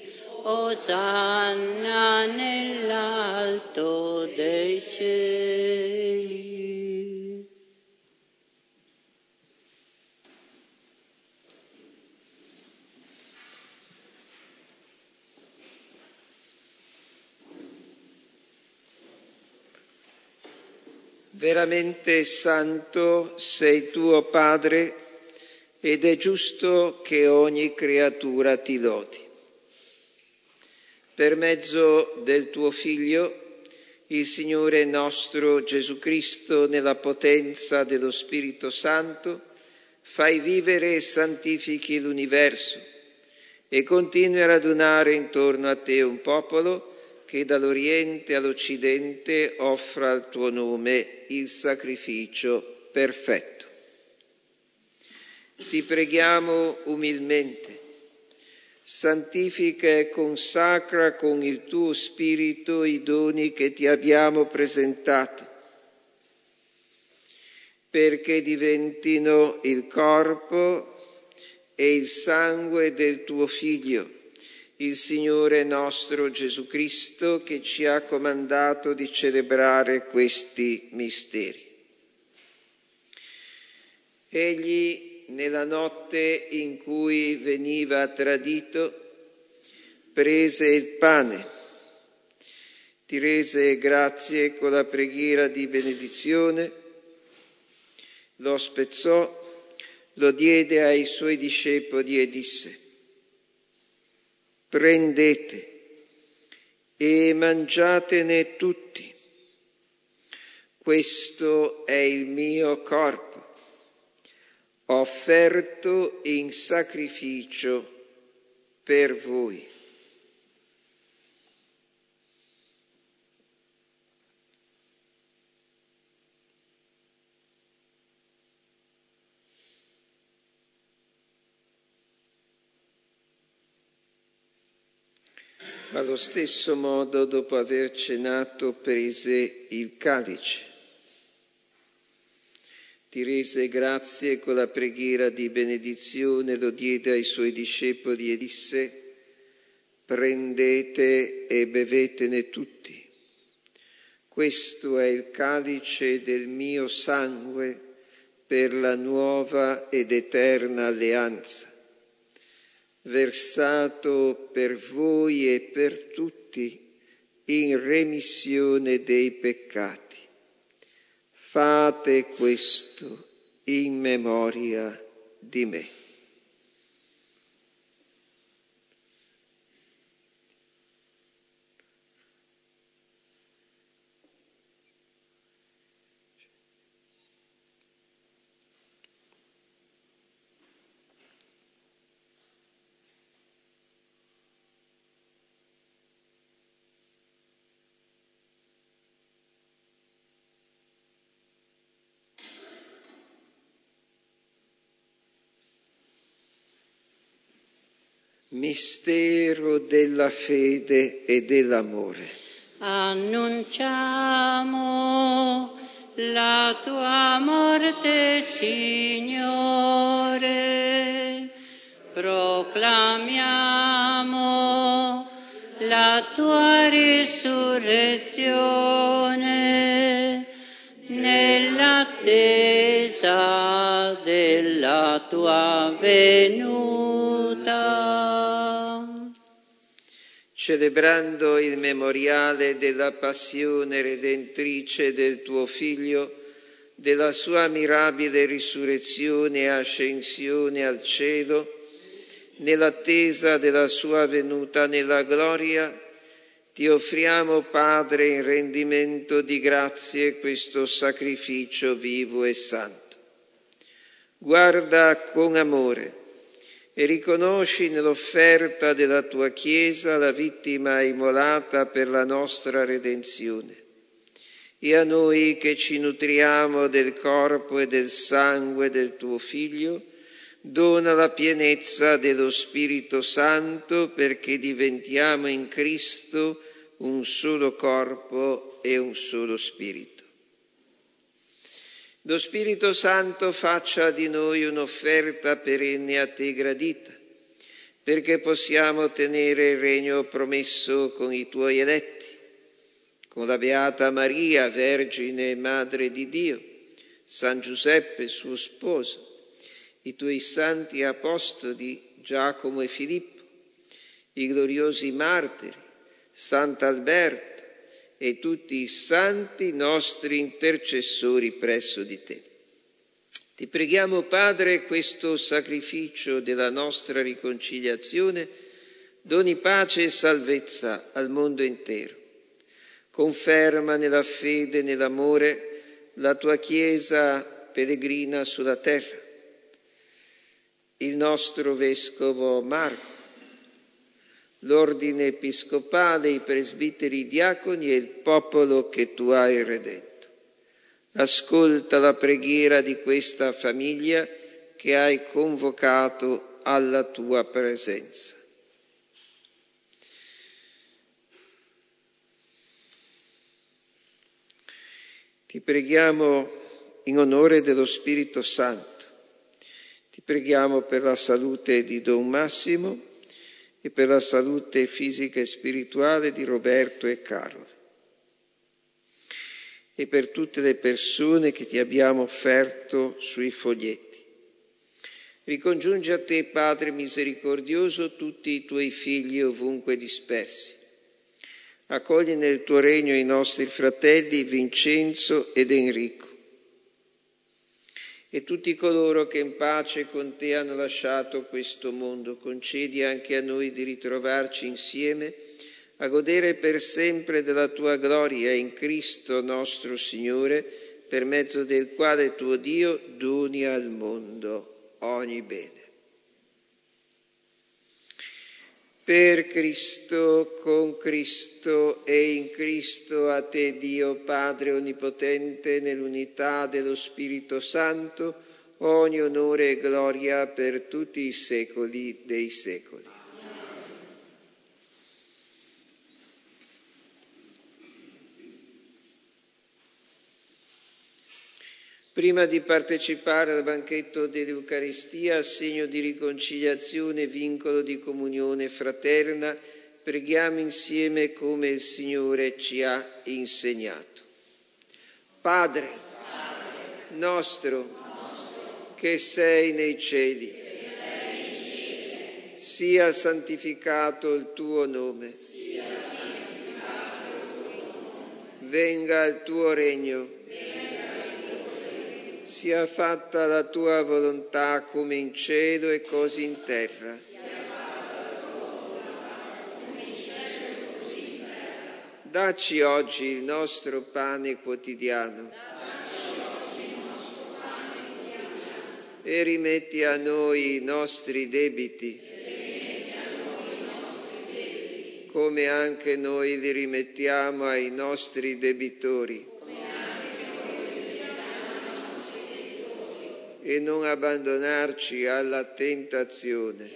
Osanna nell'alto dei cieli. Veramente santo sei tuo Padre, ed è giusto che ogni creatura ti lodi. Per mezzo del tuo Figlio, il Signore nostro Gesù Cristo, nella potenza dello Spirito Santo, fai vivere e santifichi l'universo e continui a radunare intorno a te un popolo che dall'Oriente all'Occidente offra al tuo nome il sacrificio perfetto. Ti preghiamo umilmente, santifica e consacra con il tuo Spirito i doni che ti abbiamo presentato, perché diventino il corpo e il sangue del tuo Figlio, il Signore nostro Gesù Cristo, che ci ha comandato di celebrare questi misteri. Egli, nella notte in cui veniva tradito, prese il pane, ti rese grazie con la preghiera di benedizione, lo spezzò, lo diede ai suoi discepoli e disse: prendete e mangiatene tutti. Questo è il mio corpo, offerto in sacrificio per voi. Allo stesso modo, dopo aver cenato, prese il calice. ti rese grazie con la preghiera di benedizione, lo diede ai suoi discepoli e disse: prendete e bevetene tutti. Questo è il calice del mio sangue per la nuova ed eterna alleanza, versato per voi e per tutti in remissione dei peccati. Fate questo in memoria di me. Mistero della fede e dell'amore. Annunciamo la tua morte, Signore, proclamiamo la tua risurrezione nell'attesa della tua venuta. Celebrando il memoriale della passione redentrice del tuo Figlio, della sua mirabile risurrezione e ascensione al cielo, nell'attesa della sua venuta nella gloria, ti offriamo, Padre, in rendimento di grazie questo sacrificio vivo e santo. Guarda con amore e riconosci nell'offerta della tua Chiesa la vittima immolata per la nostra redenzione. E a noi che ci nutriamo del corpo e del sangue del tuo Figlio, dona la pienezza dello Spirito Santo perché diventiamo in Cristo un solo corpo e un solo Spirito. Lo Spirito Santo faccia di noi un'offerta perenne a te gradita, perché possiamo ottenere il regno promesso con i tuoi eletti, con la Beata Maria, Vergine e Madre di Dio, San Giuseppe, suo sposo, i tuoi santi apostoli Giacomo e Filippo, i gloriosi martiri, Sant'Alberto e tutti i santi nostri intercessori presso di te. Ti preghiamo, Padre, questo sacrificio della nostra riconciliazione doni pace e salvezza al mondo intero. Conferma nella fede e nell'amore la tua Chiesa pellegrina sulla terra, il nostro Vescovo Marco, l'ordine episcopale, i presbiteri, i diaconi e il popolo che tu hai redento. Ascolta la preghiera di questa famiglia che hai convocato alla tua presenza. Ti preghiamo in onore dello Spirito Santo. Ti preghiamo per la salute di Don Massimo e per la salute fisica e spirituale di Roberto e Carol, e per tutte le persone che ti abbiamo offerto sui foglietti. Ricongiungi a te, Padre misericordioso, tutti i tuoi figli ovunque dispersi. Accogli nel tuo regno i nostri fratelli Vincenzo ed Enrico e tutti coloro che in pace con te hanno lasciato questo mondo. Concedi anche a noi di ritrovarci insieme a godere per sempre della tua gloria in Cristo nostro Signore, per mezzo del quale tuo Dio doni al mondo ogni bene. Per Cristo, con Cristo e in Cristo, a te Dio Padre Onnipotente, nell'unità dello Spirito Santo, ogni onore e gloria per tutti i secoli dei secoli. Prima di partecipare al banchetto dell'Eucaristia, a segno di riconciliazione e vincolo di comunione fraterna, preghiamo insieme come il Signore ci ha insegnato. Padre nostro, che sei nei cieli, sia santificato il tuo nome, venga il tuo regno, sia fatta la tua volontà come in cielo e così in terra. Dacci oggi il nostro pane quotidiano e rimetti a noi i nostri debiti, come anche noi li rimettiamo ai nostri debitori. E non abbandonarci alla tentazione,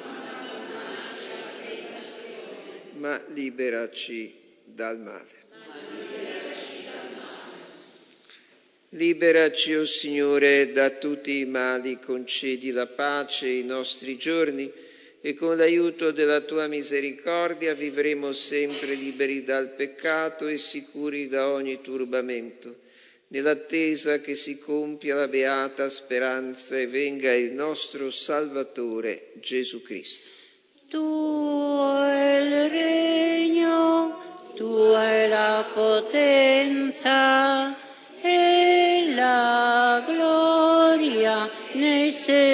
ma liberaci dal male. Liberaci, o Signore, da tutti i mali, concedi la pace ai nostri giorni e con l'aiuto della tua misericordia vivremo sempre liberi dal peccato e sicuri da ogni turbamento, nell'attesa che si compia la beata speranza e venga il nostro Salvatore Gesù Cristo. Tuo è il regno, tua è la potenza e la gloria nei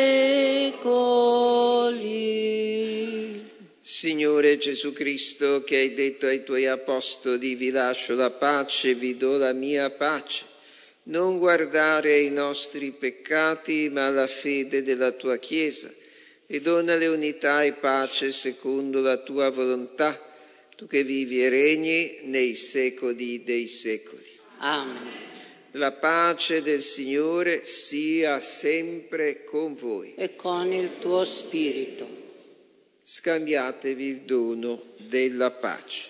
secoli. Signore Gesù Cristo, che hai detto ai tuoi apostoli: vi lascio la pace, vi do la mia pace, non guardare ai nostri peccati, ma alla fede della tua Chiesa, e donale unità e pace secondo la tua volontà, tu che vivi e regni nei secoli dei secoli. Amen. La pace del Signore sia sempre con voi. E con il tuo spirito. Scambiatevi il dono della pace.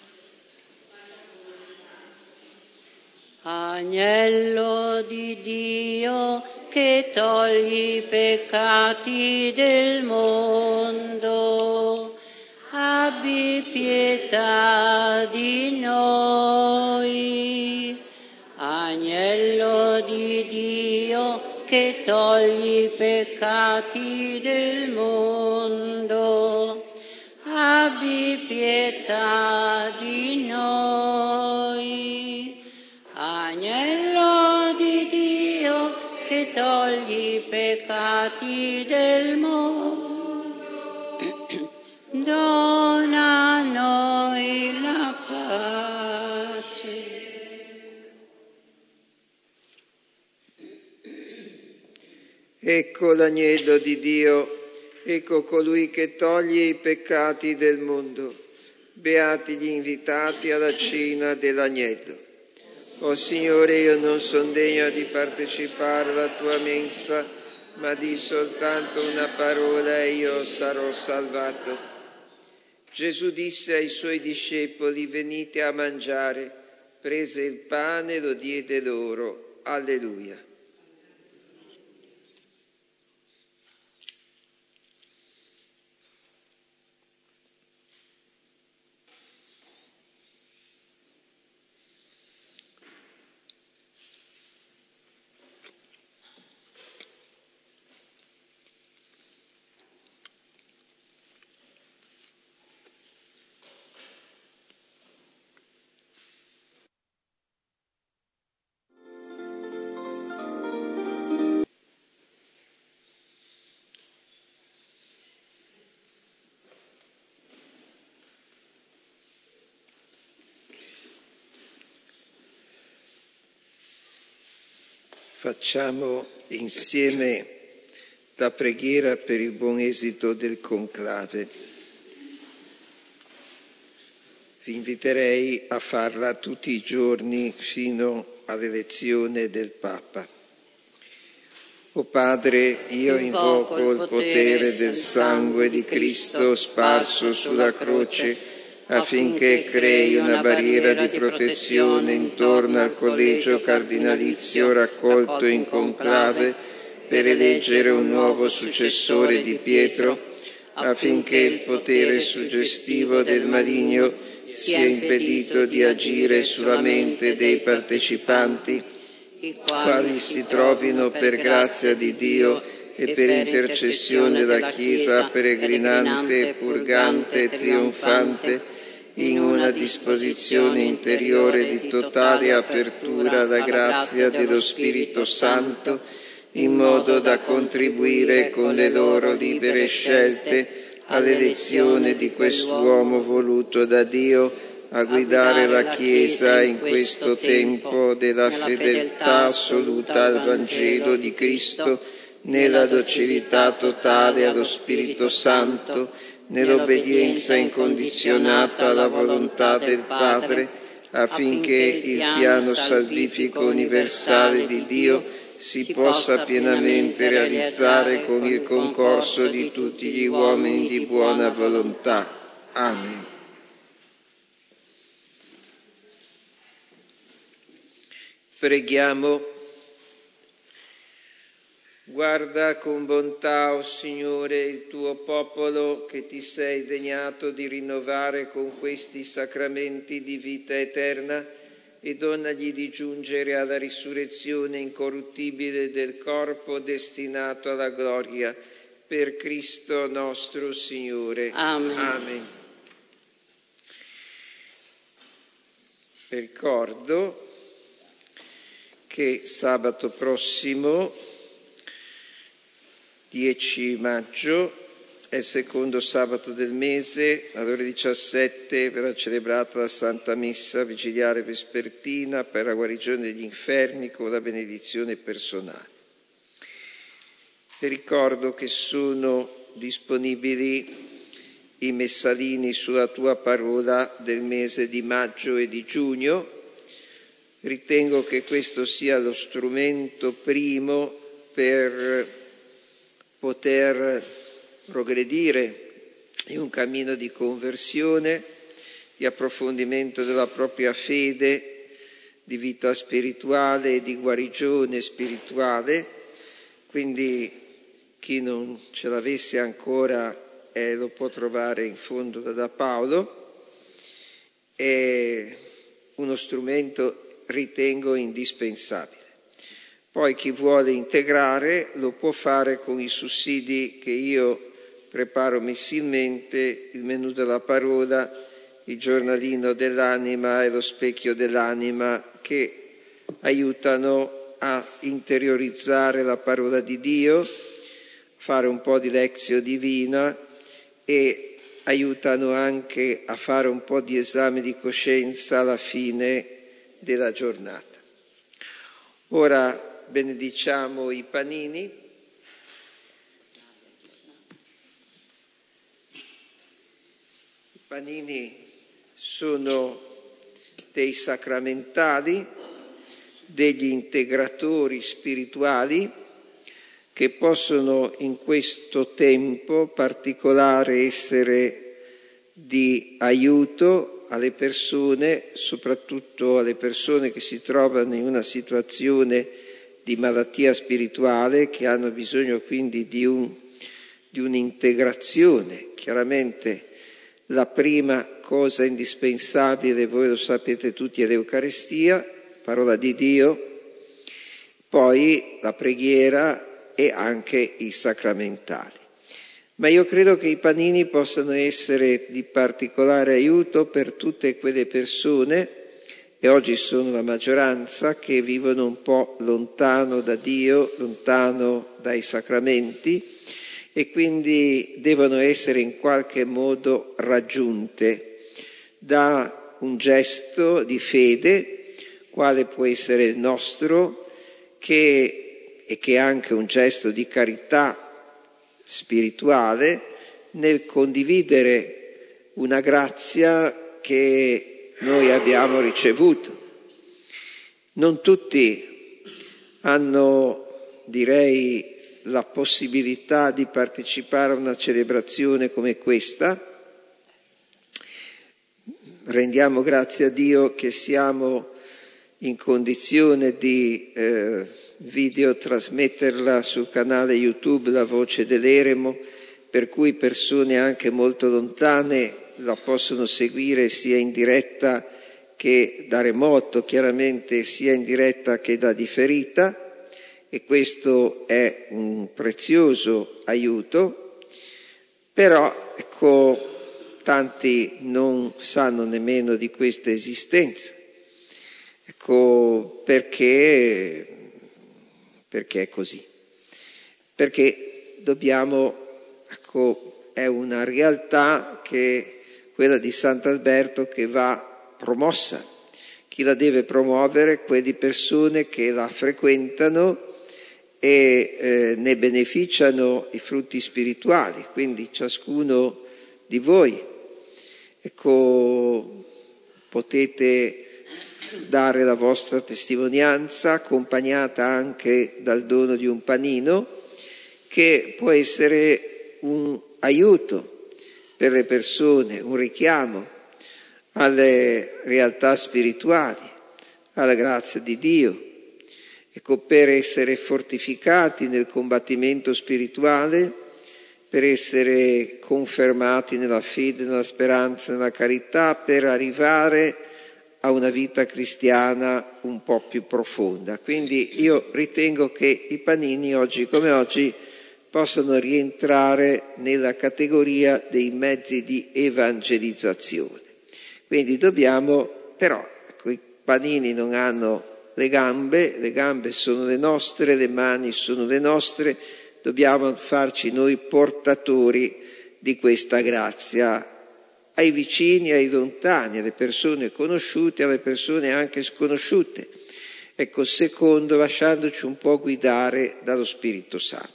Agnello di Dio, che togli i peccati del mondo, abbi pietà di noi. Agnello di Dio, che togli i peccati del mondo, abbi pietà di noi. Agnello di Dio, che togli i peccati del mondo, dona a noi la pace. Ecco l'agnello di Dio, ecco colui che toglie i peccati del mondo. Beati gli invitati alla cena dell'agnello. O Signore, io non sono degno di partecipare alla tua mensa, ma di soltanto una parola e io sarò salvato. Gesù disse ai suoi discepoli: venite a mangiare. Prese il pane e lo diede loro. Alleluia. Facciamo insieme la preghiera per il buon esito del conclave. Vi inviterei a farla tutti i giorni fino all'elezione del Papa. O Padre, io invoco il potere del sangue di Cristo sparso sulla croce affinché crei una barriera di protezione intorno al collegio cardinalizio raccolto in conclave per eleggere un nuovo successore di Pietro, affinché il potere suggestivo del maligno sia impedito di agire sulla mente dei partecipanti, i quali si trovino per grazia di Dio e per intercessione della Chiesa peregrinante, purgante e trionfante, in una disposizione interiore di totale apertura alla grazia dello Spirito Santo, in modo da contribuire con le loro libere scelte all'elezione di quest'uomo voluto da Dio a guidare la Chiesa in questo tempo della fedeltà assoluta al Vangelo di Cristo, nella docilità totale allo Spirito Santo, nell'obbedienza incondizionata alla volontà del Padre, affinché il piano salvifico universale di Dio si possa pienamente realizzare con il concorso di tutti gli uomini di buona volontà. Amen. Preghiamo. Guarda con bontà, o Signore, il tuo popolo che ti sei degnato di rinnovare con questi sacramenti di vita eterna e donagli di giungere alla risurrezione incorruttibile del corpo destinato alla gloria, per Cristo nostro Signore. Amen. Amen. Ricordo che sabato prossimo, dieci maggio, è il secondo sabato del mese, alle ore diciassette verrà celebrata la Santa Messa vigiliare vespertina per la guarigione degli infermi con la benedizione personale. E ricordo che sono disponibili i messalini sulla tua parola del mese di maggio e di giugno. Ritengo che questo sia lo strumento primo per poter progredire in un cammino di conversione, di approfondimento della propria fede, di vita spirituale e di guarigione spirituale. Quindi chi non ce l'avesse ancora eh, lo può trovare in fondo da Paolo. È uno strumento, ritengo, indispensabile. Poi chi vuole integrare lo può fare con i sussidi che io preparo mensilmente, il menù della parola, il giornalino dell'anima e lo specchio dell'anima, che aiutano a interiorizzare la parola di Dio, fare un po' di lezio divina e aiutano anche a fare un po' di esame di coscienza alla fine della giornata. Ora benediciamo i panini. I panini sono dei sacramentali, degli integratori spirituali che possono in questo tempo particolare essere di aiuto alle persone, soprattutto alle persone che si trovano in una situazione di malattia spirituale, che hanno bisogno quindi di, un, di un'integrazione. Chiaramente la prima cosa indispensabile, voi lo sapete tutti, è l'Eucaristia, parola di Dio, poi la preghiera e anche i sacramentali. Ma io credo che i panini possano essere di particolare aiuto per tutte quelle persone, e oggi sono la maggioranza, che vivono un po' lontano da Dio, lontano dai sacramenti, e quindi devono essere in qualche modo raggiunte da un gesto di fede, quale può essere il nostro, che, e che è anche un gesto di carità spirituale, nel condividere una grazia che noi abbiamo ricevuto. Non tutti hanno, direi, la possibilità di partecipare a una celebrazione come questa, rendiamo grazie a Dio che siamo in condizione di eh, video trasmetterla sul canale YouTube La Voce dell'Eremo, per cui persone anche molto lontane la possono seguire sia in diretta che da remoto, chiaramente sia in diretta che da differita, e questo è un prezioso aiuto. Però ecco, tanti non sanno nemmeno di questa esistenza. Ecco perché, perché è così. Perché dobbiamo, ecco, è una realtà che quella di Sant'Alberto che va promossa. Chi la deve promuovere? Quelle persone che la frequentano e eh, ne beneficiano i frutti spirituali, quindi ciascuno di voi. Ecco, potete dare la vostra testimonianza accompagnata anche dal dono di un panino che può essere un aiuto per le persone, un richiamo alle realtà spirituali, alla grazia di Dio. Ecco, per essere fortificati nel combattimento spirituale, per essere confermati nella fede, nella speranza, nella carità, per arrivare a una vita cristiana un po' più profonda. Quindi io ritengo che i panini, oggi come oggi, possano rientrare nella categoria dei mezzi di evangelizzazione. Quindi dobbiamo, però, ecco, i panini non hanno le gambe, le gambe sono le nostre, le mani sono le nostre, dobbiamo farci noi portatori di questa grazia ai vicini, ai lontani, alle persone conosciute, alle persone anche sconosciute. Ecco, secondo, lasciandoci un po' guidare dallo Spirito Santo.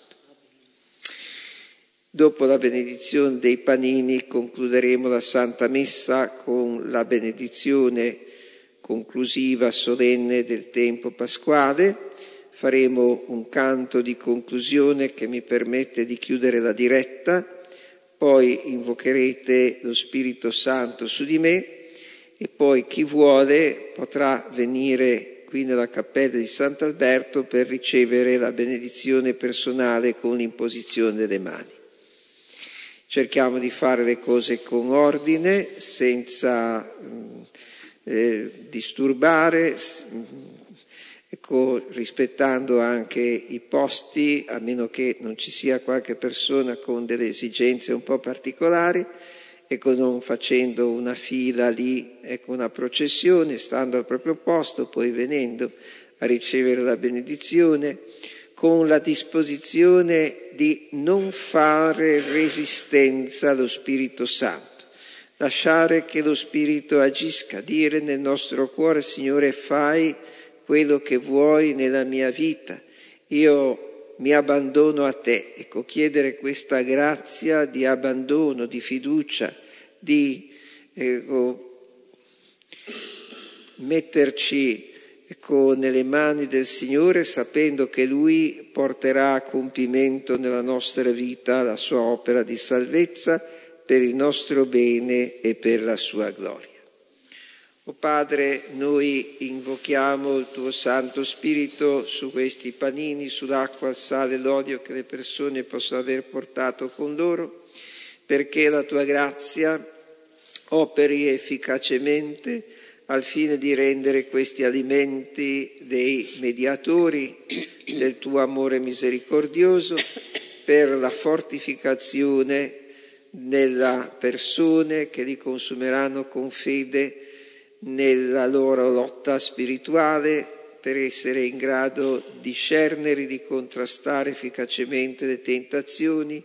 Dopo la benedizione dei panini concluderemo la Santa Messa con la benedizione conclusiva solenne del tempo pasquale. Faremo un canto di conclusione che mi permette di chiudere la diretta, poi invocherete lo Spirito Santo su di me e poi chi vuole potrà venire qui nella cappella di Sant'Alberto per ricevere la benedizione personale con l'imposizione delle mani. Cerchiamo di fare le cose con ordine, senza eh, disturbare, ecco, rispettando anche i posti, a meno che non ci sia qualche persona con delle esigenze un po' particolari, ecco, non facendo una fila lì, ecco, una processione, stando al proprio posto, poi venendo a ricevere la benedizione, con la disposizione di non fare resistenza allo Spirito Santo, lasciare che lo Spirito agisca, dire nel nostro cuore: Signore, fai quello che vuoi nella mia vita, io mi abbandono a te. Ecco, chiedere questa grazia di abbandono, di fiducia, di ecco, metterci ecco, nelle mani del Signore, sapendo che Lui porterà a compimento nella nostra vita la sua opera di salvezza per il nostro bene e per la sua gloria. O Padre, noi invochiamo il tuo Santo Spirito su questi panini, sull'acqua, il sale e l'olio che le persone possono aver portato con loro, perché la tua grazia operi efficacemente al fine di rendere questi alimenti dei mediatori del tuo amore misericordioso per la fortificazione nella persone che li consumeranno con fede nella loro lotta spirituale, per essere in grado di discernere, di contrastare efficacemente le tentazioni,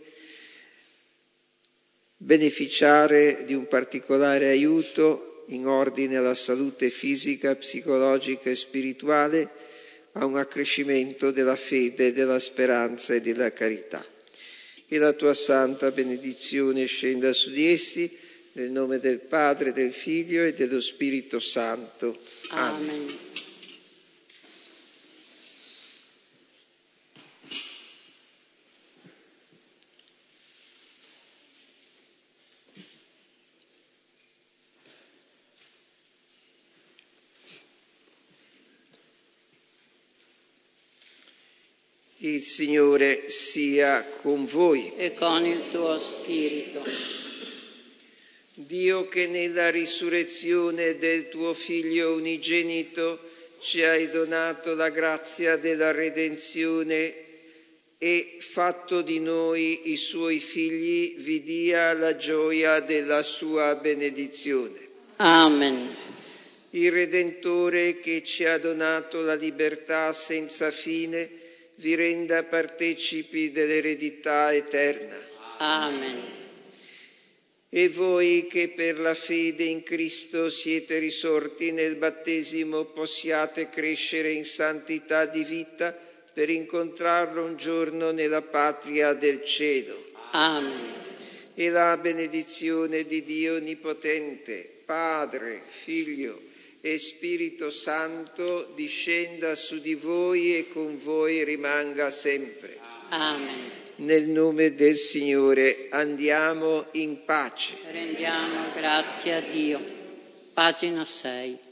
beneficiare di un particolare aiuto in ordine alla salute fisica, psicologica e spirituale, a un accrescimento della fede, della speranza e della carità. Che la tua santa benedizione scenda su di essi, nel nome del Padre, del Figlio e dello Spirito Santo. Amen. Amen. Il Signore sia con voi. E con il tuo spirito. Dio, che nella risurrezione del tuo Figlio unigenito ci hai donato la grazia della redenzione e fatto di noi i suoi figli, vi dia la gioia della sua benedizione. Amen. Il Redentore, che ci ha donato la libertà senza fine, vi renda partecipi dell'eredità eterna. Amen. E voi, che per la fede in Cristo siete risorti nel battesimo, possiate crescere in santità di vita per incontrarlo un giorno nella patria del cielo. Amen. E la benedizione di Dio Onnipotente, Padre, Figlio e Spirito Santo discenda su di voi e con voi rimanga sempre. Amen. Nel nome del Signore andiamo in pace. Rendiamo grazie a Dio. Pagina sei.